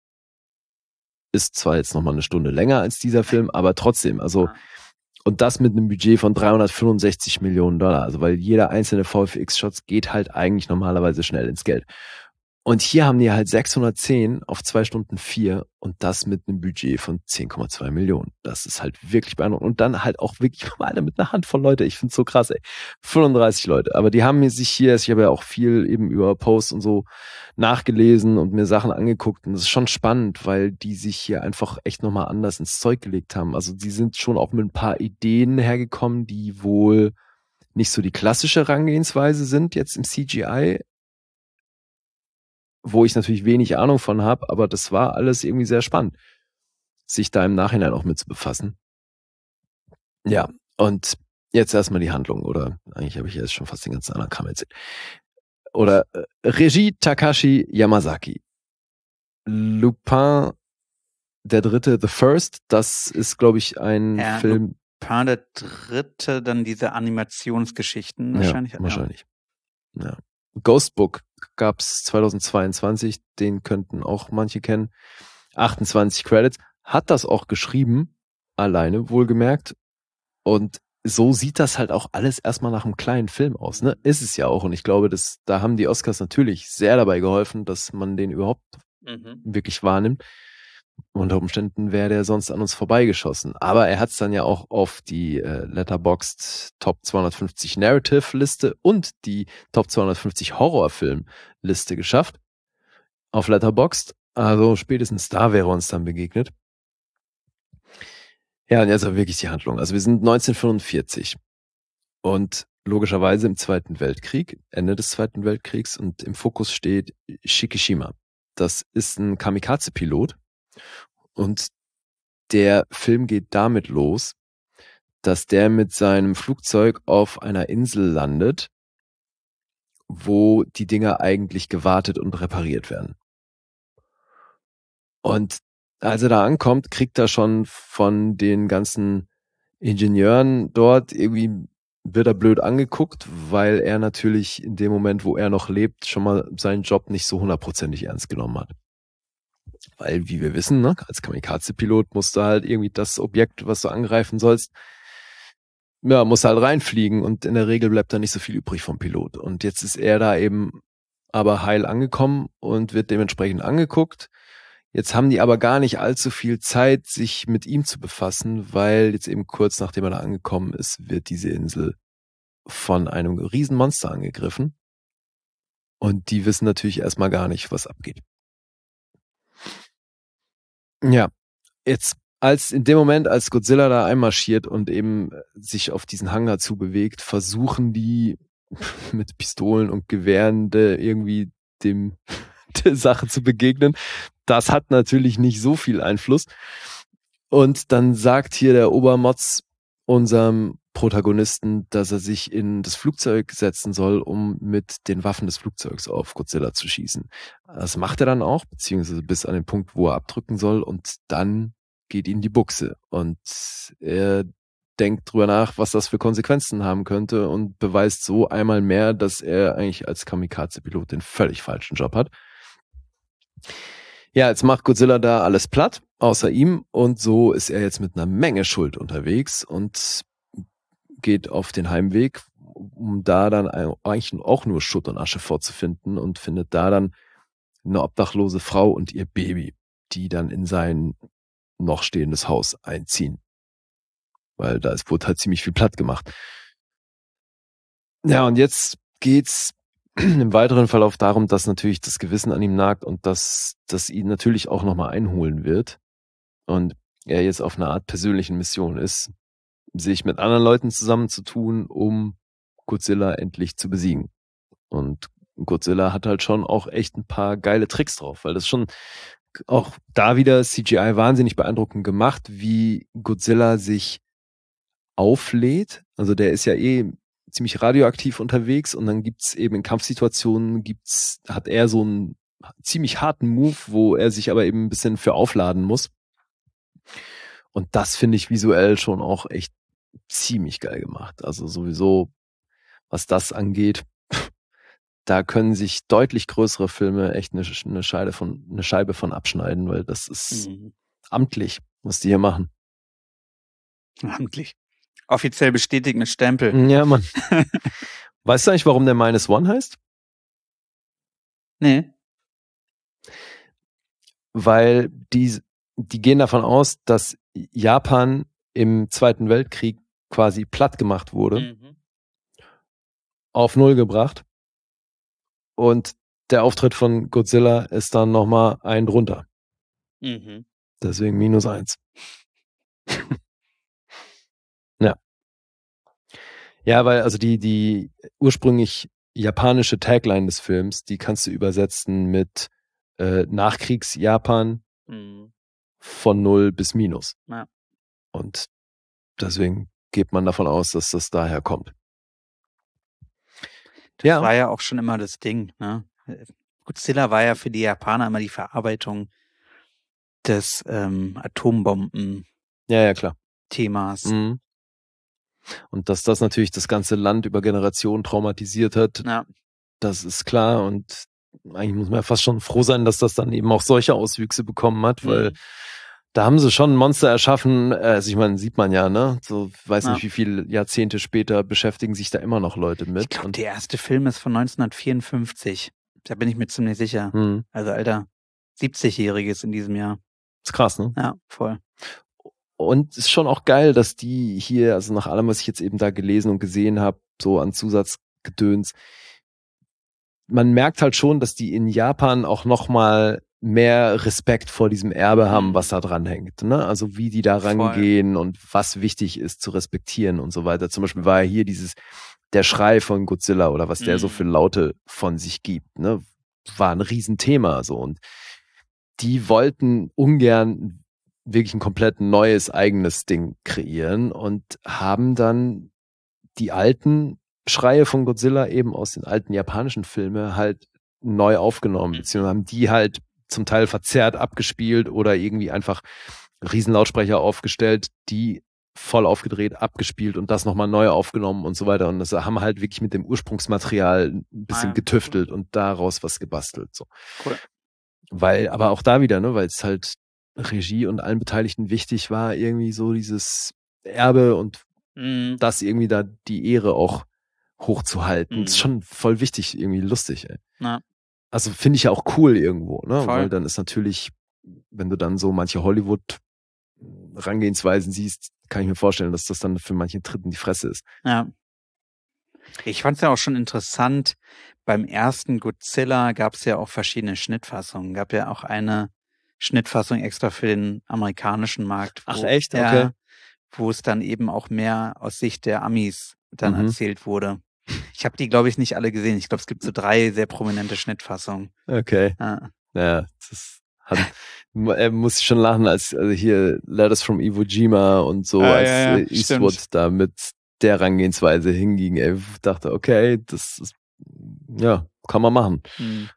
Ist zwar jetzt nochmal eine Stunde länger als dieser Film, aber trotzdem, also, und das mit einem Budget von dreihundertfünfundsechzig Millionen Dollar, also weil jeder einzelne V F X-Shots geht halt eigentlich normalerweise schnell ins Geld. Und hier haben die halt sechshundertzehn auf zwei Stunden vier und das mit einem Budget von zehn Komma zwei Millionen. Das ist halt wirklich beeindruckend. Und dann halt auch wirklich mal mit einer Handvoll Leute. Ich find's so krass, ey. fünfunddreißig Leute. Aber die haben mir sich hier, ich habe ja auch viel eben über Posts und so nachgelesen und mir Sachen angeguckt. Und das ist schon spannend, weil die sich hier einfach echt nochmal anders ins Zeug gelegt haben. Also die sind schon auch mit ein paar Ideen hergekommen, die wohl nicht so die klassische Herangehensweise sind jetzt im C G I, wo ich natürlich wenig Ahnung von habe, aber das war alles irgendwie sehr spannend, sich da im Nachhinein auch mit zu befassen. Ja, und jetzt erstmal die Handlung, oder eigentlich habe ich jetzt schon fast den ganzen anderen Kram erzählt. Oder äh, Regie Takashi Yamazaki. Lupin der Dritte, The First, das ist, glaube ich, ein Ja, Film. Lupin der Dritte, dann diese Animationsgeschichten wahrscheinlich. Ja, wahrscheinlich. Ja. Ghost Book gab's zweitausendzweiundzwanzig, den könnten auch manche kennen. achtundzwanzig Credits. Hat das auch geschrieben, alleine wohlgemerkt. Und so sieht das halt auch alles erstmal nach einem kleinen Film aus, ne? Ist es ja auch. Und ich glaube, dass, da haben die Oscars natürlich sehr dabei geholfen, dass man den überhaupt Mhm. wirklich wahrnimmt. Unter Umständen wäre der sonst an uns vorbeigeschossen. Aber er hat es dann ja auch auf die äh, Letterboxd Top zweihundertfünfzig Narrative Liste und die Top zweihundertfünfzig Horrorfilm Liste geschafft. Auf Letterboxd. Also spätestens da wäre uns dann begegnet. Ja, und jetzt aber wirklich die Handlung. Also wir sind neunzehnhundertfünfundvierzig und logischerweise im Zweiten Weltkrieg, Ende des Zweiten Weltkriegs, und im Fokus steht Shikishima. Das ist ein Kamikaze-Pilot. Und der Film geht damit los, dass der mit seinem Flugzeug auf einer Insel landet, wo die Dinger eigentlich gewartet und repariert werden. Und als er da ankommt, kriegt er schon von den ganzen Ingenieuren dort irgendwie, wird er blöd angeguckt, weil er natürlich in dem Moment, wo er noch lebt, schon mal seinen Job nicht so hundertprozentig ernst genommen hat. Weil, wie wir wissen, ne, als Kamikaze-Pilot musst du halt irgendwie das Objekt, was du angreifen sollst, ja, musst halt reinfliegen und in der Regel bleibt da nicht so viel übrig vom Pilot. Und jetzt ist er da eben aber heil angekommen und wird dementsprechend angeguckt. Jetzt haben die aber gar nicht allzu viel Zeit, sich mit ihm zu befassen, weil jetzt eben kurz nachdem er da angekommen ist, wird diese Insel von einem Riesenmonster angegriffen. Und die wissen natürlich erstmal gar nicht, was abgeht. Ja, jetzt als in dem Moment, als Godzilla da einmarschiert und eben sich auf diesen Hangar zubewegt, versuchen die mit Pistolen und Gewehren de irgendwie dem der Sache zu begegnen. Das hat natürlich nicht so viel Einfluss. Und dann sagt hier der Obermotz unserem Protagonisten, dass er sich in das Flugzeug setzen soll, um mit den Waffen des Flugzeugs auf Godzilla zu schießen. Das macht er dann auch, beziehungsweise bis an den Punkt, wo er abdrücken soll, und dann geht ihm die Buchse. Und er denkt drüber nach, was das für Konsequenzen haben könnte, und beweist so einmal mehr, dass er eigentlich als Kamikaze-Pilot den völlig falschen Job hat. Ja, jetzt macht Godzilla da alles platt, außer ihm, und so ist er jetzt mit einer Menge Schuld unterwegs und geht auf den Heimweg, um da dann eigentlich auch nur Schutt und Asche vorzufinden, und findet da dann eine obdachlose Frau und ihr Baby, die dann in sein noch stehendes Haus einziehen. Weil da ist, wurde halt ziemlich viel platt gemacht. Ja, und jetzt geht's im weiteren Verlauf darum, dass natürlich das Gewissen an ihm nagt und dass das ihn natürlich auch nochmal einholen wird. Und er jetzt auf einer Art persönlichen Mission ist, sich mit anderen Leuten zusammenzutun, um Godzilla endlich zu besiegen. Und Godzilla hat halt schon auch echt ein paar geile Tricks drauf, weil das schon auch da wieder C G I wahnsinnig beeindruckend gemacht, wie Godzilla sich auflädt. Also der ist ja eh ziemlich radioaktiv unterwegs, und dann gibt's eben in Kampfsituationen, gibt's, hat er so einen ziemlich harten Move, wo er sich aber eben ein bisschen für aufladen muss. Und das finde ich visuell schon auch echt ziemlich geil gemacht. Also sowieso, was das angeht, da können sich deutlich größere Filme echt eine, eine, Scheibe von, eine Scheibe von abschneiden, weil das ist mhm. amtlich, was die hier machen. Amtlich. Offiziell bestätigt mit Stempel. Ja, Mann. Weißt du eigentlich, warum der Minus One heißt? Nee. Weil die, die gehen davon aus, dass Japan im Zweiten Weltkrieg quasi platt gemacht wurde, mhm. auf Null gebracht, und der Auftritt von Godzilla ist dann nochmal ein drunter. Mhm. Deswegen minus eins. Ja. Ja, weil also die, die ursprünglich japanische Tagline des Films, die kannst du übersetzen mit äh, Nachkriegs-Japan mhm. von Null bis Minus. Ja. Und deswegen geht man davon aus, dass das daher kommt. Das ja. war ja auch schon immer das Ding, ne? Godzilla war ja für die Japaner immer die Verarbeitung des ähm, Atombomben. Ja, ja, klar. Themas. Mhm. Und dass das natürlich das ganze Land über Generationen traumatisiert hat, ja. das ist klar. Und eigentlich muss man ja fast schon froh sein, dass das dann eben auch solche Auswüchse bekommen hat, mhm. weil da haben sie schon ein Monster erschaffen. Also ich meine, sieht man ja, ne? So, weiß ja. nicht, wie viele Jahrzehnte später beschäftigen sich da immer noch Leute mit. Ich glaube, der erste Film ist von neunzehnhundertvierundfünfzig. Da bin ich mir ziemlich sicher. Mhm. Also, Alter, siebzigjähriges in diesem Jahr. Ist krass, ne? Ja, voll. Und es ist schon auch geil, dass die hier, also nach allem, was ich jetzt eben da gelesen und gesehen habe, so an Zusatzgedöns, man merkt halt schon, dass die in Japan auch nochmal mehr Respekt vor diesem Erbe haben, was da dran hängt, ne? Also wie die da rangehen Voll. Und was wichtig ist zu respektieren und so weiter. Zum Beispiel war ja hier dieses, der Schrei von Godzilla oder was der mhm. so für Laute von sich gibt, ne? War ein Riesenthema, so. Und die wollten ungern wirklich ein komplett neues, eigenes Ding kreieren und haben dann die alten Schreie von Godzilla eben aus den alten japanischen Filmen halt neu aufgenommen, beziehungsweise haben die halt zum Teil verzerrt abgespielt oder irgendwie einfach Riesenlautsprecher aufgestellt, die voll aufgedreht, abgespielt und das nochmal neu aufgenommen und so weiter. Und das haben halt wirklich mit dem Ursprungsmaterial ein bisschen Ah, ja. getüftelt und daraus was gebastelt. So. Cool. Weil, aber auch da wieder, ne, weil es halt Regie und allen Beteiligten wichtig war, irgendwie so dieses Erbe und Mhm. das irgendwie da die Ehre auch hochzuhalten. Mhm. Das ist schon voll wichtig, irgendwie lustig, ey. Ja. Also finde ich ja auch cool irgendwo, ne? Voll. Weil dann ist natürlich, wenn du dann so manche Hollywood-Rangehensweisen siehst, kann ich mir vorstellen, dass das dann für manche Tritt in die Fresse ist. Ja. Ich fand es ja auch schon interessant, beim ersten Godzilla gab es ja auch verschiedene Schnittfassungen. Gab ja auch eine Schnittfassung extra für den amerikanischen Markt. Ach, wo- echt? Ja, Okay. wo es dann eben auch mehr aus Sicht der Amis dann Mhm. erzählt wurde. Ich habe die, glaube ich, nicht alle gesehen. Ich glaube, es gibt so drei sehr prominente Schnittfassungen. Okay. Ja. Ja, das hat, er muss schon lachen, als also hier Letters from Iwo Jima und so, Ah, als ja, ja, äh, Eastwood stimmt. da mit der Rangehensweise hinging. Ey, ich dachte, okay, das ist, ja, kann man machen. Hm.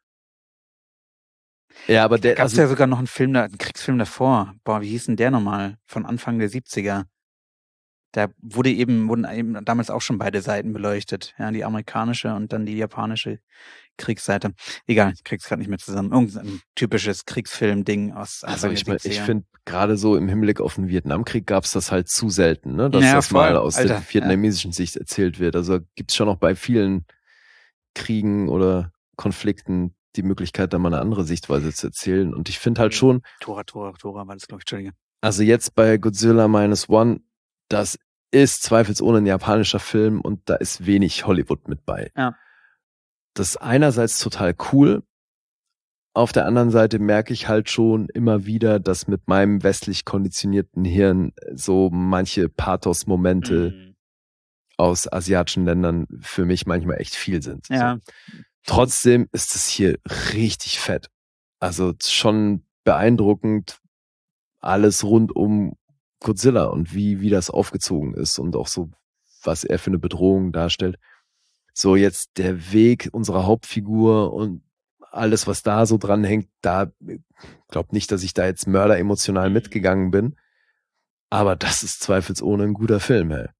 Ja, aber Da der, gab es also, ja sogar noch einen Film, da, einen Kriegsfilm davor. Boah, wie hieß denn der nochmal? Von Anfang der siebziger. Da wurde eben, wurden eben damals auch schon beide Seiten beleuchtet. Ja, die amerikanische und dann die japanische Kriegsseite. Egal, ich krieg's gerade nicht mehr zusammen. Irgendein typisches Kriegsfilm-Ding aus also Anfang ich, der mein, ich siebziger. finde, gerade so im Hinblick auf den Vietnamkrieg gab es das halt zu selten, ne? Dass Ja, das voll, mal aus Alter, der vietnamesischen Sicht erzählt wird. Also gibt's schon noch bei vielen Kriegen oder Konflikten die Möglichkeit, da mal eine andere Sichtweise zu erzählen. Und ich finde halt schon, Tora, Tora, Tora war das, glaube ich, Entschuldige. also jetzt bei Godzilla Minus One, das ist zweifelsohne ein japanischer Film und da ist wenig Hollywood mit bei. Ja. Das ist einerseits total cool. Auf der anderen Seite merke ich halt schon immer wieder, dass mit meinem westlich konditionierten Hirn so manche Pathos-Momente Mhm. aus asiatischen Ländern für mich manchmal echt viel sind. Ja, So. Trotzdem ist es hier richtig fett. Also schon beeindruckend alles rund um Godzilla und wie, wie das aufgezogen ist und auch so, was er für eine Bedrohung darstellt. So jetzt der Weg unserer Hauptfigur und alles, was da so dran hängt, da glaub nicht, dass ich da jetzt mörderemotional mitgegangen bin, aber das ist zweifelsohne ein guter Film, ey.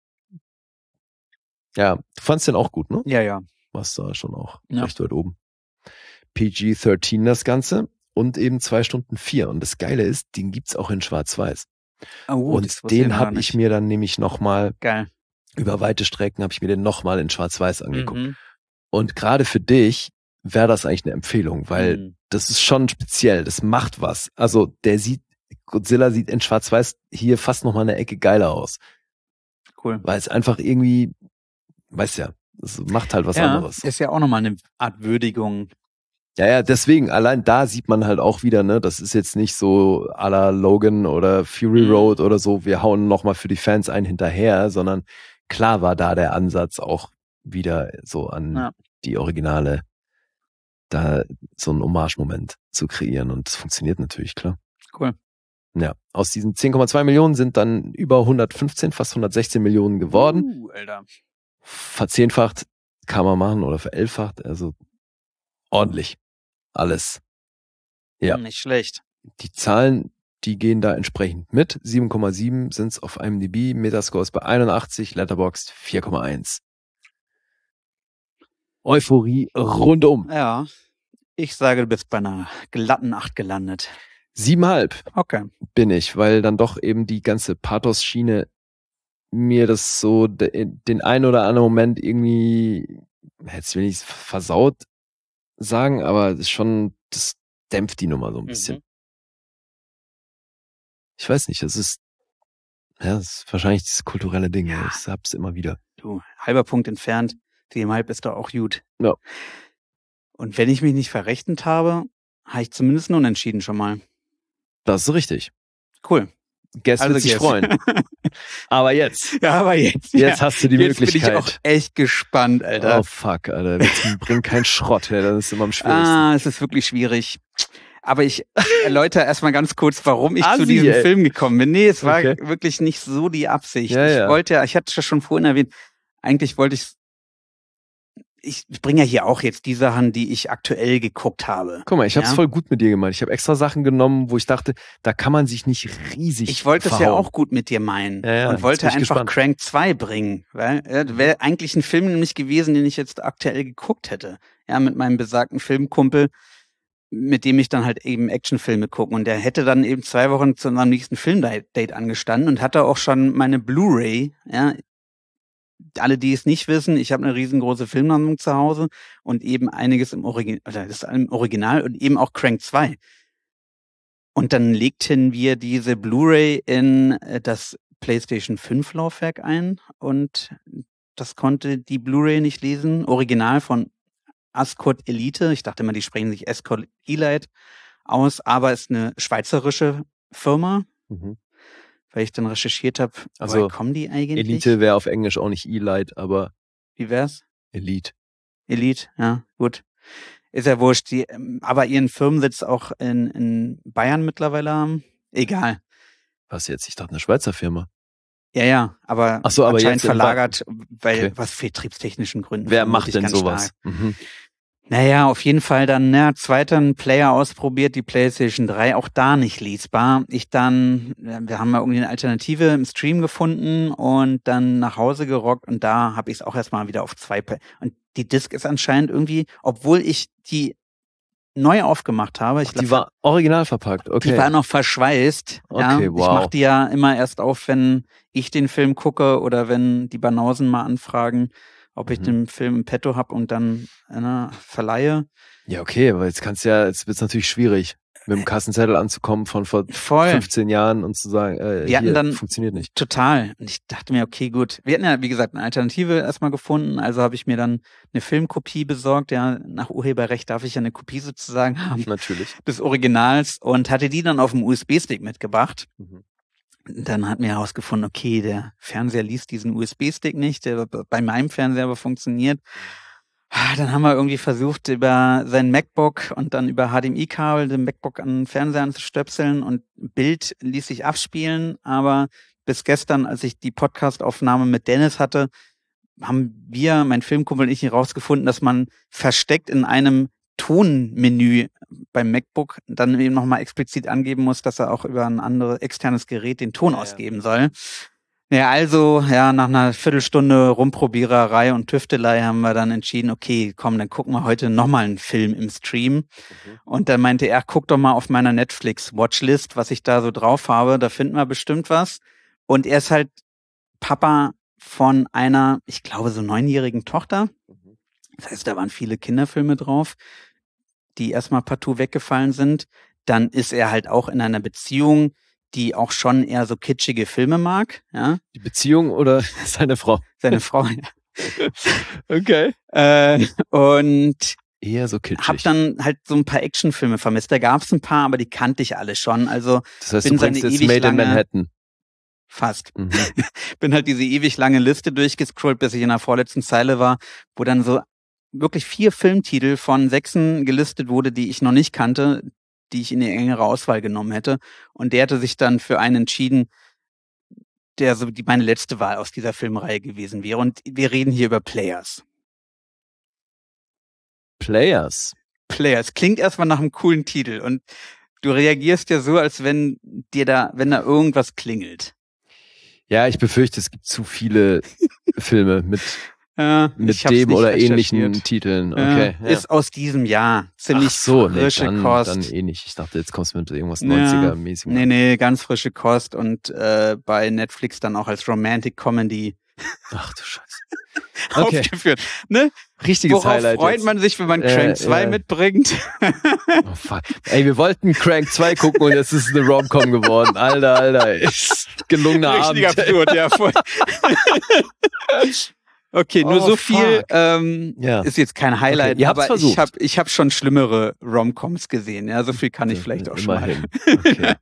Ja, du fandst den auch gut, ne? ja, ja. Warst da schon auch Ja. recht weit oben. P G dreizehn das Ganze und eben zwei Stunden vier. Und das Geile ist, den gibt's auch in Schwarz-Weiß. Oh, und das wusste ich den noch habe gar ich nicht. mir dann nämlich nochmal, Geil. über weite Strecken habe ich mir den nochmal in Schwarz-Weiß angeguckt. Mhm. Und gerade für dich wäre das eigentlich eine Empfehlung, weil Mhm. das ist schon speziell, das macht was. Also der sieht, Godzilla sieht in Schwarz-Weiß hier fast nochmal eine Ecke geiler aus. Cool. Weil es einfach irgendwie, weißt ja, es macht halt was ja, anderes. ist ja auch nochmal eine Art Würdigung. Ja, ja, deswegen, allein da sieht man halt auch wieder, ne, das ist jetzt nicht so à la Logan oder Fury Mhm. Road oder so, wir hauen nochmal für die Fans einen hinterher, sondern klar war da der Ansatz auch wieder so an Ja. die Originale, da so einen Hommage-Moment zu kreieren und das funktioniert natürlich, klar. Cool. Ja, aus diesen zehn Komma zwei Millionen sind dann über hundertfünfzehn, fast hundertsechzehn Millionen geworden. Uh, Alter. Verzehnfacht kann man machen oder verelfacht, also ordentlich. Alles. Ja. Nicht schlecht. Die Zahlen, die gehen da entsprechend mit. sieben Komma sieben sind es auf IMDb, Metascore ist bei einundachtzig, Letterboxd vier Komma eins. Euphorie rundum. Ja. Ich sage, du bist bei einer glatten acht gelandet. Siebenhalb Okay. bin ich, weil dann doch eben die ganze Pathos-Schiene mir das so de, den einen oder anderen Moment irgendwie, jetzt will ich es versaut sagen, aber das ist schon, das dämpft die Nummer so ein bisschen. Mhm. Ich weiß nicht, das ist, ja, das ist wahrscheinlich das kulturelle Ding. Ja. Ich hab's immer wieder. Du, halber Punkt entfernt. Siebenhalb ist doch auch gut. Ja. Und wenn ich mich nicht verrechnet habe, habe ich zumindest einen Unentschieden schon mal. Das ist richtig. Cool. Guess wird sich Guess. freuen. Aber jetzt, Ja, aber jetzt. jetzt ja. hast du die Jetzt Möglichkeit. bin ich auch echt gespannt, Alter. Oh fuck, Alter. Jetzt bring keinen Schrott her, das ist immer am schwierigsten. Ah, es ist wirklich schwierig. aber ich erläutere erstmal ganz kurz, warum ich Assi, zu diesem ey. Film gekommen bin. Nee, es war Okay. wirklich nicht so die Absicht. Ja, ich ja. wollte ja, ich hatte es schon vorhin erwähnt, eigentlich wollte ich ich bringe ja hier auch jetzt die Sachen, die ich aktuell geguckt habe. Guck mal, ich hab's Ja? voll gut mit dir gemeint. Ich habe extra Sachen genommen, wo ich dachte, da kann man sich nicht riesig Ich wollte es verhauen. ja auch gut mit dir meinen Ja, ja, und jetzt wollte bin ich einfach gespannt. Crank zwei bringen, weil äh, wäre eigentlich ein Film nämlich gewesen, den ich jetzt aktuell geguckt hätte. Ja, mit meinem besagten Filmkumpel, mit dem ich dann halt eben Actionfilme gucke. Und der hätte dann eben zwei Wochen zu unserem nächsten Filmdate angestanden und hatte auch schon meine Blu-ray. Ja, alle, die es nicht wissen, ich habe eine riesengroße Filmsammlung zu Hause und eben einiges im Original, oder das ist im Original und eben auch Crank zwei. Und dann legten wir diese Blu-ray in äh, das PlayStation fünf Laufwerk ein und das konnte die Blu-ray nicht lesen. Original von Ascot Elite. Ich dachte immer, die sprechen sich Ascot Elite aus, aber ist eine schweizerische Firma, Mhm. weil ich dann recherchiert habe, Also, woher kommen die eigentlich? Elite wäre auf Englisch auch nicht Elite, aber Wie wär's? Elite. Elite, ja, gut. Ist ja wurscht. Die, ähm, aber ihren Firmensitz auch in, in Bayern mittlerweile haben. Egal. Was jetzt? Ich dachte, eine Schweizer Firma. Ja, ja, aber, Ach so, aber anscheinend jetzt in verlagert, weil Okay. was vertriebstechnischen Gründen. Wer vermute macht ich denn ganz sowas? stark. Mhm. Naja, auf jeden Fall dann, ne, zweiten Player ausprobiert, die PlayStation drei, auch da nicht lesbar. Ich dann, ja, wir haben ja irgendwie eine Alternative im Stream gefunden und dann nach Hause gerockt und da habe ich es auch erstmal wieder auf zwei. Play- Und die Disc ist anscheinend irgendwie, obwohl ich die neu aufgemacht habe, ich Ach, die war original verpackt, okay. die war noch verschweißt. Ja. Okay, Ich wow. mache die ja immer erst auf, wenn ich den Film gucke oder wenn die Banausen mal anfragen, ob ich Mhm. den Film im Petto hab und dann äh, verleihe. Ja, okay, aber jetzt kannst du ja, jetzt wird's natürlich schwierig, mit dem Kassenzettel anzukommen von vor Voll. fünfzehn Jahren und zu sagen, äh, Wir hatten hier, dann- funktioniert nicht. Total. Und ich dachte mir, okay, gut. Wir hatten ja, wie gesagt, eine Alternative erstmal gefunden. Also habe ich mir dann eine Filmkopie besorgt. Ja, nach Urheberrecht darf ich ja eine Kopie sozusagen haben Natürlich. des Originals und hatte die dann auf dem U S B-Stick mitgebracht. Mhm. Dann hat mir herausgefunden, okay, der Fernseher liest diesen U S B-Stick nicht, der bei meinem Fernseher aber funktioniert. Ah, Dann haben wir irgendwie versucht, über sein MacBook und dann über H D M I-Kabel den MacBook an den Fernseher anzustöpseln und Bild ließ sich abspielen, aber bis gestern, als ich die Podcast-Aufnahme mit Dennis hatte, haben wir, mein Filmkumpel und ich, herausgefunden, dass man versteckt in einem Tonmenü beim MacBook dann eben nochmal explizit angeben muss, dass er auch über ein anderes externes Gerät den Ton Ja, ja. ausgeben soll. Ja, also, ja, nach einer Viertelstunde Rumprobiererei und Tüftelei haben wir dann entschieden, okay, komm, dann gucken wir heute nochmal einen Film im Stream. Mhm. Und dann meinte er, guck doch mal auf meiner Netflix-Watchlist, was ich da so drauf habe, da finden wir bestimmt was. Und er ist halt Papa von einer, ich glaube, so neunjährigen Tochter. Mhm. Das heißt, da waren viele Kinderfilme drauf, die erstmal partout weggefallen sind. Dann ist er halt auch in einer Beziehung, die auch schon eher so kitschige Filme mag, ja, Die Beziehung oder seine Frau? seine Frau. Okay. äh, und Eher so kitschig. hab dann halt so ein paar Actionfilme vermisst. Da gab's ein paar, aber die kannte ich alle schon, also das heißt, bin du bringst seine jetzt ewig Made in lange- Manhattan. fast. Mhm. Bin halt diese ewig lange Liste durchgescrollt, bis ich in der vorletzten Zeile war, wo dann so wirklich vier Filmtitel von sechsen gelistet wurde, die ich noch nicht kannte, die ich in die engere Auswahl genommen hätte. Und der hatte sich dann für einen entschieden, der so die meine letzte Wahl aus dieser Filmreihe gewesen wäre. Und wir reden hier über Players. Players. Players. Klingt erstmal nach einem coolen Titel. Und du reagierst ja so, als wenn dir da, wenn da irgendwas klingelt. Ja, ich befürchte, es gibt zu viele Filme mit, Ja, mit ich hab's dem nicht oder recherchiert. ähnlichen Titeln. Okay. Ja, ist aus diesem Jahr. Ziemlich Ach so, nee, frische dann, Kost. dann eh nicht. Ich dachte, jetzt kommst du mit irgendwas Ja. neunziger-mäßig. Nee, nee, ganz frische Kost und äh, bei Netflix dann auch als Romantic Comedy Ach du Scheiße. Okay. aufgeführt. Ne? Richtiges Worauf Highlight freut jetzt. man sich, wenn man Äh, Crank zwei ja. mitbringt? Oh, fuck. Ey, wir wollten Crank zwei gucken und es ist eine Rom-Com geworden. Alter, Alter. Ist gelungener Richtig Abend. absurd, ja, voll. Okay, nur Oh, so viel fuck. ähm, Ja. ist jetzt kein Highlight, Okay, ihr habt's aber versucht. ich habe ich hab schon schlimmere Rom-Coms gesehen. Ja, so viel kann ich vielleicht auch schon mal. Immerhin. Okay.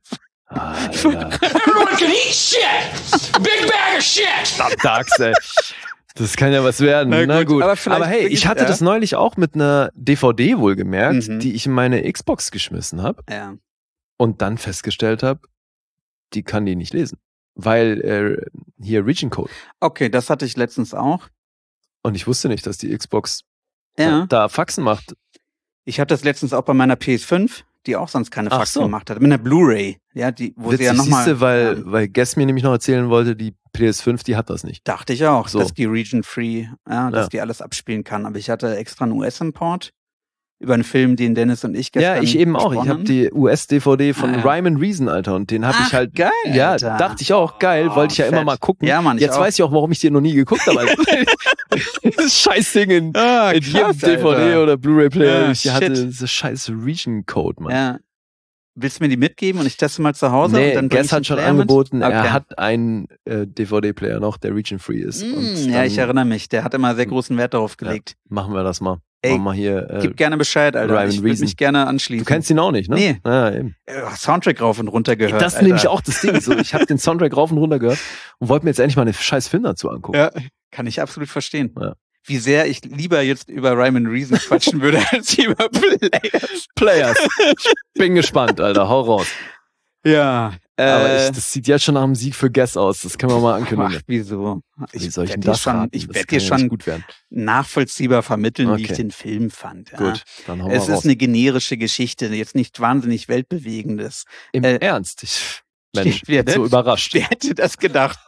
Alter. Everyone can eat shit! Big bag of shit! Darks, ey. Das kann ja was werden. Na, Na gut. gut. Aber, aber hey, ich hatte ja. das neulich auch mit einer D V D wohlgemerkt, mhm. die ich in meine Xbox geschmissen habe. Ja. Und dann festgestellt habe, die kann die nicht lesen. Weil äh, hier Region Code. Okay, das hatte ich letztens auch. Und ich wusste nicht, dass die Xbox ja. da, da Faxen macht. Ich hatte das letztens auch bei meiner P S fünf, die auch sonst keine Faxen so. gemacht hat. Mit einer Blu-ray. Ja, die, wo Witzig, sie ja nochmal. Siehste, weil, ja. weil Guess mir nämlich noch erzählen wollte, die P S fünf, die hat das nicht. Dachte ich auch, so. dass die Region-Free, ja, dass ja. die alles abspielen kann. Aber ich hatte extra einen U S-Import über einen Film, den Dennis und ich gestern Ja, ich eben auch. Ich habe die U S-D V D von ah, ja. Rhyme and Reason, Alter. Und den habe ich halt. Geil, ja, Alter. dachte ich auch. Geil, oh, wollte ich ja fett. immer mal gucken. Ja, Mann, ich Jetzt auch. weiß ich auch, warum ich den noch nie geguckt habe. Das Scheißding in, ah, in jedem D V D Alter. oder Blu-ray-Player. Ja, ich shit. hatte diese scheiß Region-Code, Mann. Ja. Willst du mir die mitgeben und ich teste mal zu Hause? Nee, und dann Guess hat schon angeboten, okay. er hat einen äh, D V D-Player noch, der Region-Free ist. Mm, und ja, ich erinnere mich. Der hat immer sehr großen Wert darauf gelegt. Ja, machen wir das mal. Ey, machen wir hier, äh, gib gerne Bescheid, Alter. Rhyme ich würde mich gerne anschließen. Du kennst ihn auch nicht, ne? Nee. Ja, eben. Soundtrack rauf und runter gehört. Das ist nämlich auch das Ding. So, ich habe den Soundtrack rauf und runter gehört und wollte mir jetzt endlich mal einen scheiß Film dazu angucken. Ja, kann ich absolut verstehen. Ja. Wie sehr ich lieber jetzt über Rhyme and Reason quatschen würde, als über Players. Players. Ich bin gespannt, Alter. Hau raus. Ja. Äh, Aber ich, das sieht jetzt schon nach einem Sieg für Guess aus. Das können wir mal ankündigen. Ach, wieso? Ich Wie soll ich denn das das schon, raten? Ich das werde dir schon gut werden. nachvollziehbar vermitteln, okay. wie ich den Film fand. Ja. Gut, dann hau Es mal ist raus. eine generische Geschichte, jetzt nicht wahnsinnig weltbewegendes. Im äh, Ernst? Ich Mensch, wer, bin so überrascht. Wer hätte das gedacht?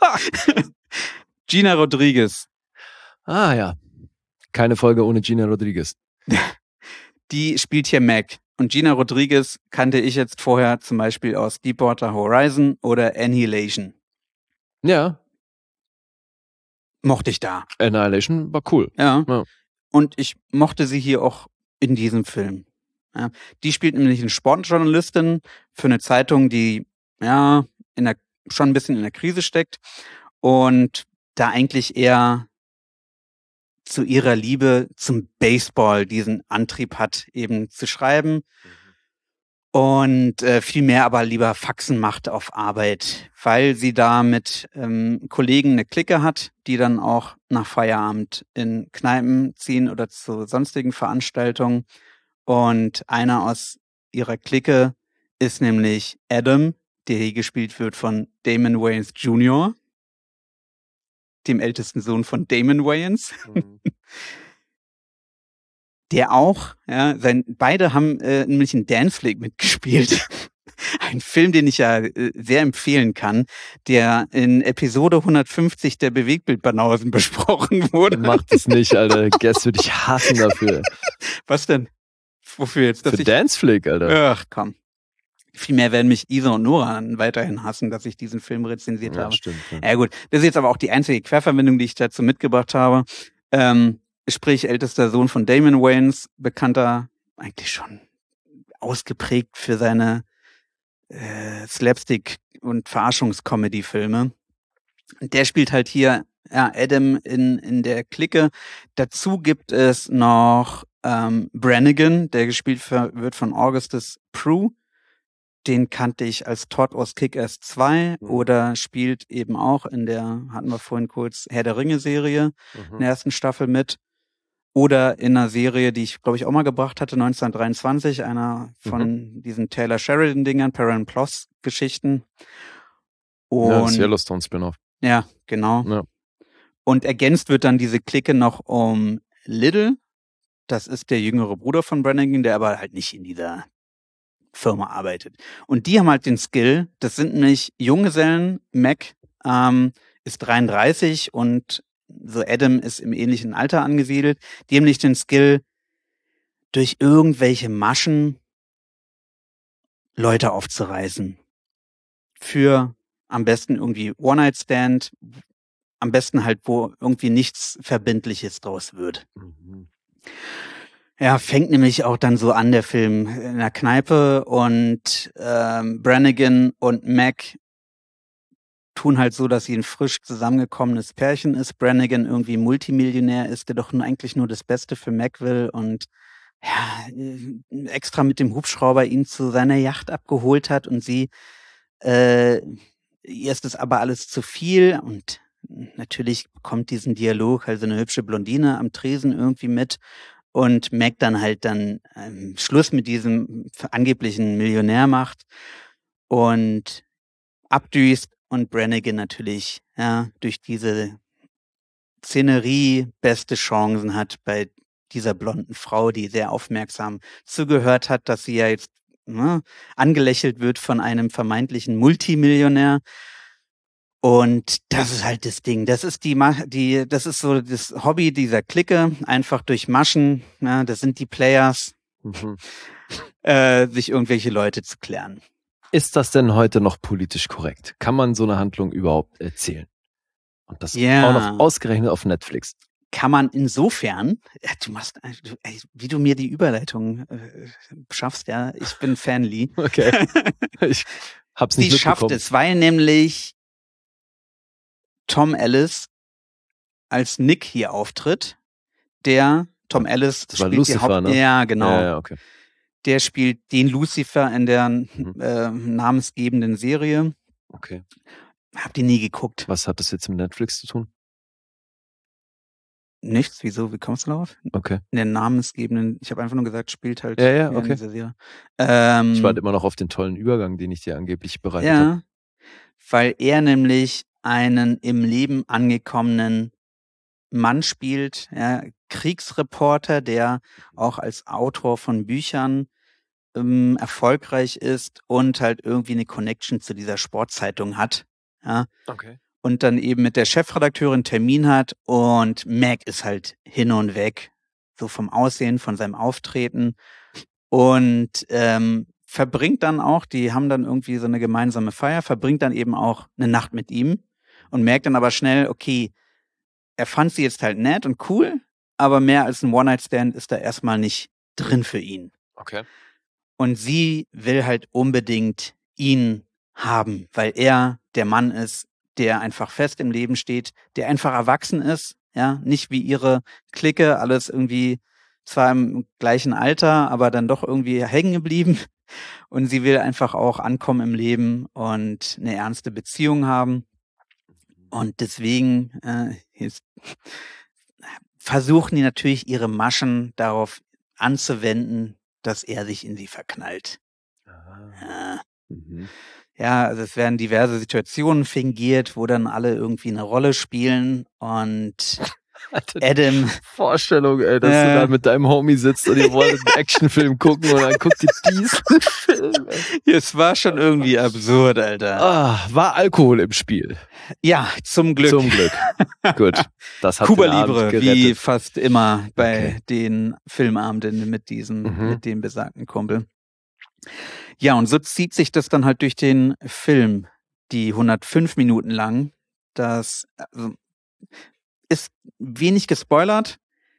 Gina Rodriguez. Ah ja. Keine Folge ohne Gina Rodriguez. Die spielt hier Mac. Und Gina Rodriguez kannte ich jetzt vorher zum Beispiel aus Deepwater Horizon oder Annihilation. Ja. Mochte ich da. Annihilation war cool. Ja. ja. Und ich mochte sie hier auch in diesem Film. Ja. Die spielt nämlich eine Sportjournalistin für eine Zeitung, die ja in der, schon ein bisschen in der Krise steckt und da eigentlich eher zu ihrer Liebe zum Baseball diesen Antrieb hat, eben zu schreiben mhm. und äh, viel mehr aber lieber Faxen macht auf Arbeit, weil sie da mit ähm, Kollegen eine Clique hat, die dann auch nach Feierabend in Kneipen ziehen oder zu sonstigen Veranstaltungen. Und einer aus ihrer Clique ist nämlich Adam, der hier gespielt wird von Damon Wayans Junior, dem ältesten Sohn von Damon Wayans. Mhm. Der auch, ja, sein, beide haben äh, nämlich in Danceflick mitgespielt. Ein Film, den ich ja äh, sehr empfehlen kann, der in Episode hundertfünfzig der Bewegtbildbanausen besprochen wurde. Mach das nicht, Alter. Guess würde ich hassen dafür. Was denn? Wofür jetzt? Dass Für ich... Danceflick, Alter. Ach, komm. Vielmehr werden mich Isa und Nora weiterhin hassen, dass ich diesen Film rezensiert ja, habe. Stimmt, ja. ja gut, das ist jetzt aber auch die einzige Querverbindung, die ich dazu mitgebracht habe. Ähm, sprich, ältester Sohn von Damon Wayans, bekannter, eigentlich schon ausgeprägt für seine äh, Slapstick- und Verarschungs-Comedy-Filme. Der spielt halt hier ja, Adam in, in der Clique. Dazu gibt es noch ähm, Brannigan, der gespielt für, wird von Augustus Prue. Den kannte ich als Todd aus Kick-Ass zwei mhm. oder spielt eben auch in der, hatten wir vorhin kurz, Herr der Ringe-Serie mhm. in der ersten Staffel mit. Oder in einer Serie, die ich, glaube ich, auch mal gebracht hatte, neunzehnhundertdreiundzwanzig, einer von mhm. diesen Taylor Sheridan-Dingern, Perrin Ploss-Geschichten. Ja, das Yellowstone-Spin-Off. Ja, genau. Ja. Und ergänzt wird dann diese Clique noch um Little. Das ist der jüngere Bruder von Brannigan, der aber halt nicht in dieser Firma arbeitet. Und die haben halt den Skill, das sind nämlich Junggesellen, Mac ähm, ist dreiunddreißig und so Adam ist im ähnlichen Alter angesiedelt, die haben nicht den Skill, durch irgendwelche Maschen Leute aufzureißen. Für am besten irgendwie One-Night-Stand, am besten halt, wo irgendwie nichts Verbindliches draus wird. Mhm. Ja, fängt nämlich auch dann so an, der Film, in der Kneipe und ähm, Brannigan und Mac tun halt so, dass sie ein frisch zusammengekommenes Pärchen ist. Brannigan irgendwie Multimillionär ist, der doch nur eigentlich nur das Beste für Mac will und ja, extra mit dem Hubschrauber ihn zu seiner Yacht abgeholt hat und sie, äh, ihr ist das aber alles zu viel und natürlich kommt diesen Dialog halt so eine hübsche Blondine am Tresen irgendwie mit und Mac dann halt dann ähm, Schluss mit diesem angeblichen Millionär macht und abdüst und Brannigan natürlich ja durch diese Szenerie beste Chancen hat bei dieser blonden Frau, die sehr aufmerksam zugehört hat, dass sie ja jetzt ne, angelächelt wird von einem vermeintlichen Multimillionär. Und das ist halt das Ding. Das ist die, die, das ist so das Hobby dieser Clique. Einfach durch Maschen. Ja, das sind die Players, mhm. äh, sich irgendwelche Leute zu klären. Ist das denn heute noch politisch korrekt? Kann man so eine Handlung überhaupt erzählen? Und das ja. auch noch ausgerechnet auf Netflix. Kann man insofern, ja, du machst, ey, wie du mir die Überleitung äh, schaffst, ja, ich bin Fan, Lee. Okay. Ich hab's nicht Die schafft es, weil nämlich Tom Ellis als Nick hier auftritt. Der Tom Ellis das war spielt Lucifer, die Haupt- ne? Ja, genau. Ja, ja, okay. Der spielt den Lucifer in der Mhm. äh, namensgebenden Serie. Okay. Hab die nie geguckt. Was hat das jetzt mit Netflix zu tun? Nichts, wieso? Wie kommst du darauf? Okay. In der namensgebenden, ich habe einfach nur gesagt, spielt halt Ja, ja, in okay. dieser Serie. Ähm, Ich warte immer noch auf den tollen Übergang, den ich dir angeblich bereitet ja, habe. weil er nämlich einen im Leben angekommenen Mann spielt, ja, Kriegsreporter, der auch als Autor von Büchern ähm, erfolgreich ist und halt irgendwie eine Connection zu dieser Sportzeitung hat. Ja. Okay. Und dann eben mit der Chefredakteurin einen Termin hat und Mac ist halt hin und weg, so vom Aussehen, von seinem Auftreten und ähm, verbringt dann auch, die haben dann irgendwie so eine gemeinsame Feier, verbringt dann eben auch eine Nacht mit ihm und merkt dann aber schnell, okay, er fand sie jetzt halt nett und cool, aber mehr als ein One-Night-Stand ist da erstmal nicht drin für ihn. Okay. Und sie will halt unbedingt ihn haben, weil er der Mann ist, der einfach fest im Leben steht, der einfach erwachsen ist, ja, nicht wie ihre Clique, alles irgendwie zwar im gleichen Alter, aber dann doch irgendwie hängen geblieben. Und sie will einfach auch ankommen im Leben und eine ernste Beziehung haben. Und deswegen äh, jetzt, versuchen die natürlich ihre Maschen darauf anzuwenden, dass er sich in sie verknallt. Ja. Mhm. Ja, also es werden diverse Situationen fingiert, wo dann alle irgendwie eine Rolle spielen und Adam. Vorstellung, ey, dass äh, du da mit deinem Homie sitzt und ihr wollt einen Actionfilm gucken und dann guckt ihr diesen Film. Ey. Es war schon irgendwie absurd, Alter. Ah, war Alkohol im Spiel? Ja, zum Glück. Zum Glück. Gut. Das hat Cuba den Abend Libre, gerettet. wie fast immer bei Okay. den Filmabenden mit diesem, Mhm. mit dem besagten Kumpel. Ja, und so zieht sich das dann halt durch den Film, die hundertfünf Minuten lang. Das also, ist wenig gespoilert,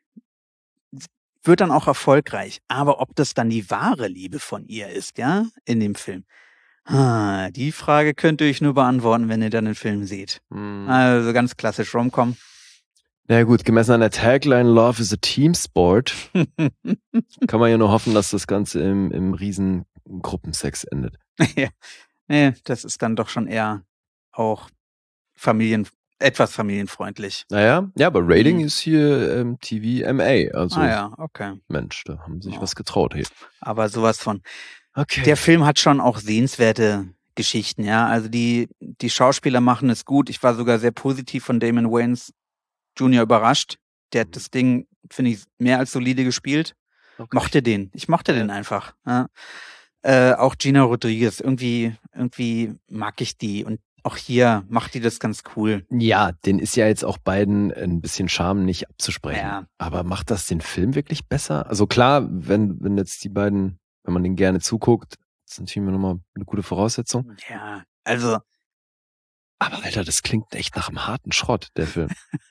wird dann auch erfolgreich. Aber ob das dann die wahre Liebe von ihr ist, ja, in dem Film, ah, die Frage könnt ihr euch nur beantworten, wenn ihr dann den Film seht. Mhm. Also ganz klassisch Rom-Com. Na ja, gut, gemessen an der Tagline Love is a Team Sport kann man ja nur hoffen, dass das Ganze im, im riesen Gruppensex endet. Ja, nee, das ist dann doch schon eher auch Familien, etwas familienfreundlich. Naja, ja, aber Rating Mhm. ist hier ähm, T V M A, also Ah ja, okay. Mensch, da haben sie sich Ja. was getraut hier. Aber sowas von. Okay. Der Film hat schon auch sehenswerte Geschichten, ja. Also die, die Schauspieler machen es gut. Ich war sogar sehr positiv von Damon Wayans Junior überrascht. Der hat das Ding, finde ich, mehr als solide gespielt. Okay. Mochte den. Ich mochte den einfach. Ja. Äh, auch Gina Rodriguez. Irgendwie, irgendwie mag ich die. Und auch hier macht die das ganz cool. Ja, den ist ja jetzt auch beiden ein bisschen Charme nicht abzusprechen. Ja. Aber macht das den Film wirklich besser? Also klar, wenn, wenn jetzt die beiden, wenn man denen gerne zuguckt, ist natürlich immer nochmal eine gute Voraussetzung. Ja, also Aber Alter, das klingt echt nach einem harten Schrott, der Film.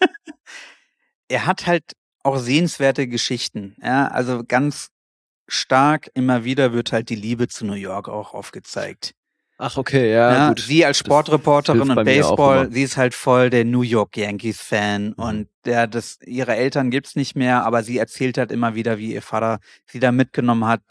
er hat halt auch sehenswerte Geschichten. Ja, also ganz stark immer wieder wird halt die Liebe zu New York auch aufgezeigt. Ach, okay, ja, Ja, gut. sie als Das Sportreporterin hilft und bei mir auch Baseball, immer. sie ist halt voll der New York Yankees Fan Mhm. und der das ihre Eltern gibt's nicht mehr, aber sie erzählt halt immer wieder, wie ihr Vater sie da mitgenommen hat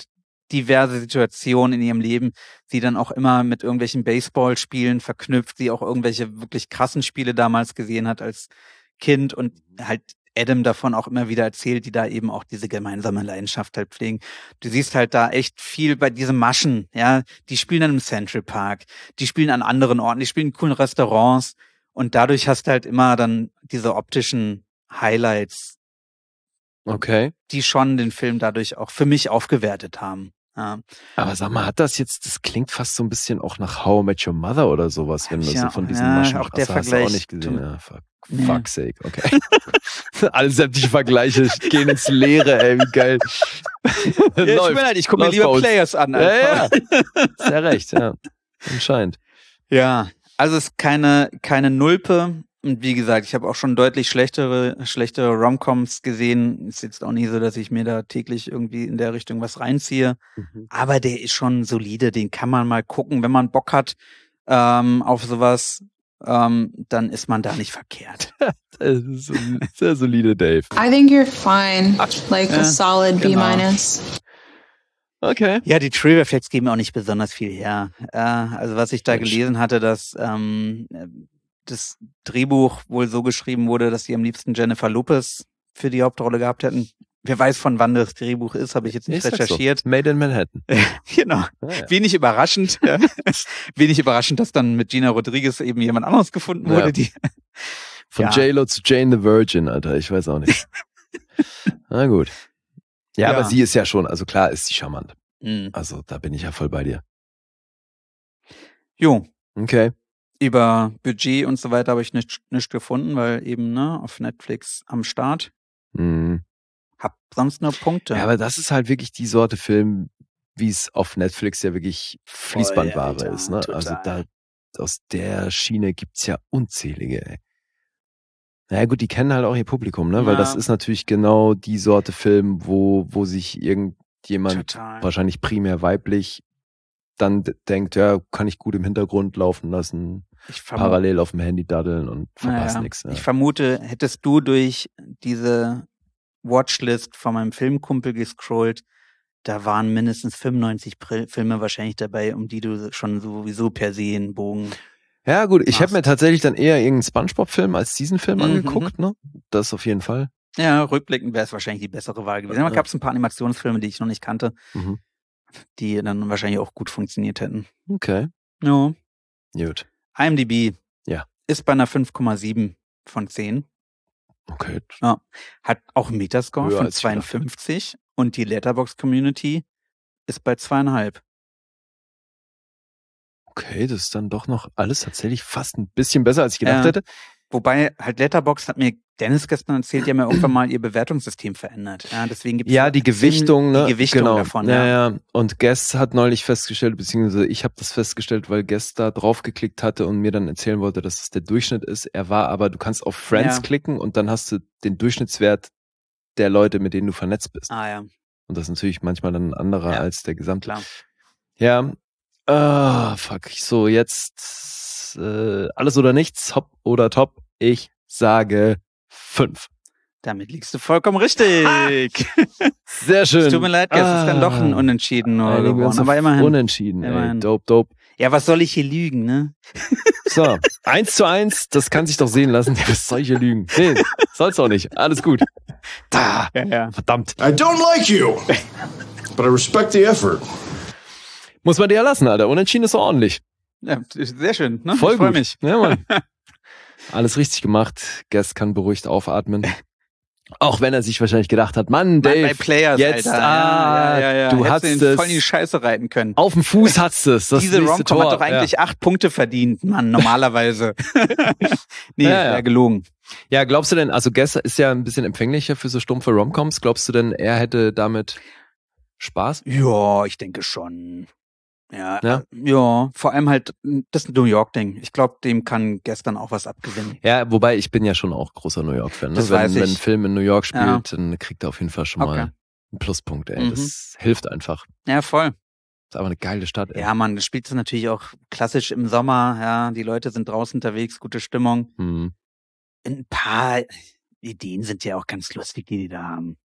diverse Situationen in ihrem Leben, sie dann auch immer mit irgendwelchen Baseballspielen verknüpft, sie auch irgendwelche wirklich krassen Spiele damals gesehen hat als Kind und halt Adam davon auch immer wieder erzählt, die da eben auch diese gemeinsame Leidenschaft halt pflegen. Du siehst halt da echt viel bei diesen Maschen, ja, die spielen dann im Central Park, die spielen an anderen Orten, die spielen in coolen Restaurants und dadurch hast du halt immer dann diese optischen Highlights, Okay. die schon den Film dadurch auch für mich aufgewertet haben. Ja. Aber sag mal, hat das jetzt, das klingt fast so ein bisschen auch nach How I Met Your Mother oder sowas, wenn du Ja, so von diesen ja, Maschen auch der hast, hast du auch Vergleich nicht gesehen. tut- Ja, fuck, Nee. fuck's sake, okay. Alle sämtliche Vergleiche gehen ins Leere, ey, wie geil. Ja, ich, Läuft. bin halt, ich gucke mir Läuft lieber bei uns. Players an. Ja, Einfach. ja. Sehr recht, ja. Anscheinend. Ja, also es ist keine, keine Nulpe. Und wie gesagt, ich habe auch schon deutlich schlechtere, schlechtere Romcoms gesehen. Ist jetzt auch nicht so, dass ich mir da täglich irgendwie in der Richtung was reinziehe. Aber der ist schon solide, den kann man mal gucken, wenn man Bock hat ähm, auf sowas, ähm, dann ist man da nicht verkehrt. Das ist so, sehr solide, Dave. I think you're fine. Like Ja, a solid genau. B minus. Okay. Ja, die Trivia Facts geben auch nicht besonders viel her. Äh, also was ich da Mensch. gelesen hatte, dass ähm, das Drehbuch wohl so geschrieben wurde, dass sie am liebsten Jennifer Lopez für die Hauptrolle gehabt hätten. Wer weiß, von wann das Drehbuch ist, habe ich jetzt nicht Ich sag's recherchiert. So. Made in Manhattan. Genau. Ah, ja. Wenig überraschend. ja. Wenig überraschend, dass dann mit Gina Rodriguez eben jemand anderes gefunden wurde, Ja. die Von Ja. J-Lo zu Jane the Virgin, Alter. Ich weiß auch nicht. Na gut. Ja, Ja. aber sie ist ja schon, also klar ist sie charmant. Hm. Also da bin ich ja voll bei dir. Jo, Okay. über Budget und so weiter habe ich nicht, nicht gefunden, weil eben ne auf Netflix am Start. Mhm. Hab sonst nur Punkte. Ja, aber das ist halt wirklich die Sorte Film, wie es auf Netflix ja wirklich Fließbandware Alter, ist. Ne? total. Also da aus der Schiene gibt's ja unzählige. Ey. Naja gut, die kennen halt auch ihr Publikum, ne? Weil Ja. das ist natürlich genau die Sorte Film, wo wo sich irgendjemand, Total. wahrscheinlich primär weiblich, dann d- denkt, ja, kann ich gut im Hintergrund laufen lassen, Ich vermu- parallel auf dem Handy daddeln und verpasst Naja, nichts. Ja. Ich vermute, hättest du durch diese Watchlist von meinem Filmkumpel gescrollt, da waren mindestens fünfundneunzig Pri- Filme wahrscheinlich dabei, um die du schon sowieso per se einen Bogen. Ja gut, ich habe Machst. mir tatsächlich dann eher irgendeinen Spongebob-Film als diesen Film Mhm. angeguckt, ne? Das auf jeden Fall. Ja, rückblickend wäre es wahrscheinlich die bessere Wahl gewesen. Aber Ja. gab es ein paar Animationsfilme, die ich noch nicht kannte, Mhm. die dann wahrscheinlich auch gut funktioniert hätten. Okay, Ja. gut. IMDb Ja. ist bei einer fünf Komma sieben von zehn. Okay. Hat auch einen Metascore Höher von als ich gedacht zweiundfünfzig und die Letterboxd-Community ist bei zweieinhalb. Okay, das ist dann doch noch alles tatsächlich fast ein bisschen besser, als ich gedacht Ja. hätte. Wobei halt Letterboxd hat mir Dennis gestern erzählt, die haben ja irgendwann mal ihr Bewertungssystem verändert. Ja, deswegen gibt's Ja, die Gewichtung, ne? Die Gewichtung genau. davon, ja. ja. ja. Und Guest hat neulich festgestellt, beziehungsweise ich habe das festgestellt, weil Guest da draufgeklickt hatte und mir dann erzählen wollte, dass das der Durchschnitt ist. Er war aber, du kannst auf Friends Ja. klicken und dann hast du den Durchschnittswert der Leute, mit denen du vernetzt bist. Ah ja, Und das ist natürlich manchmal dann ein anderer Ja, als der gesamte. klar. Ja. Ah, fuck. So, jetzt äh, alles oder nichts, hopp oder top. Ich sage fünf. Damit liegst du vollkommen richtig. Sehr schön. Es tut mir leid, es ist dann doch ein Unentschieden nur Einigen wir geworden. uns Aber auf immerhin. Unentschieden, ey. Immerhin. Dope, dope. Ja, was soll ich hier lügen, ne? So, eins zu eins, das kann sich doch sehen lassen. Das solche Lügen. Nee, soll's auch nicht. Alles gut. Da, Ja, ja. verdammt. I don't like you, but I respect the effort. Muss man dir ja lassen, Alter. Unentschieden ist doch ordentlich. Ja, sehr schön, ne? Voll ich freu gut. mich. Ja, Mann. Alles richtig gemacht. Guest kann beruhigt aufatmen. Auch wenn er sich wahrscheinlich gedacht hat, Mann, Mann, Dave, bei Players, jetzt, Alter. ah, ja, ja, ja. du Hättest hast den es. voll in die Scheiße reiten können. Auf dem Fuß hat's es. Das Diese nächste Romcom Tor. hat doch eigentlich acht Punkte verdient, Mann, normalerweise. nee, Ja, ja, ja. ja. gelogen. Ja. ja, glaubst du denn, also Guest ist ja ein bisschen empfänglicher für so stumpfe Romcoms. Glaubst du denn, er hätte damit Spaß? Ja, ich denke schon. Ja, Ja? äh, ja, vor allem halt das New York-Ding. Ich glaube, dem kann gestern auch was abgewinnen. Ja, wobei ich bin ja schon auch großer New York-Fan. Ne? Das Wenn, weiß wenn ich. ein Film in New York spielt, Ja. dann kriegt er auf jeden Fall schon mal Okay. einen Pluspunkt. Ey. Mhm. Das hilft einfach. Ja, voll. Ist aber eine geile Stadt. Ey. Ja, Mann, das spielt natürlich auch klassisch im Sommer. Ja, die Leute sind draußen unterwegs, gute Stimmung. Hm. Ein paar Ideen sind ja auch ganz lustig, die die da haben.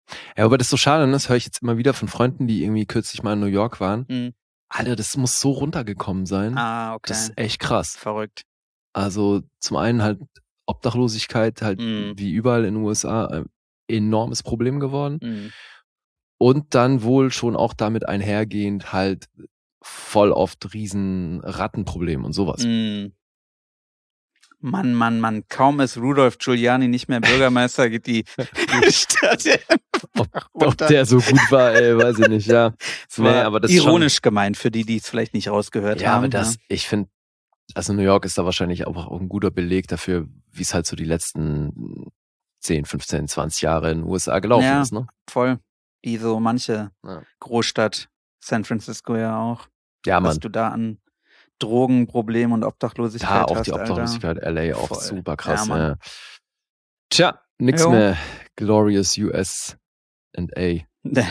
Ja, aber das ist so schade, ne? Das höre ich jetzt immer wieder von Freunden, die irgendwie kürzlich mal in New York waren. Mhm. Alter, das muss so runtergekommen sein. Ah, okay. Das ist echt krass. Verrückt. Also zum einen halt Obdachlosigkeit, halt Mhm. wie überall in den U S A, ein enormes Problem geworden. Mhm. Und dann wohl schon auch damit einhergehend halt voll oft riesen Rattenproblem und sowas. Mhm. Mann, Mann, Mann. Kaum ist Rudolph Giuliani nicht mehr Bürgermeister, geht die Stadt. Ob, ob der so gut war, ey, weiß ich nicht, ja. Das war Nee, aber das ist ironisch gemeint für die, die es vielleicht nicht rausgehört Ja, haben. aber das, ich finde, also New York ist da wahrscheinlich auch ein guter Beleg dafür, wie es halt so die letzten zehn, fünfzehn, zwanzig Jahre in den U S A gelaufen Ja. ist, ne? Voll. Wie so manche Ja. Großstadt, San Francisco ja auch. Ja, Was Mann. du da an Drogenproblem und Obdachlosigkeit Da auch hast, die Obdachlosigkeit, L A auch Voll. super krass. Ja, Mann. Ja. Tja, nix Jo. mehr. Glorious U S and A. Alter.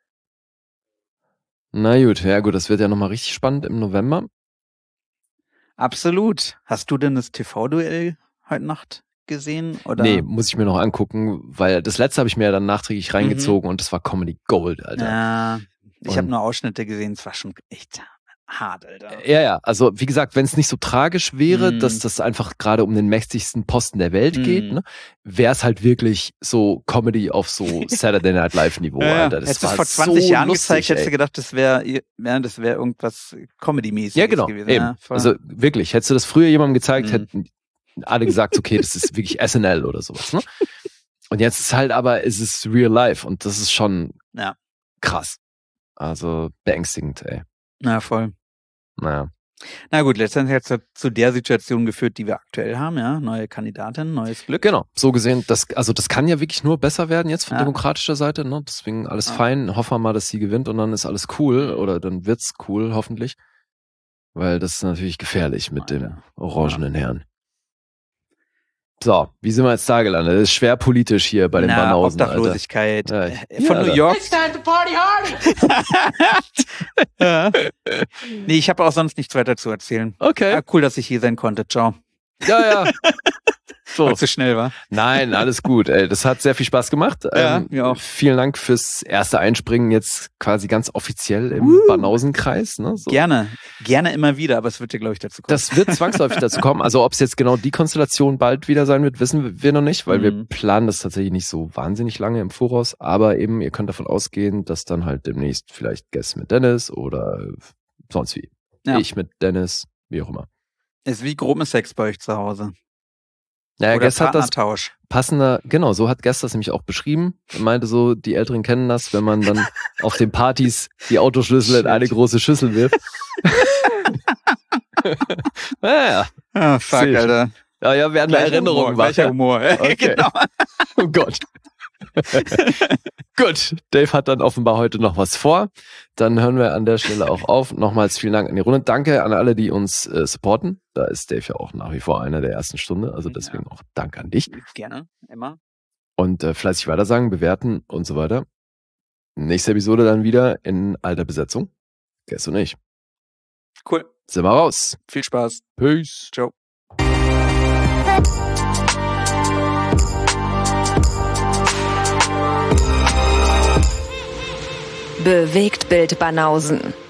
Na gut, ja gut, das wird ja nochmal richtig spannend im November. Absolut. Hast du denn das T V-Duell heute Nacht gesehen? Oder? Nee, muss ich mir noch angucken, weil das letzte habe ich mir ja dann nachträglich reingezogen und das war Comedy Gold, Alter. Ja, ich habe Und- nur Ausschnitte gesehen, es war schon echt hart, Alter. Ja, ja, also wie gesagt, wenn es nicht so tragisch wäre, Mm. dass das einfach gerade um den mächtigsten Posten der Welt Mm. geht, ne, wäre es halt wirklich so Comedy auf so Saturday Night Live Niveau, Ja, Alter. Das hättest du war es vor zwanzig so Jahren lustig, gezeigt, hättest du ey. gedacht, das wäre ja, das wäre irgendwas Comedy-mäßiges Ja, genau, gewesen. eben. Ja, voll. Also wirklich, hättest du das früher jemandem gezeigt, Mm. hätten alle gesagt, okay, das ist wirklich S N L oder sowas, ne? Und jetzt ist halt aber, es ist real life und das ist schon Ja. krass. Also beängstigend, ey. Na, voll. Naja. Na gut, letztendlich hat es zu der Situation geführt, die wir aktuell haben, ja. Neue Kandidatin, neues Glück. Genau, so gesehen, das, also das kann ja wirklich nur besser werden jetzt von Ja. demokratischer Seite, ne? Deswegen alles Ja. fein. Hoffen wir mal, dass sie gewinnt und dann ist alles cool oder dann wird's cool, hoffentlich. Weil das ist natürlich gefährlich mit dem Alter. orangenen Herrn. So, wie sind wir jetzt da gelandet? Das ist schwer politisch hier bei den Na, Banausen, Alter. Obdachlosigkeit. Ja, Äh, ja, Von Alter. New York. It's time to party hard! Ja. Nee, ich habe auch sonst nichts weiter zu erzählen. Okay. Ah, cool, dass ich hier sein konnte. Ciao. Ja, ja. So. Weil es so schnell war. Nein, alles gut. Ey, das hat sehr viel Spaß gemacht. Ja, ähm, mir auch. Vielen Dank fürs erste Einspringen jetzt quasi ganz offiziell im Woo. Banausenkreis. Ne? So. Gerne. Gerne immer wieder, aber es wird dir, glaube ich, dazu kommen. Das wird zwangsläufig dazu kommen. Also ob es jetzt genau die Konstellation bald wieder sein wird, wissen wir noch nicht, weil wir Mhm. planen das tatsächlich nicht so wahnsinnig lange im Voraus. Aber eben, ihr könnt davon ausgehen, dass dann halt demnächst vielleicht Guests mit Dennis oder sonst wie. Ja. Ich mit Dennis, wie auch immer. Ist wie Gruppensex bei euch zu Hause. Naja, Oder Guest hat das Partnertausch. passender, genau, so hat Guest das nämlich auch beschrieben. Er meinte so, die Älteren kennen das, wenn man dann auf den Partys die Autoschlüssel in eine große Schüssel wirft. naja, Ah, fuck, Sehe ich. Alter. ja, ja, werden wir Erinnerungen Humor, gleicher wach. Humor. Okay. Genau. Oh Gott. Gut, Dave hat dann offenbar heute noch was vor. Dann hören wir an der Stelle auch auf. Nochmals vielen Dank an die Runde. Danke an alle, die uns äh, supporten. Da ist Dave ja auch nach wie vor einer der ersten Stunde. Also deswegen auch Dank an dich. Gerne, immer. Und äh, fleißig weitersagen, bewerten und so weiter. Nächste Episode dann wieder in alter Besetzung. Guest und ich. Cool. Sind wir raus. Viel Spaß. Peace. Ciao. Bewegt Bild Banausen.